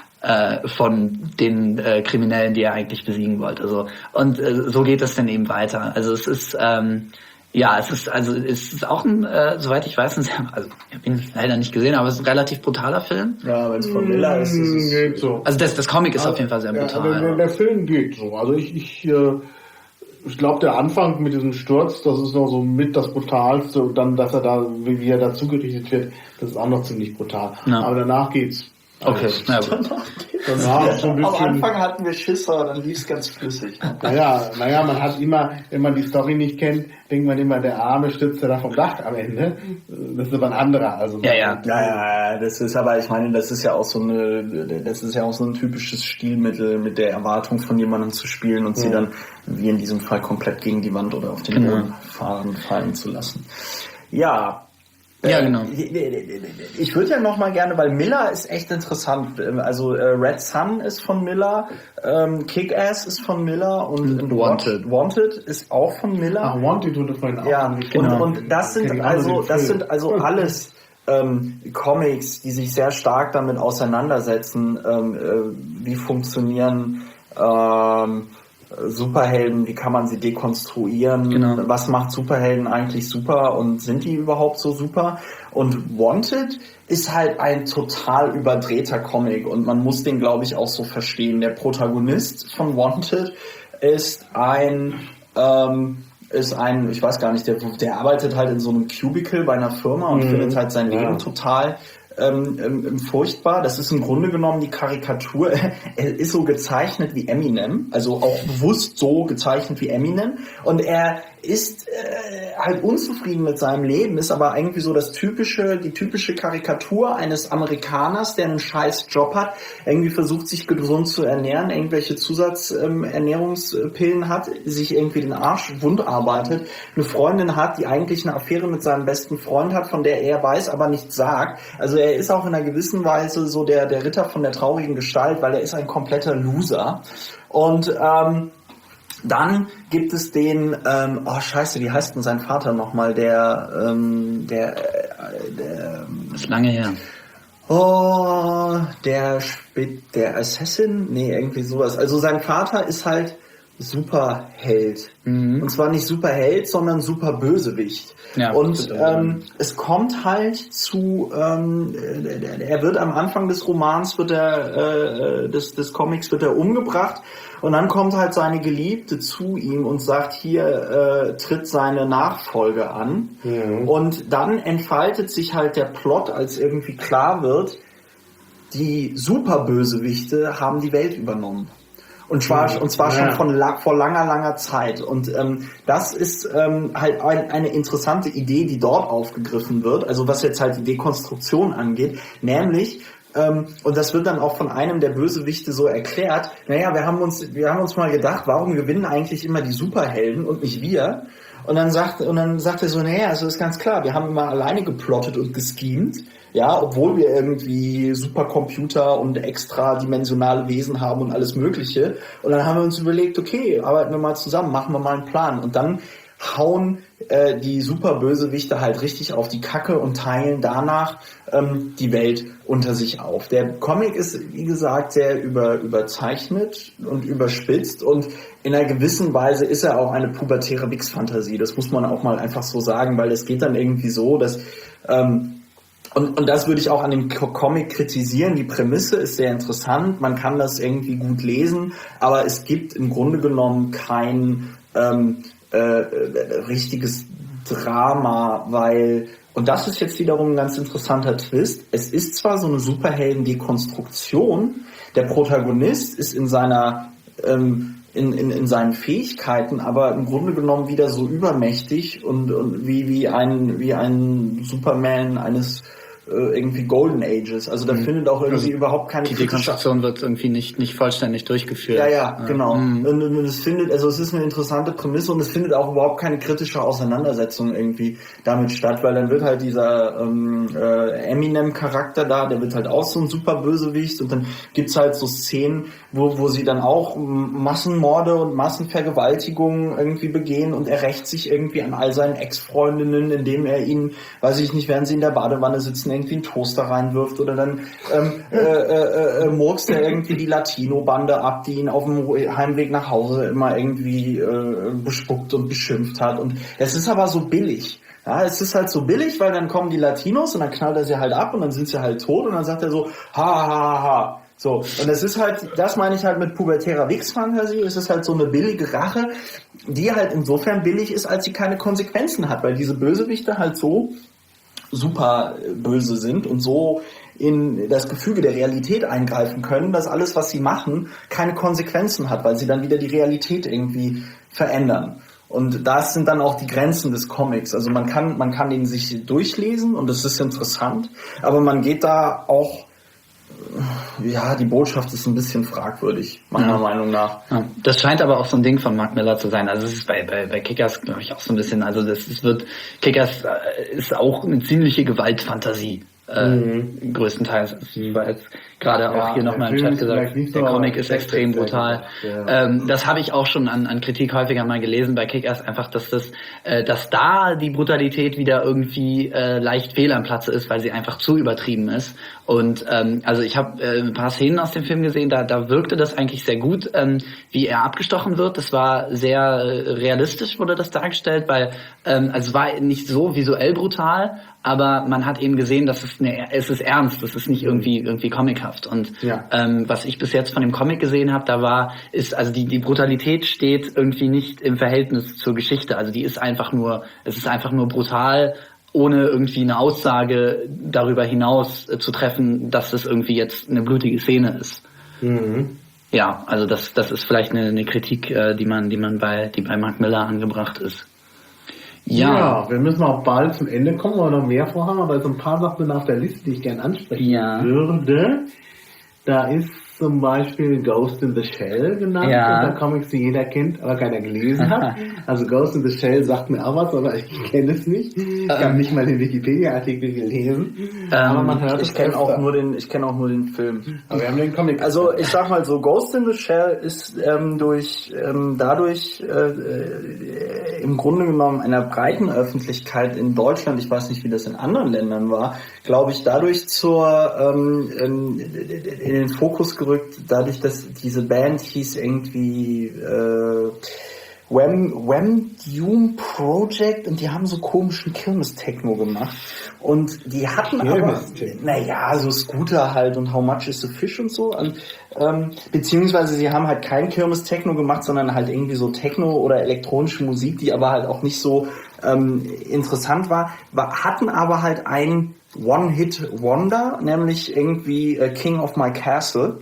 äh, von den äh, Kriminellen, die er eigentlich besiegen wollte. Also, und äh, so geht es dann eben weiter. Also es ist ähm, ja, es ist also es ist auch ein, äh, soweit ich weiß, ein sehr, also ich habe ihn leider nicht gesehen, aber es ist ein relativ brutaler Film. Ja, wenn es von Miller ist, ist Mm, es geht so. Also das, das Comic ist auf jeden Fall sehr Ja, brutal. der, der Film geht so. Also ich, ich, äh, ich glaube, der Anfang mit diesem Sturz, das ist noch so mit das Brutalste. Und dann, dass er da, wie, wie er dazu gerichtet wird, das ist auch noch ziemlich brutal. Ja. Aber danach geht's. Okay, na gut. Danach so ein Am bisschen. Anfang hatten wir Schisser, dann lief es ganz flüssig. Naja, naja, man hat immer, wenn man die Story nicht kennt, denkt man immer, der Arme stürzt ja da vom Dach am Ende. Das ist aber ein anderer. Also Ja, ja. Ja, ja, ja, das ist aber, ich meine, das ist ja auch so eine, das ist ja auch so ein typisches Stilmittel, mit der Erwartung von jemandem zu spielen und sie Ja. dann, wie in diesem Fall, komplett gegen die Wand oder auf den Genau. Boden fahren, fallen zu lassen. Ja. Ja, äh, genau. Ich würde ja noch mal gerne, weil Miller ist echt interessant. Also äh, Red Sun ist von Miller, ähm, Kick-Ass ist von Miller und, Und Wanted. Wanted ist auch von Miller. Ach, Wanted wurde vorhin auch Ja, nicht und, genau. und das Kenn sind ich auch nur also, den das Film. sind also alles ähm, Comics, die sich sehr stark damit auseinandersetzen, ähm, äh, wie funktionieren ähm, Superhelden, wie kann man sie dekonstruieren, Genau. was macht Superhelden eigentlich super und sind die überhaupt so super? Und Wanted ist halt ein total überdrehter Comic und man muss den, glaube ich, auch so verstehen. Der Protagonist von Wanted ist ein ähm, ist ein, ich weiß gar nicht, der, der arbeitet halt in so einem Cubicle bei einer Firma und Mhm. findet halt sein Ja. Leben total ähm, ähm, furchtbar. Das ist im Grunde genommen die Karikatur. Er ist so gezeichnet wie Eminem, also auch bewusst so gezeichnet wie Eminem. Und er ist äh, halt unzufrieden mit seinem Leben, ist aber irgendwie so das typische, die typische Karikatur eines Amerikaners, der einen scheiß Job hat, irgendwie versucht, sich gesund zu ernähren, irgendwelche Zusatzernährungspillen ähm, hat, sich irgendwie den Arsch wund arbeitet, eine Freundin hat, die eigentlich eine Affäre mit seinem besten Freund hat, von der er weiß, aber nichts sagt. Also er ist auch in einer gewissen Weise so der, der Ritter von der traurigen Gestalt, weil er ist ein kompletter Loser. Und ähm, Dann gibt es den, ähm, oh scheiße, wie heißt denn sein Vater nochmal, der, ähm, der, äh, der, das ist lange her. Oh, der, der Assassin? Nee, irgendwie sowas. Also sein Vater ist halt Superheld. Mhm. Und zwar nicht Superheld, sondern Superbösewicht. Ja, und ähm, es kommt halt zu, ähm, er wird am Anfang des Romans, wird er, äh, des, des Comics wird er umgebracht und dann kommt halt seine Geliebte zu ihm und sagt, hier äh, tritt seine Nachfolge an. Mhm. Und dann entfaltet sich halt der Plot, als irgendwie klar wird, die Superbösewichte haben die Welt übernommen. Und zwar, und zwar schon von la- vor langer, langer Zeit. Und ähm, das ist ähm, halt ein, eine interessante Idee, die dort aufgegriffen wird. Also was jetzt halt die Dekonstruktion angeht. Nämlich, ähm, und das wird dann auch von einem der Bösewichte so erklärt, naja, wir haben uns, wir haben uns mal gedacht, warum gewinnen eigentlich immer die Superhelden und nicht wir? Und dann sagt, und dann sagt er so, naja, also ist ganz klar, wir haben immer alleine geplottet und geschemt. Ja, obwohl wir irgendwie Supercomputer und extradimensionale Wesen haben und alles Mögliche. Und dann haben wir uns überlegt, okay, arbeiten wir mal zusammen, machen wir mal einen Plan. Und dann hauen äh, die Superbösewichte halt richtig auf die Kacke und teilen danach ähm, die Welt unter sich auf. Der Comic ist, wie gesagt, sehr über, überzeichnet und überspitzt und in einer gewissen Weise ist er auch eine pubertäre Wix-Fantasie. Das muss man auch mal einfach so sagen, weil es geht dann irgendwie so, dass ähm, Und, und das würde ich auch an dem Comic kritisieren. Die Prämisse ist sehr interessant, man kann das irgendwie gut lesen, aber es gibt im Grunde genommen kein ähm, äh, richtiges Drama, weil, und das ist jetzt wiederum ein ganz interessanter Twist, es ist zwar so eine Superhelden-Dekonstruktion, der Protagonist ist in seiner ähm, In, in, in seinen Fähigkeiten, aber im Grunde genommen wieder so übermächtig und, und wie, wie ein, wie ein Superman eines äh, irgendwie Golden Ages. Also da mhm. findet auch irgendwie also überhaupt keine die Dekonstruktion wird irgendwie nicht, nicht vollständig durchgeführt. Ja, ja, genau. Mhm. Und, und es findet, also es ist eine interessante Prämisse und es findet auch überhaupt keine kritische Auseinandersetzung irgendwie damit statt, weil dann wird halt dieser ähm, äh, Eminem-Charakter da, der wird halt auch so ein super Bösewicht und dann gibt's halt so Szenen, wo, wo sie dann auch Massenmorde und Massenvergewaltigungen irgendwie begehen und er rächt sich irgendwie an all seinen Ex-Freundinnen, indem er ihnen, weiß ich nicht, während sie in der Badewanne sitzen, irgendwie einen Toaster reinwirft oder dann ähm, äh, äh, äh, murkst er irgendwie die Latino-Bande ab, die ihn auf dem Heimweg nach Hause immer irgendwie äh, bespuckt und beschimpft hat und es ist aber so billig. Ja, es ist halt so billig, weil dann kommen die Latinos und dann knallt er sie halt ab und dann sind sie halt tot und dann sagt er so, ha, ha, ha, ha. So, und es ist halt, das meine ich halt mit pubertärer Wix-Fantasie, es ist halt so eine billige Rache, die halt insofern billig ist, als sie keine Konsequenzen hat, weil diese Bösewichte halt so super böse sind und so in das Gefüge der Realität eingreifen können, dass alles, was sie machen, keine Konsequenzen hat, weil sie dann wieder die Realität irgendwie verändern. Und das sind dann auch die Grenzen des Comics. Also man kann, man kann den sich durchlesen und das ist interessant, aber man geht da auch, ja, die Botschaft ist ein bisschen fragwürdig, meiner ja. Meinung nach. Ja. Das scheint aber auch so ein Ding von Mark Millar zu sein. Also es ist bei, bei, bei Kick-Ass, glaube ich, auch so ein bisschen, also das es wird, Kick-Ass ist auch eine ziemliche Gewaltfantasie. Äh, mhm. größtenteils, weil jetzt gerade auch ja, hier nochmal im Chat gesagt, der Comic ist extrem brutal. Ja. Ähm, das habe ich auch schon an, an Kritik häufiger mal gelesen bei Kick-Ass, einfach, dass das, äh, dass da die Brutalität wieder irgendwie äh, leicht fehl am Platze ist, weil sie einfach zu übertrieben ist. Und ähm, also ich habe äh, ein paar Szenen aus dem Film gesehen, da, da wirkte das eigentlich sehr gut, ähm, wie er abgestochen wird. Das war sehr äh, realistisch, wurde das dargestellt, weil ähm, also es war nicht so visuell brutal, aber man hat eben gesehen, dass es eine, es ist ernst, es ist nicht irgendwie irgendwie comichaft. Und ja. ähm, was ich bis jetzt von dem Comic gesehen habe, da war, ist also die die Brutalität steht irgendwie nicht im Verhältnis zur Geschichte. Also die ist einfach nur, es ist einfach nur brutal, ohne irgendwie eine Aussage darüber hinaus äh, zu treffen, dass es irgendwie jetzt eine blutige Szene ist. Mhm. Ja, also das das ist vielleicht eine, eine Kritik, äh, die man die man bei die bei Mark Millar angebracht ist. Ja. ja, wir müssen auch bald zum Ende kommen, weil wir noch mehr vorhaben, aber so ein paar Sachen sind auf der Liste, die ich gerne ansprechen ja. würde. Da ist zum Beispiel Ghost in the Shell genannt, Ja. unter Comics, die jeder kennt, aber keiner gelesen hat. Also Ghost in the Shell sagt mir auch was, aber ich kenne es nicht. Ich habe nicht mal den Wikipedia-Artikel gelesen. aber man hört Ich es kenne auch öfter. nur den, ich kenne auch nur den Film. Aber wir haben den Comic. Also ich sag mal so, Ghost in the Shell ist ähm, durch ähm, dadurch äh, äh, im Grunde genommen einer breiten Öffentlichkeit in Deutschland, ich weiß nicht, wie das in anderen Ländern war, glaube ich, dadurch zur ähm, ähm, in den Fokus gerückt, dadurch, dass diese Band hieß irgendwie äh, Wham, Wham Doom Project und die haben so komischen Kirmes-Techno gemacht und die hatten aber, Kirmes-Techno. naja, so Scooter halt und How Much is the Fish und so und, ähm, beziehungsweise sie haben halt kein Kirmes-Techno gemacht, sondern halt irgendwie so Techno oder elektronische Musik, die aber halt auch nicht so ähm, interessant war, war, hatten aber halt ein One-Hit-Wonder, nämlich irgendwie äh, King of My Castle.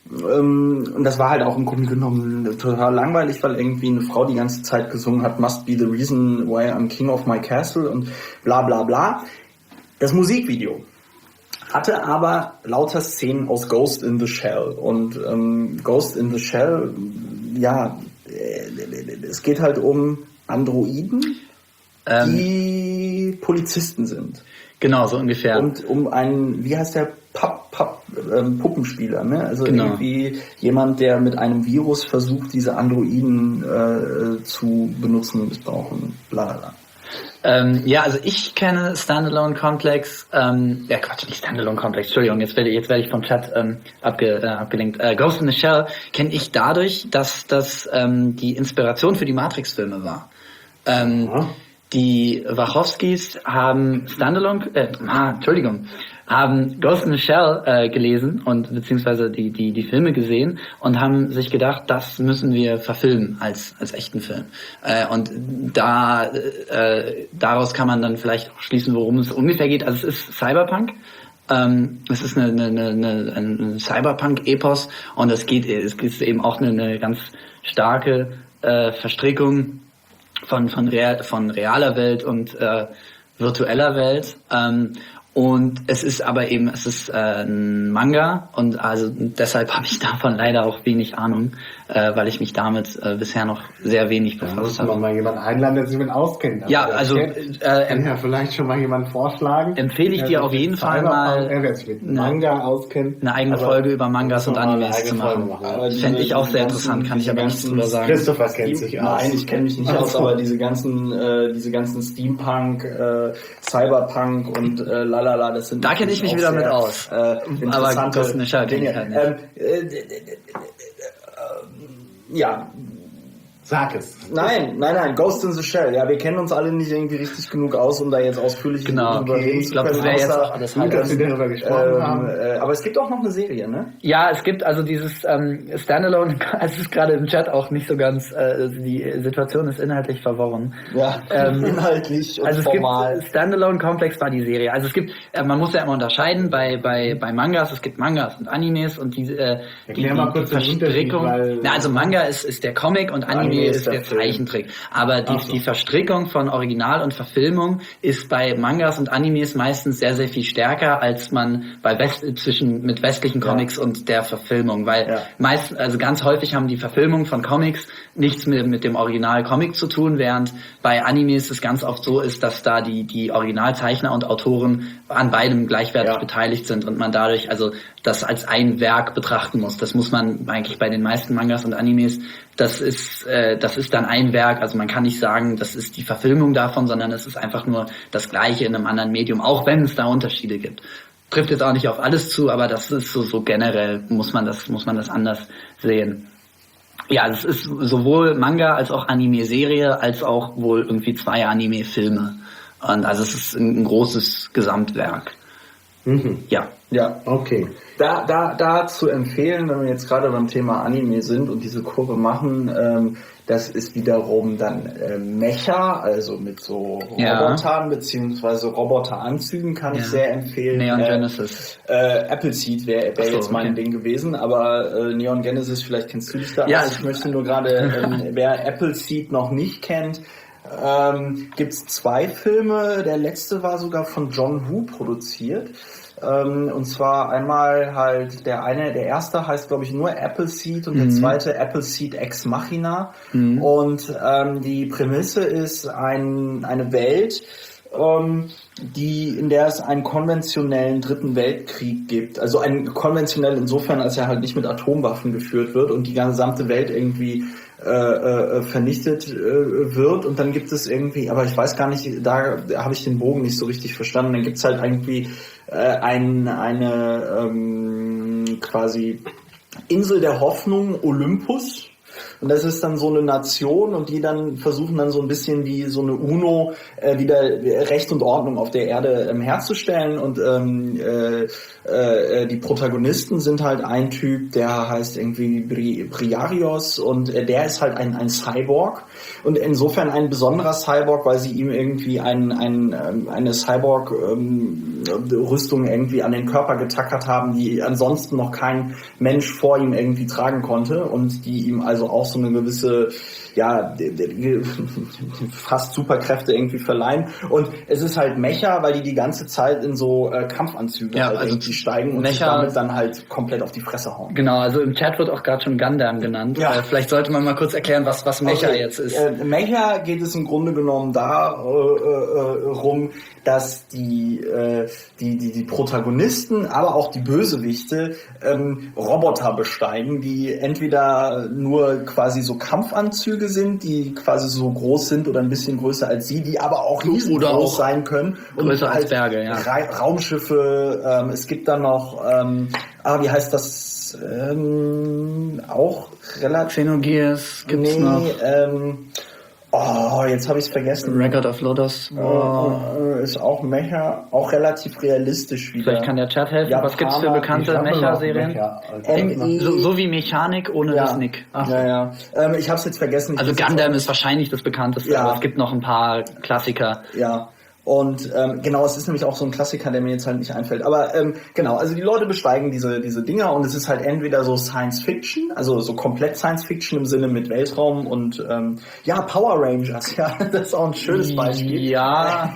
Ähm, und das war halt auch im Grunde genommen total langweilig, weil irgendwie eine Frau die ganze Zeit gesungen hat, Must be the reason why I'm King of My Castle und bla bla bla. Das Musikvideo hatte aber lauter Szenen aus Ghost in the Shell. Und ähm, Ghost in the Shell, ja, äh, es geht halt um Androiden, Ähm, die Polizisten sind. genau, so ungefähr. Und um einen, wie heißt der, Papp, Papp, ähm, Puppenspieler, ne? Also Genau. irgendwie jemand, der mit einem Virus versucht, diese Androiden äh, zu benutzen und missbrauchen, bla bla bla. Ähm, ja, also ich kenne Standalone Complex, ähm, ja Quatsch, nicht Standalone Complex, Entschuldigung, jetzt werde ich, jetzt werde ich vom Chat ähm, abge, äh, abgelenkt. Äh, Ghost in the Shell kenne ich dadurch, dass das ähm, die Inspiration für die Matrix-Filme war. Ähm, Ja. Die Wachowskis haben Standalone, äh, ah, Entschuldigung, haben Ghost in the Shell äh, gelesen und beziehungsweise die die die Filme gesehen und haben sich gedacht, das müssen wir verfilmen als als echten Film. Äh, und da äh, daraus kann man dann vielleicht auch schließen, worum es ungefähr geht. Also es ist Cyberpunk. Ähm, es ist eine, eine, eine, ein Cyberpunk-Epos und es geht, es ist eben auch eine, eine ganz starke äh, Verstrickung von von, real, von realer Welt und äh, virtueller Welt. Ähm, und es ist aber eben, es ist äh, ein Manga und also deshalb habe ich davon leider auch wenig Ahnung, äh, weil ich mich damit äh, bisher noch sehr wenig Da muss befasst man habe. mal jemanden einladen, der sich mit auskennt. Ja, der also kennt, äh, kann ja vielleicht schon mal jemanden vorschlagen. empfehle ich der dir sich auf mit jeden Fall Cyberpunk- mal äh, wer sich mit eine- Manga auskennt. eine eigene Aber Folge über Mangas muss und man mal eine Animes zu eigene Folge machen. Aber diese- Fände ich auch sehr diese ganzen- interessant, kann ich diese aber nichts ganzen drüber sagen. Christopher kennt sich aus. Nein, ich kenne mich nicht Ach aus, so. aber diese ganzen, äh, diese ganzen Steampunk, äh, Cyberpunk und äh, lalala, das sind Da kenne ich mich auch wieder mit sehr, aus. Äh, interessante Ghost in the Shell kenn ich Dinge. halt nicht. Ähm, äh, d- d- d- d- ja, Sag es. nein, nein, nein, Ghost in the Shell. Ja, wir kennen uns alle nicht irgendwie richtig genug aus, um da jetzt ausführlich Genau, drüber okay. reden Ich zu glaube, das können, wäre jetzt außer- auch alles Gut, dass wir darüber gesprochen ähm, haben. äh, aber es gibt auch noch eine Serie, ne? Ja, es gibt also dieses ähm, Standalone, es ist gerade im Chat auch nicht so ganz, äh, die Situation ist inhaltlich verworren. Ja, Ähm, inhaltlich und Also es formal. gibt Standalone Complex war die Serie. Also es gibt, äh, man muss ja immer unterscheiden bei bei bei Mangas. Es gibt Mangas und Animes und die äh, die, Erklär mal die, kurz die den Unterschied, Verstrickung. weil- Na, also Manga ist ist der Comic und Anime, Anime ist ist der der Film. Zeichentrick. Aber die Ach so. die Verstrickung von Original und Verfilmung ist bei Mangas und Animes meistens sehr sehr viel stärker als man bei West zwischen mit westlichen Comics und der Verfilmung, weil Ja. meist also ganz häufig haben die Verfilmungen von Comics nichts mit mit dem Original Comic zu tun, während bei Animes es ganz oft so ist, dass da die die Originalzeichner und Autoren an beidem gleichwertig Ja. beteiligt sind und man dadurch also das als ein Werk betrachten muss. Das muss man eigentlich bei den meisten Mangas und Animes, das ist äh, das ist dann ein Werk, also man kann nicht sagen, das ist die Verfilmung davon, sondern es ist einfach nur das Gleiche in einem anderen Medium, auch wenn es da Unterschiede gibt. Trifft jetzt auch nicht auf alles zu, aber das ist so so generell muss man das muss man das anders sehen. Ja, es ist sowohl Manga als auch Anime-Serie, als auch wohl irgendwie zwei Anime-Filme. Und also es ist ein, ein großes Gesamtwerk. Mhm. Ja. Ja, Okay. Da, da, da zu empfehlen, wenn wir jetzt gerade beim Thema Anime sind und diese Kurve machen, ähm, das ist wiederum dann äh, Mecha, also mit so Ja. Robotern beziehungsweise Roboteranzügen kann Ja. ich sehr empfehlen. Neon Äh, Genesis. Äh, Appleseed wäre wär Ach so, jetzt mein okay. Ding gewesen, aber äh, Neon Genesis, vielleicht kennst du dich da Ja, aus. ich- Ich möchte nur gerade, ähm, wer Appleseed noch nicht kennt, ähm, gibt's zwei Filme. Der letzte war sogar von John Woo produziert. Ähm, und zwar einmal halt der eine, der erste heißt glaube ich nur Appleseed und Mhm. der zweite Appleseed Ex Machina. Mhm. Und ähm, die Prämisse ist ein, eine Welt, ähm, die, in der es einen konventionellen Dritten Weltkrieg gibt. Also ein konventionell insofern, als er halt nicht mit Atomwaffen geführt wird und die gesamte Welt irgendwie äh, äh, vernichtet äh, wird. Und dann gibt es irgendwie, aber ich weiß gar nicht, da, da habe ich den Bogen nicht so richtig verstanden. Dann gibt es halt irgendwie äh, ein, eine ähm, quasi Insel der Hoffnung, Olympus. Und das ist dann so eine Nation und die dann versuchen dann so ein bisschen wie so eine UNO äh, wieder Recht und Ordnung auf der Erde ähm, herzustellen und ähm, äh, äh, die Protagonisten sind halt ein Typ, der heißt irgendwie Bri- Briarios und äh, der ist halt ein, ein Cyborg und insofern ein besonderer Cyborg, weil sie ihm irgendwie ein, ein, ähm, eine Cyborg-Rüstung ähm, irgendwie an den Körper getackert haben, die ansonsten noch kein Mensch vor ihm irgendwie tragen konnte und die ihm also auch so eine gewisse, ja, fast Superkräfte irgendwie verleihen. Und es ist halt Mecha, weil die die ganze Zeit in so äh, Kampfanzüge Ja, halt also irgendwie steigen und Mecha- sich damit dann halt komplett auf die Fresse hauen. Genau, also im Chat wird auch gerade schon Gundam genannt. Ja. Äh, vielleicht sollte man mal kurz erklären, was, was Mecha Okay, jetzt ist. Äh, Mecha geht es im Grunde genommen darum, äh, dass die, äh, die, die, die Protagonisten, aber auch die Bösewichte ähm, Roboter besteigen, die entweder nur quasi so Kampfanzüge sind, die quasi so groß sind oder ein bisschen größer als sie, die aber auch riesengroß Oder auch sein können. größer als Berge, ja. Ra- Raumschiffe, ähm, es gibt dann noch, ähm, ah, wie heißt das, ähm, auch relativ... Xenogears gibt's nee, noch. ähm, oh, jetzt habe ich es vergessen. Record of Lodoss. Wow. Äh, ist auch Mecha, auch relativ realistisch wieder. Vielleicht kann der Chat helfen. Japaner, was gibt's für bekannte Ich hab nur noch Mecha-Serien? Mecha als M Thema. I So, so wie Mechanik ohne ja. das Nick. Ach. Ja, ja. Ähm, ich habe es jetzt vergessen. Ich Also weiß jetzt Gundam auch- ist wahrscheinlich das bekannteste, Ja. aber es gibt noch ein paar Klassiker. Ja. Und ähm, genau, es ist nämlich auch so ein Klassiker, der mir jetzt halt nicht einfällt. Aber ähm, genau, also die Leute besteigen diese diese Dinger und es ist halt entweder so Science Fiction, also so komplett Science Fiction im Sinne mit Weltraum und ähm, ja, Power Rangers, ja, das ist auch ein schönes Beispiel. Ja.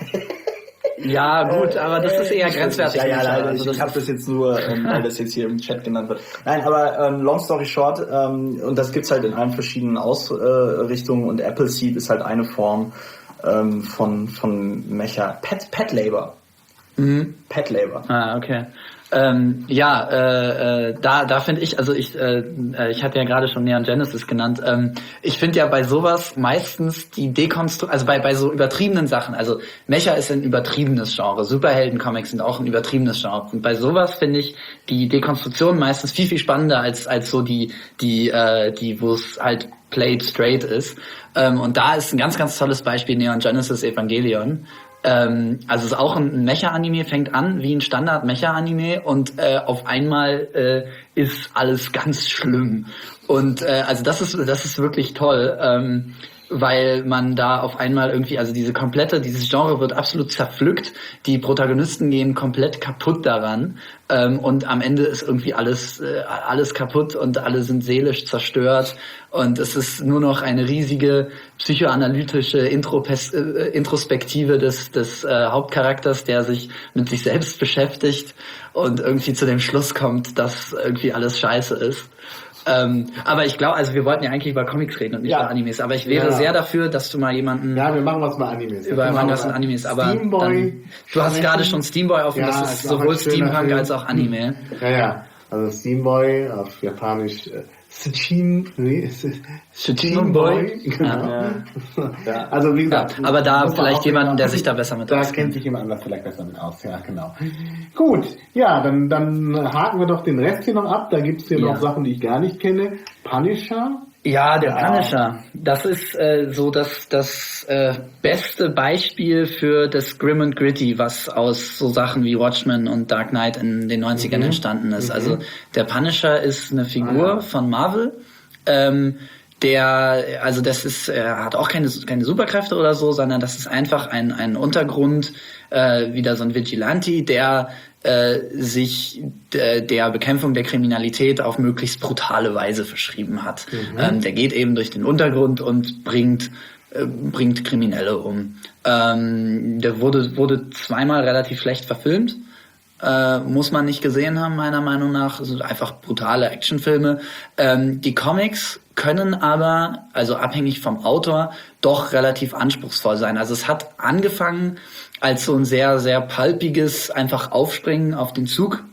Ja, gut, aber das ist eher Äh, grenzwertig. Ja, ja, Mecha. leider. Also ich das habe das jetzt nur, ähm, weil das jetzt hier im Chat genannt wird. Nein, aber ähm, long story short, ähm, und das gibt's halt in allen verschiedenen Ausrichtungen und Appleseed ist halt eine Form ähm, von von Mecha. Pet Pet Labor. Mhm. Pet Labor. Ah, okay. Ähm, ja, äh, äh, da, da finde ich, also ich, äh, äh, ich hatte ja gerade schon Neon Genesis genannt. Ähm, ich finde ja bei sowas meistens die Dekonstruktion, also bei bei so übertriebenen Sachen. Also Mecha ist ein übertriebenes Genre, Superhelden-Comics sind auch ein übertriebenes Genre. Und bei sowas finde ich die Dekonstruktion meistens viel viel spannender als als so die die äh, die, wo es halt played straight ist. Ähm, und da ist ein ganz ganz tolles Beispiel Neon Genesis Evangelion. Ähm, also es ist auch ein Mecha-Anime, fängt an wie ein Standard-Mecha-Anime und äh, auf einmal äh, ist alles ganz schlimm. Und äh, also das ist das ist wirklich toll, ähm, weil man da auf einmal irgendwie, also diese komplette, dieses Genre wird absolut zerpflückt, die Protagonisten gehen komplett kaputt daran ähm, und am Ende ist irgendwie alles äh, alles kaputt und alle sind seelisch zerstört und es ist nur noch eine riesige psychoanalytische Intropes- äh, Introspektive des des äh, Hauptcharakters, der sich mit sich selbst beschäftigt und irgendwie zu dem Schluss kommt, dass irgendwie alles scheiße ist. Ähm, aber ich glaube, also wir wollten ja eigentlich über Comics reden und nicht Ja. über Animes, aber ich wäre Ja. sehr dafür, dass du mal jemanden Ja, wir machen was mal Animes. über Wir Mangas machen und Animes, aber Steamboy dann, du hast gerade schon Steamboy offen, Ja, das ist ist auch ein sowohl schöner Steampunk Film. als auch Anime. Ja, ja. Also Steamboy auf Japanisch äh, Sichin, nee, Sichin Boy. Genau. Ja. Ja. Also wie gesagt, Ja, aber da muss man vielleicht auch jemanden, genau- der sich da besser mit Da auskennt. kennt sich jemand anders vielleicht besser mit aus, ja, genau. Gut, ja, dann, dann haken wir doch den Rest hier noch ab. Da gibt's hier Ja. noch Sachen, die ich gar nicht kenne. Punisher. Ja, der Ja. Punisher. Das ist äh, so das das äh, beste Beispiel für das Grim and Gritty, was aus so Sachen wie Watchmen und Dark Knight in den neunzigern Mhm. entstanden ist. Mhm. Also der Punisher ist eine Figur Ah, ja. von Marvel. Ähm, der, also das ist, er hat auch keine keine Superkräfte oder so, sondern das ist einfach ein ein Untergrund, äh, wieder so ein Vigilante, der äh, sich d- der Bekämpfung der Kriminalität auf möglichst brutale Weise verschrieben hat. Mhm. Ähm, der geht eben durch den Untergrund und bringt äh, bringt Kriminelle um. Ähm, der wurde wurde zweimal relativ schlecht verfilmt. äh, muss man nicht gesehen haben, meiner Meinung nach. Es sind einfach brutale Actionfilme. Ähm, die Comics können aber, also abhängig vom Autor, doch relativ anspruchsvoll sein. Also es hat angefangen als so ein sehr, sehr pulpiges einfach Aufspringen auf den Zug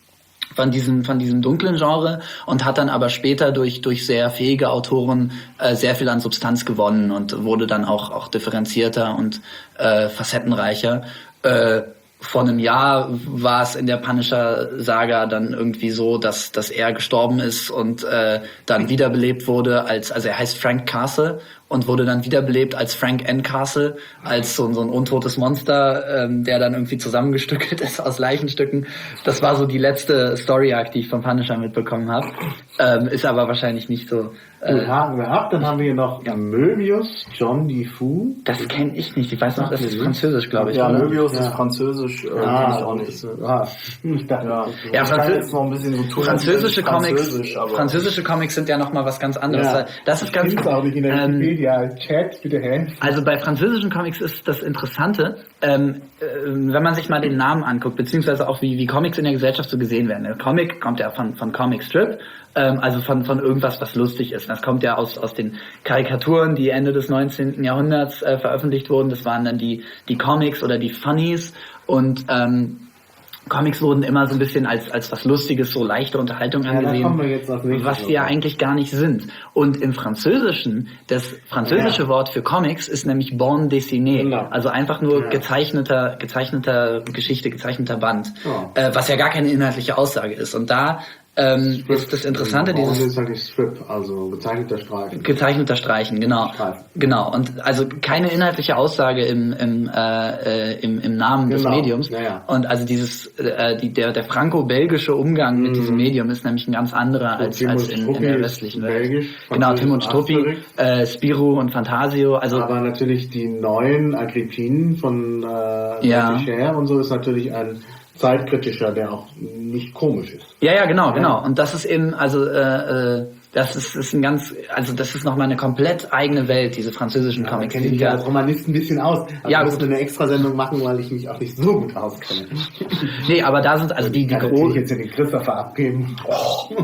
von diesem von diesem dunklen Genre und hat dann aber später durch durch sehr fähige Autoren äh, sehr viel an Substanz gewonnen und wurde dann auch auch differenzierter und äh, facettenreicher. Äh, vor einem Jahr war es in der Punisher-Saga dann irgendwie so, dass dass er gestorben ist und äh, dann wiederbelebt wurde als, also er heißt Frank Castle und wurde dann wiederbelebt als Frank N. Castle, als so, so ein untotes Monster, ähm, der dann irgendwie zusammengestückelt ist aus Leichenstücken. Das war so die letzte Story-Arc, die ich vom Punisher mitbekommen habe. Ähm, ist aber wahrscheinlich nicht so. Äh, Gut, haken wir ab. Dann haben wir hier noch ja. Möbius, John Defoe. Das kenne ich nicht. Ich weiß noch, das ist französisch, glaube ich. Ja, oder? Möbius ja. ist französisch. Äh, ah, kenn ich auch nicht. Ist, ah, ich dachte, ja, ja Franzö- jetzt noch ein bisschen so tun, französische Comics. Französisch, aber französische Comics sind ja noch mal was ganz anderes. Ja. Das ist ganz. Ich auch nicht in der ähm, Wikipedia. Chat, bitte helfen. Also bei französischen Comics ist das Interessante, ähm, äh, wenn man sich mal den Namen anguckt, beziehungsweise auch wie, wie Comics in der Gesellschaft so gesehen werden. Der Comic kommt ja von, von Comic Strip, ähm, also von, von irgendwas, was lustig ist. Das kommt ja aus, aus den Karikaturen, die Ende des neunzehnten Jahrhunderts äh, veröffentlicht wurden. Das waren dann die, die Comics oder die Funnies und ähm, Comics wurden immer so ein bisschen als als was Lustiges, so leichte Unterhaltung angesehen, ja, da kommen wir jetzt auf was die ja eigentlich gar nicht sind. Und im Französischen, das französische ja. Wort für Comics ist nämlich Bande dessinée, genau. Also einfach nur ja. gezeichneter gezeichneter Geschichte, gezeichneter Band, ja. äh, was ja gar keine inhaltliche Aussage ist. Und da ähm, ist das Interessante, dieses dieses ist halt die Strip, also gezeichneter Streifen. Gezeichneter Streichen, genau, Streifen. genau. Und also keine inhaltliche Aussage im im äh, im, im Namen genau. des Mediums. Ja, ja. Und also dieses äh, die, der der franco-belgische Umgang mhm. mit diesem Medium ist nämlich ein ganz anderer so, als Tim als in, in der westlichen Welt. Belgisch, genau, Tim und Struppi, äh, Spirou und Fantasio. Also aber natürlich die neuen Agrippinen von äh, ja. Fischer und so ist natürlich ein zeitkritischer, der auch nicht komisch ist. Ja, ja, genau, genau. Und das ist eben, also äh, äh, das ist, ist ein ganz, also das ist nochmal eine komplett eigene Welt, diese französischen ja, Comics. Da kenne ich mich als Romanist ein bisschen aus. Also ja, ich muss eine Extrasendung machen, weil ich mich auch nicht so gut auskenne. Nee, aber da sind also die, die großen... jetzt den Christopher abgeben. Oh.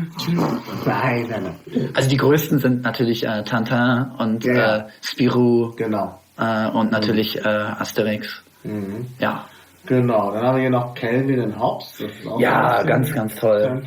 nein, nein, nein. Also die größten sind natürlich äh, Tintin und ja, ja. äh, Spirou. Genau. Äh, und natürlich äh, Asterix. Mhm. Ja. Genau, dann haben wir hier noch Calvin und Hobbes. Das ist auch ja, ganz, ganz toll.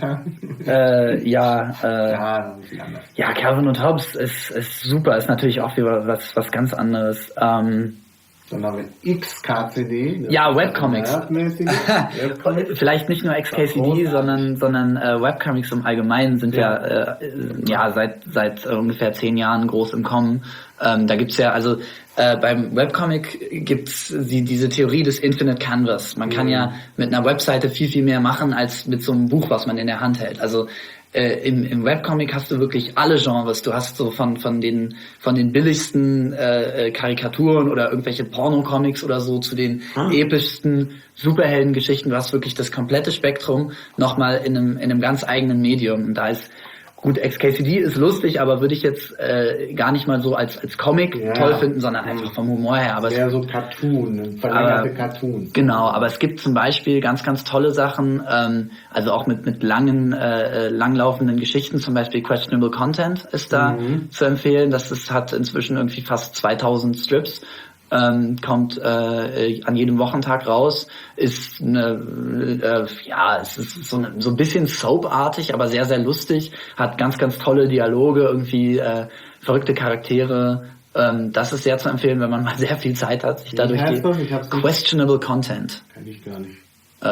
äh, ja, äh, ja, ja, Calvin und Hobbes ist, ist super, ist natürlich auch wieder was, was ganz anderes. Ähm, Dann haben wir X K C D. Ja, Webcomics. Webcomics. Vielleicht nicht nur X K C D, sondern, sondern äh, Webcomics im Allgemeinen sind ja, ja, äh, ja seit, seit äh, ungefähr zehn Jahren groß im Kommen. Ähm, da gibt's ja, also äh, beim Webcomic gibt's die, diese Theorie des Infinite Canvas. Man kann mhm. ja mit einer Webseite viel, viel mehr machen als mit so einem Buch, was man in der Hand hält. Also Äh, im, im Webcomic hast du wirklich alle Genres. Du hast so von von den von den billigsten äh, Karikaturen oder irgendwelche Porno-Comics oder so zu den hm. epischsten Superheldengeschichten. Du hast wirklich das komplette Spektrum nochmal in einem in einem ganz eigenen Medium. Und da ist gut, X K C D ist lustig, aber würde ich jetzt äh, gar nicht mal so als als Comic ja. toll finden, sondern einfach vom Humor her. Aber eher so Cartoon, verlängerte Cartoons. Genau, aber es gibt zum Beispiel ganz, ganz tolle Sachen, ähm, also auch mit mit langen, äh, langlaufenden Geschichten, zum Beispiel Questionable Content ist da mhm. zu empfehlen. Das ist, hat inzwischen irgendwie fast zweitausend Strips. Ähm, kommt äh, an jedem Wochentag raus, ist eine, äh, ja, es ist so, eine, so ein bisschen soapartig, aber sehr, sehr lustig, hat ganz, ganz tolle Dialoge, irgendwie äh, verrückte Charaktere. Ähm, das ist sehr zu empfehlen, wenn man mal sehr viel Zeit hat, sich dadurch die Questionable Content. Kenn ich gar nicht.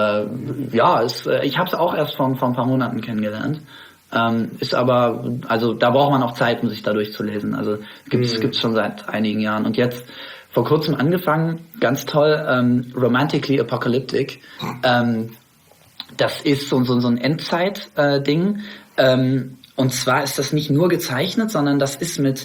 Äh, ja, es, äh, ich habe es auch erst vor, vor ein paar Monaten kennengelernt. Ähm, ist aber, also da braucht man auch Zeit, um sich da durchzulesen. Also gibt's mhm. gibt's schon seit einigen Jahren. Und jetzt vor kurzem angefangen, ganz toll, ähm, Romantically Apocalyptic. Ähm, das ist so, so, so ein Endzeit-Ding. Äh, ähm, und zwar ist das nicht nur gezeichnet, sondern das ist mit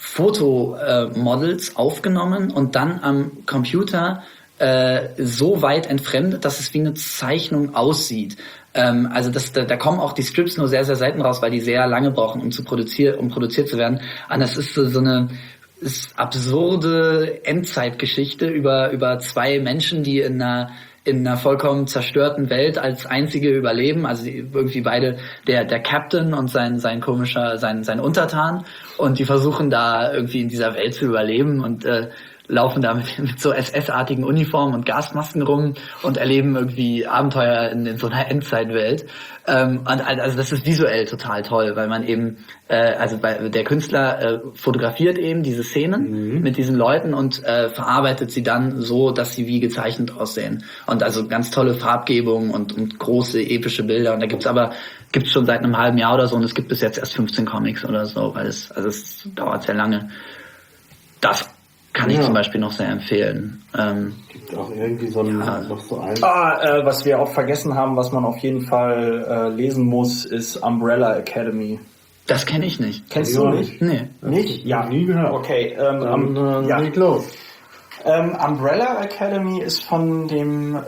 Fotomodels äh, aufgenommen und dann am Computer äh, so weit entfremdet, dass es wie eine Zeichnung aussieht. Ähm, also das, da, da kommen auch die Strips nur sehr, sehr selten raus, weil die sehr lange brauchen, um zu produzieren, um produziert zu werden. Und das ist so, so eine ist absurde Endzeitgeschichte über über zwei Menschen, die in einer in einer vollkommen zerstörten Welt als einzige überleben. Also die, irgendwie beide, der der Captain und sein sein komischer, sein sein Untertan. Und die versuchen da irgendwie in dieser Welt zu überleben und äh, laufen da mit, mit so S S-artigen Uniformen und Gasmasken rum und erleben irgendwie Abenteuer in, in so einer Endzeitwelt. Ähm, und also das ist visuell total toll, weil man eben, äh, also bei, der Künstler äh, fotografiert eben diese Szenen mhm. mit diesen Leuten und äh, verarbeitet sie dann so, dass sie wie gezeichnet aussehen. Und also ganz tolle Farbgebung und, und große epische Bilder. Und da gibt's aber gibt's schon seit einem halben Jahr oder so und es gibt bis jetzt erst fünfzehn Comics oder so, weil es also es dauert sehr lange. Das kann ich ja. zum Beispiel noch sehr empfehlen. Ähm, Gibt auch irgendwie so ein, ja. noch so ein... Ah, äh, was wir auch vergessen haben, was man auf jeden Fall äh, lesen muss, ist Umbrella Academy. Das kenne ich nicht. Kennst du nicht? Nee. Nicht? Ja. Nie gehört. Okay, ähm, Dann, um, äh, ja. leg los. Ähm, Umbrella Academy ist von dem, äh,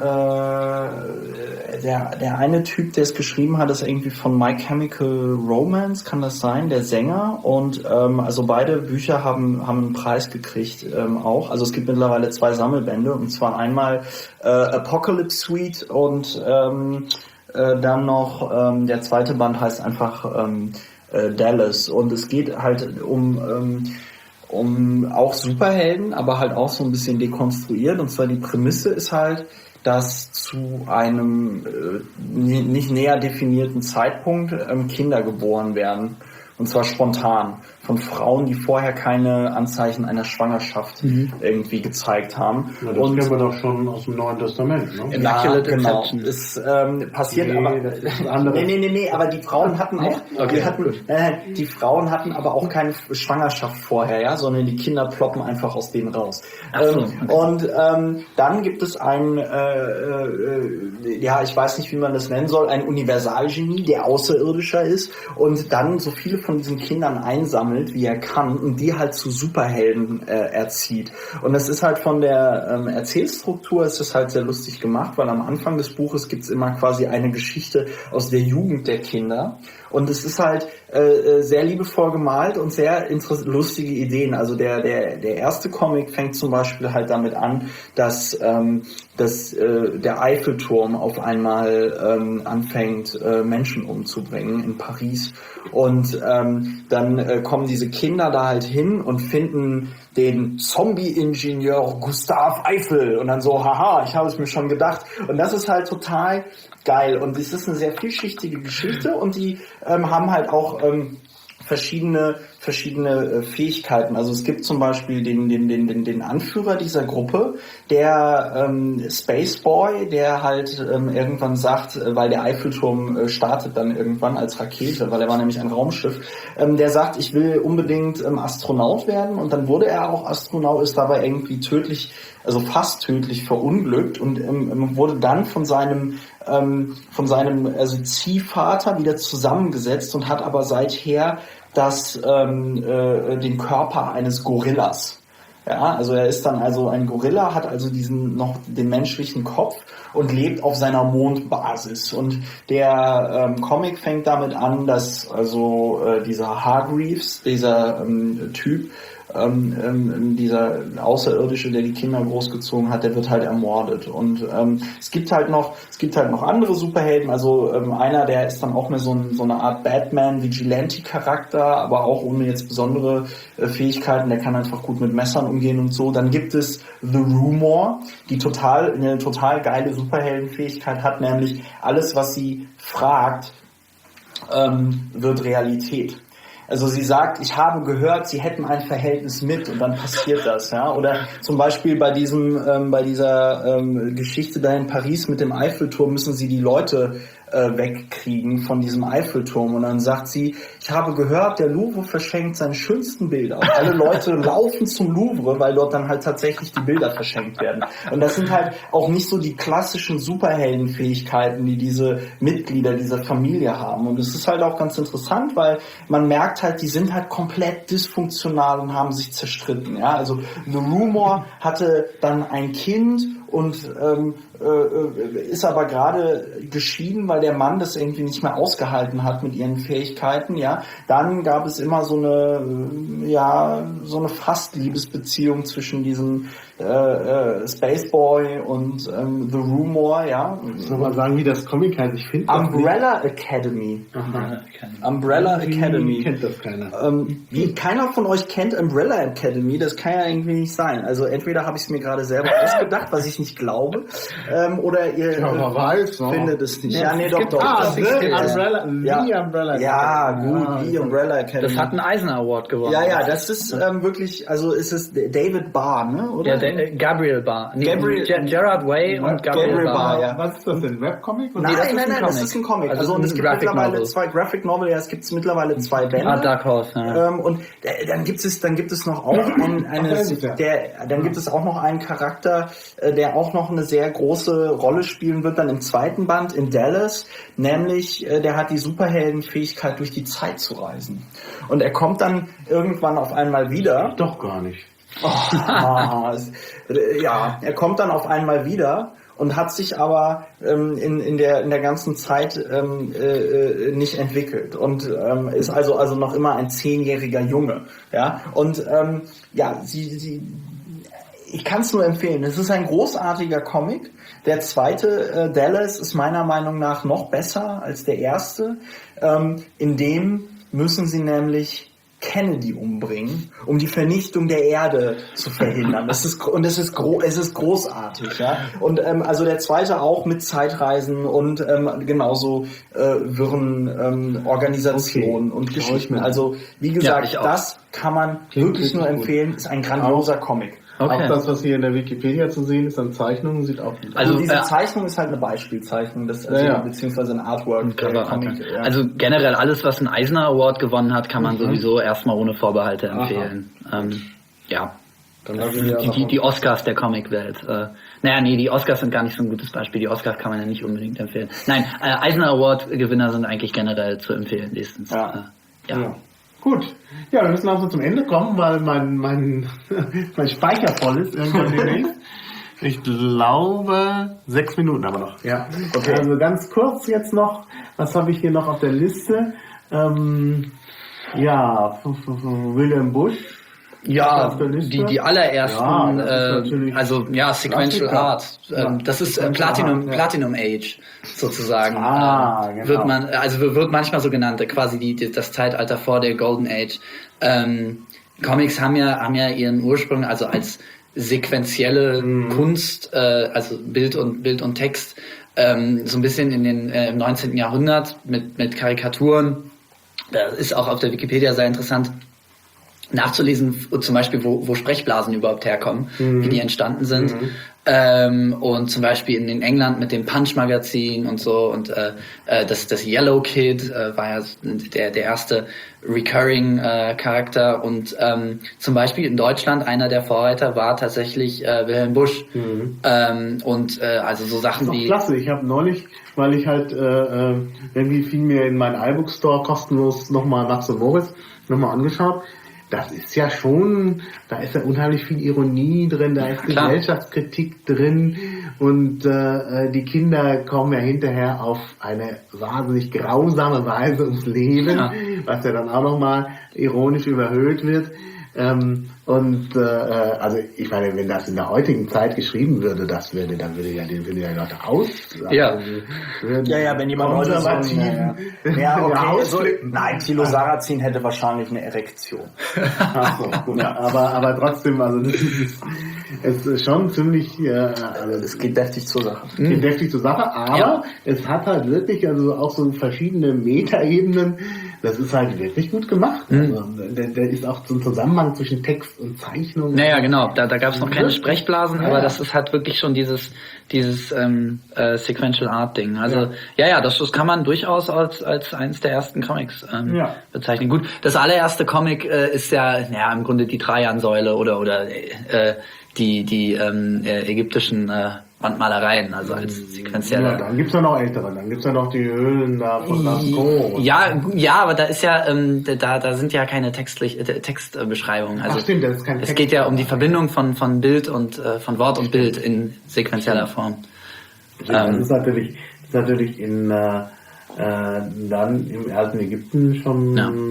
der, der eine Typ, der es geschrieben hat, ist irgendwie von My Chemical Romance, kann das sein, der Sänger. Und ähm, also beide Bücher haben, haben einen Preis gekriegt ähm, auch. Also es gibt mittlerweile zwei Sammelbände, und zwar einmal äh, Apocalypse Suite und ähm, äh, dann noch ähm, der zweite Band heißt einfach ähm, äh, Dallas. Und es geht halt um... Ähm, um auch Superhelden, aber halt auch so ein bisschen dekonstruiert. Und zwar die Prämisse ist halt, dass zu einem äh, nicht näher definierten Zeitpunkt ähm, Kinder geboren werden. Und zwar spontan. Von Frauen, die vorher keine Anzeichen einer Schwangerschaft mhm. irgendwie gezeigt haben. Ja, das kennen wir doch schon aus dem Neuen Testament, ne? Ja, genau. Es ähm, passiert nee, aber... Das ist anderes. Nee, nee, nee, nee, aber die Frauen hatten auch... Okay, die, hatten, äh, die Frauen hatten aber auch keine Schwangerschaft vorher, ja, sondern die Kinder ploppen einfach aus denen raus. Ach so, ähm, okay. Und ähm, dann gibt es ein, äh, äh, ja, ich weiß nicht, wie man das nennen soll, ein Universalgenie, der außerirdischer ist und dann so viele von diesen Kindern einsammelt, wie er kann, und die halt zu Superhelden äh, erzieht. Und das ist halt von der ähm, Erzählstruktur ist es halt sehr lustig gemacht, weil am Anfang des Buches gibt's immer quasi eine Geschichte aus der Jugend der Kinder. Und es ist halt äh, sehr liebevoll gemalt und sehr inter- lustige Ideen. Also der der der erste Comic fängt zum Beispiel halt damit an, dass ähm, dass äh, der Eiffelturm auf einmal ähm, anfängt, äh, Menschen umzubringen in Paris. Und ähm, dann äh, kommen diese Kinder da halt hin und finden den Zombie-Ingenieur Gustav Eiffel. Und dann so, haha, ich habe es mir schon gedacht. Und das ist halt total geil. Und es ist eine sehr vielschichtige Geschichte und die ähm, haben halt auch ähm, verschiedene verschiedene äh, Fähigkeiten. Also es gibt zum Beispiel den den den den, den Anführer dieser Gruppe, der ähm, Space Boy, der halt ähm, irgendwann sagt, äh, weil der Eiffelturm äh, startet dann irgendwann als Rakete, weil er war nämlich ein Raumschiff, ähm, der sagt, ich will unbedingt ähm, Astronaut werden, und dann wurde er auch Astronaut, ist dabei irgendwie tödlich, also fast tödlich verunglückt und ähm, wurde dann von seinem ähm, von seinem also Ziehvater wieder zusammengesetzt und hat aber seither das ähm, äh, den Körper eines Gorillas. Ja, also er ist dann also ein Gorilla, hat also diesen noch den menschlichen Kopf und lebt auf seiner Mondbasis. Und der ähm, Comic fängt damit an, dass also äh, dieser Hargreaves, dieser ähm, Typ, ähm, ähm, dieser Außerirdische, der die Kinder großgezogen hat, der wird halt ermordet. Und ähm, es gibt halt noch, es gibt halt noch andere Superhelden. Also ähm, einer, der ist dann auch mehr so, ein, so eine Art Batman-Vigilante-Charakter, aber auch ohne jetzt besondere äh, Fähigkeiten. Der kann einfach gut mit Messern umgehen und so. Dann gibt es The Rumor, die total eine total geile Superheldenfähigkeit hat, nämlich alles, was sie fragt, ähm, wird Realität. Also sie sagt, ich habe gehört, sie hätten ein Verhältnis mit, und dann passiert das, ja. Oder zum Beispiel bei diesem, ähm, bei dieser ähm, Geschichte da in Paris mit dem Eiffelturm müssen sie die Leute äh, wegkriegen von diesem Eiffelturm, und dann sagt sie, ich habe gehört, der Louvre verschenkt seine schönsten Bilder. Und alle Leute laufen zum Louvre, weil dort dann halt tatsächlich die Bilder verschenkt werden. Und das sind halt auch nicht so die klassischen Superheldenfähigkeiten, die diese Mitglieder dieser Familie haben. Und es ist halt auch ganz interessant, weil man merkt halt, die sind halt komplett dysfunktional und haben sich zerstritten. Ja, also The Rumor hatte dann ein Kind und ähm, äh, ist aber gerade geschieden, weil der Mann das irgendwie nicht mehr ausgehalten hat mit ihren Fähigkeiten. Ja, dann gab es immer so eine, ja, so eine fast Liebesbeziehung zwischen diesen äh, äh, Spaceboy und ähm, The Rumor, ja. Ich soll mal sagen, wie das Comic heißt. Ich finde Umbrella Academy. Aha. Umbrella Academy. Kennt das keiner. Ähm, wie keiner von euch kennt Umbrella Academy, das kann ja irgendwie nicht sein. Also entweder habe ich es mir gerade selber ausgedacht, was ich nicht glaube, ähm, oder ihr Ja, man weiß, no. findet es nicht. Ja, Ja, nee, es doch, gibt- doch. Ah, das The ist- Umbrella, ja. The Umbrella. Ja, gut, Ah, wie Umbrella Academy. Das hat einen Eisner Award gewonnen. Ja, ja, das ist ähm, wirklich, also ist es David Barr, ne? Oder? Ja, der, äh, Gabriel Barr. Nee, Gabriel- Ger- Gerard Way und Gabriel, Gabriel Barr. Barr, ja. Was ist das denn? Webcomic? Nein, das ist nein, ein nein, das Comic. ist ein Comic. Also Also und ein es gibt Graphic mittlerweile Novel. zwei Graphic Novel, ja, es gibt mittlerweile zwei Bände. Ah, Dark Horse, ja. Ähm, und äh, dann gibt es, dann gibt es noch auch ein, eine, Ach, das ist ja. der, dann gibt es auch noch einen Charakter, äh, der auch noch eine sehr große Rolle spielen wird, dann im zweiten Band in Dallas, nämlich äh, der hat die Superheldenfähigkeit, durch die Zeit zu reisen. Und er kommt dann irgendwann auf einmal wieder. Doch gar nicht. Oh, ah, es- äh, ja, er kommt dann auf einmal wieder und hat sich aber ähm, in, in, der, in der ganzen Zeit ähm, äh, nicht entwickelt und ähm, ist also, also noch immer ein zehnjähriger Junge. Ja? Und ähm, ja, sie, sie, ich kann es nur empfehlen. Es ist ein großartiger Comic. Der zweite, äh, Dallas, ist meiner Meinung nach noch besser als der erste. Ähm, in dem müssen sie nämlich Kennedy umbringen, um die Vernichtung der Erde zu verhindern. Das ist und es ist gro es ist großartig, ja. Und ähm, also der zweite auch mit Zeitreisen und ähm, genauso äh, wirren ähm, Organisationen Okay. und Schau ich Geschichten. mir an. Also wie gesagt, ich auch. das kann man Klingt wirklich nur richtig gut. empfehlen. Ist ein grandioser Comic. Okay. Auch das, was hier in der Wikipedia zu sehen ist an Zeichnungen, sieht auch gut aus. Also, Also diese äh, Zeichnung ist halt eine Beispielzeichnung, das, also, Ja, ja. beziehungsweise ein Artwork. Ein Cover äh, Comic, ja. Also generell alles, was einen Eisner Award gewonnen hat, kann man Mhm. sowieso erstmal ohne Vorbehalte empfehlen. Ähm, ja. Dann lassen wir Die, die, die Oscars der Comicwelt. Äh, naja, nee, die Oscars sind gar nicht so ein gutes Beispiel. Die Oscars kann man ja nicht unbedingt empfehlen. Nein, äh, Eisner Award-Gewinner sind eigentlich generell zu empfehlen, nächstens. Ja. Äh, ja. Ja. Gut. Ja, wir müssen also zum Ende kommen, weil mein, mein, mein Speicher voll ist irgendwann demnächst. Ich glaube, sechs Minuten haben wir noch. Ja. Okay. Also ganz kurz jetzt noch, was habe ich hier noch auf der Liste? Ähm, ja, William Bush. Ja, Auf der Liste? die, die allerersten, Ja, das ist äh, natürlich also ja, Sequential Klassiker. Art. Ähm, Ja, das ist äh, Sequential Platinum, Art, ja. Platinum Age sozusagen. Ah, ähm, genau. Wird man, also wird manchmal so genannt, quasi die, die, das Zeitalter vor der Golden Age. Ähm, Comics haben ja, haben ja ihren Ursprung, also als sequentielle Mhm. Kunst, äh, also Bild und Bild und Text, ähm, so ein bisschen in den äh, im neunzehnten Jahrhundert mit mit Karikaturen. Das ist auch auf der Wikipedia sehr interessant nachzulesen, zum Beispiel, wo, wo Sprechblasen überhaupt herkommen, Mhm. wie die entstanden sind. Mhm. Ähm, und zum Beispiel in, in England mit dem Punch-Magazin und so. Und äh, äh, das, das Yellow Kid äh, war ja der, der erste Recurring-Charakter. und ähm, zum Beispiel in Deutschland einer der Vorreiter war tatsächlich äh, Wilhelm Busch. Mhm. Ähm, und äh, also so Sachen Das ist wie... doch klasse. Ich habe neulich, weil ich halt, äh, äh, irgendwie fiel mir in meinen iBook Store kostenlos nochmal Max und Moritz nochmal angeschaut. Das ist ja schon, da ist ja unheimlich viel Ironie drin, da ist Klar. Gesellschaftskritik drin und äh, die Kinder kommen ja hinterher auf eine wahnsinnig grausame Weise ums Leben, Ja. was ja dann auch nochmal ironisch überhöht wird. Ähm, und äh, also ich meine, wenn das in der heutigen Zeit geschrieben würde, das würde, dann würde ja den würde ja Leute aus. Ja. Also, würden Ja, ja, wenn jemand heute so, konservativ ja, ja. ja, okay, also, ausflippen. nein, Thilo Sarrazin hätte wahrscheinlich eine Erektion. Ach so, gut. aber, aber trotzdem, also das ist, es ist schon ziemlich, äh, also Es geht deftig zur Sache. es geht deftig zur Sache, aber Ja. es hat halt wirklich also auch so verschiedene Metaebenen. Das ist halt wirklich gut gemacht. Mhm. Also, der, der ist auch so ein Zusammenhang zwischen Text und Zeichnung. Naja, genau, da, da gab es noch keine Sprechblasen, Ja, aber ja. das ist halt wirklich schon dieses dieses ähm, äh, Sequential Art Ding. Also ja, ja, das, das kann man durchaus als als eines der ersten Comics ähm, Ja. bezeichnen. Gut, das allererste Comic äh, ist ja, ja im Grunde die Trajan-Säule oder oder äh, die die ähm, äh, ägyptischen äh, Wandmalereien, also als sequenzielle. Ja, dann gibt's ja noch ältere, dann gibt's ja noch die Höhlen da von Lascaux. Ja, gu- ja, aber da ist ja, ähm, da, da sind ja keine textlich, äh, Textbeschreibungen. Also Ach stimmt, das ist kein es Text. geht ja um die Verbindung von, von Bild und äh, von Wort und Bild in sequenzieller Form. Das Ähm, ist natürlich, das ist natürlich in äh, äh, dann im alten Ägypten schon Ja.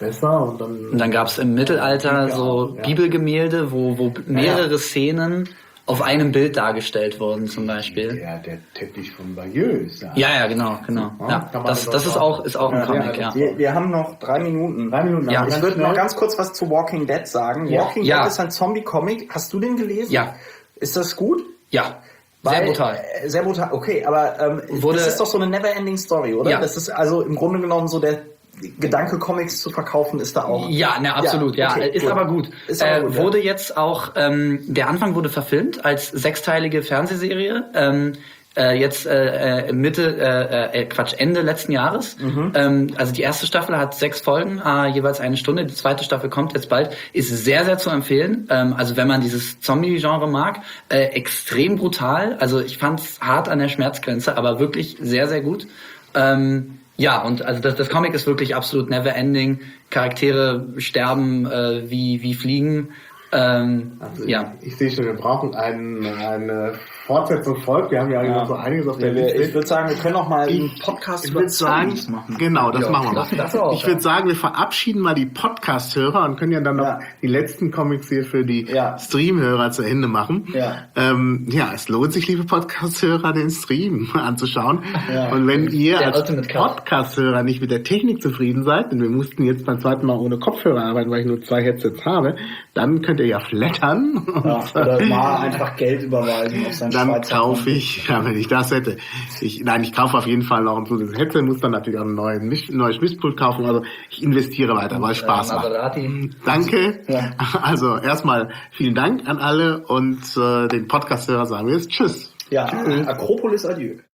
besser und dann... Und dann gab es im Mittelalter Ja, so ja. Bibelgemälde, wo, wo mehrere Ja. Szenen auf einem Bild dargestellt wurden zum Beispiel. Ja, der Teppich von Bayeux. Ja, Ja, ja, genau, genau. Ja, Ja, kann man das, das das ist auch- auch, ist auch ein Ja, Comic, ja, ja. Wir, wir haben noch drei Minuten. Drei Minuten. Ja, aber Ich ganz würde noch schnell. ganz kurz was zu Walking Dead sagen. Ja. Walking Ja. Dead ist ein Zombie-Comic. Hast du den gelesen? Ja. Ist das gut? Ja, sehr Weil- brutal. äh, Sehr brutal, okay, aber ähm, Wurde- das ist doch so eine never-ending Story, oder? Ja. Das ist also im Grunde genommen so der Gedanke, Comics zu verkaufen, ist da auch... Ja, ne, absolut, ja. okay, ist aber gut. Ist aber äh, gut, ja. wurde jetzt auch, ähm, der Anfang wurde verfilmt als sechsteilige Fernsehserie. Ähm, äh, jetzt äh, äh, Mitte, äh, äh, Quatsch, Ende letzten Jahres. Mhm. Ähm, also die erste Staffel hat sechs Folgen, äh, jeweils eine Stunde. Die zweite Staffel kommt jetzt bald. Ist sehr, sehr zu empfehlen. Ähm, also wenn man dieses Zombie-Genre mag, äh, extrem brutal. Also ich fand's hart an der Schmerzgrenze, aber wirklich sehr, sehr gut. Ähm, ja, und also das, das Comic ist wirklich absolut never ending. Charaktere sterben äh, wie, wie Fliegen. Ähm, Also ja. ich, ich sehe schon, wir brauchen ein, eine Fortsetzung folgt. Wir haben ja, Ja. noch so einiges auf der Ja, wir- Liste. ich würde sagen, wir können auch mal einen Ich- Podcast ich über würde sagen, Zombies machen. genau, das Ja, machen wir das- mal. das auch, ich würde ja. sagen, wir verabschieden mal die Podcast-Hörer und können ja dann noch Ja. die letzten Comics hier für die Ja. Stream-Hörer zu Ende machen. Ja. Ähm, ja, es lohnt sich, liebe Podcast-Hörer, den Stream anzuschauen. Ja. Und wenn ihr Der als Ultimate Cut. Podcast-Hörer nicht mit der Technik zufrieden seid, denn wir mussten jetzt beim zweiten Mal ohne Kopfhörer arbeiten, weil ich nur zwei Headsets habe, dann könnt ihr ja flattern. Ja, Und, oder mal einfach Geld überweisen auf sein dann Schweizer kaufe Konto. ich, ja, wenn ich das hätte. Ich, nein, ich kaufe auf jeden Fall noch ein gutes Headset, muss dann natürlich auch ein neues, Misch, neues Mischpult kaufen. Also ich investiere weiter, weil es Spaß äh, macht. Maserati. Danke. Ja. Also erstmal vielen Dank an alle und äh, den Podcast-Hörer sagen wir jetzt Tschüss. Ja, Akropolis adieu.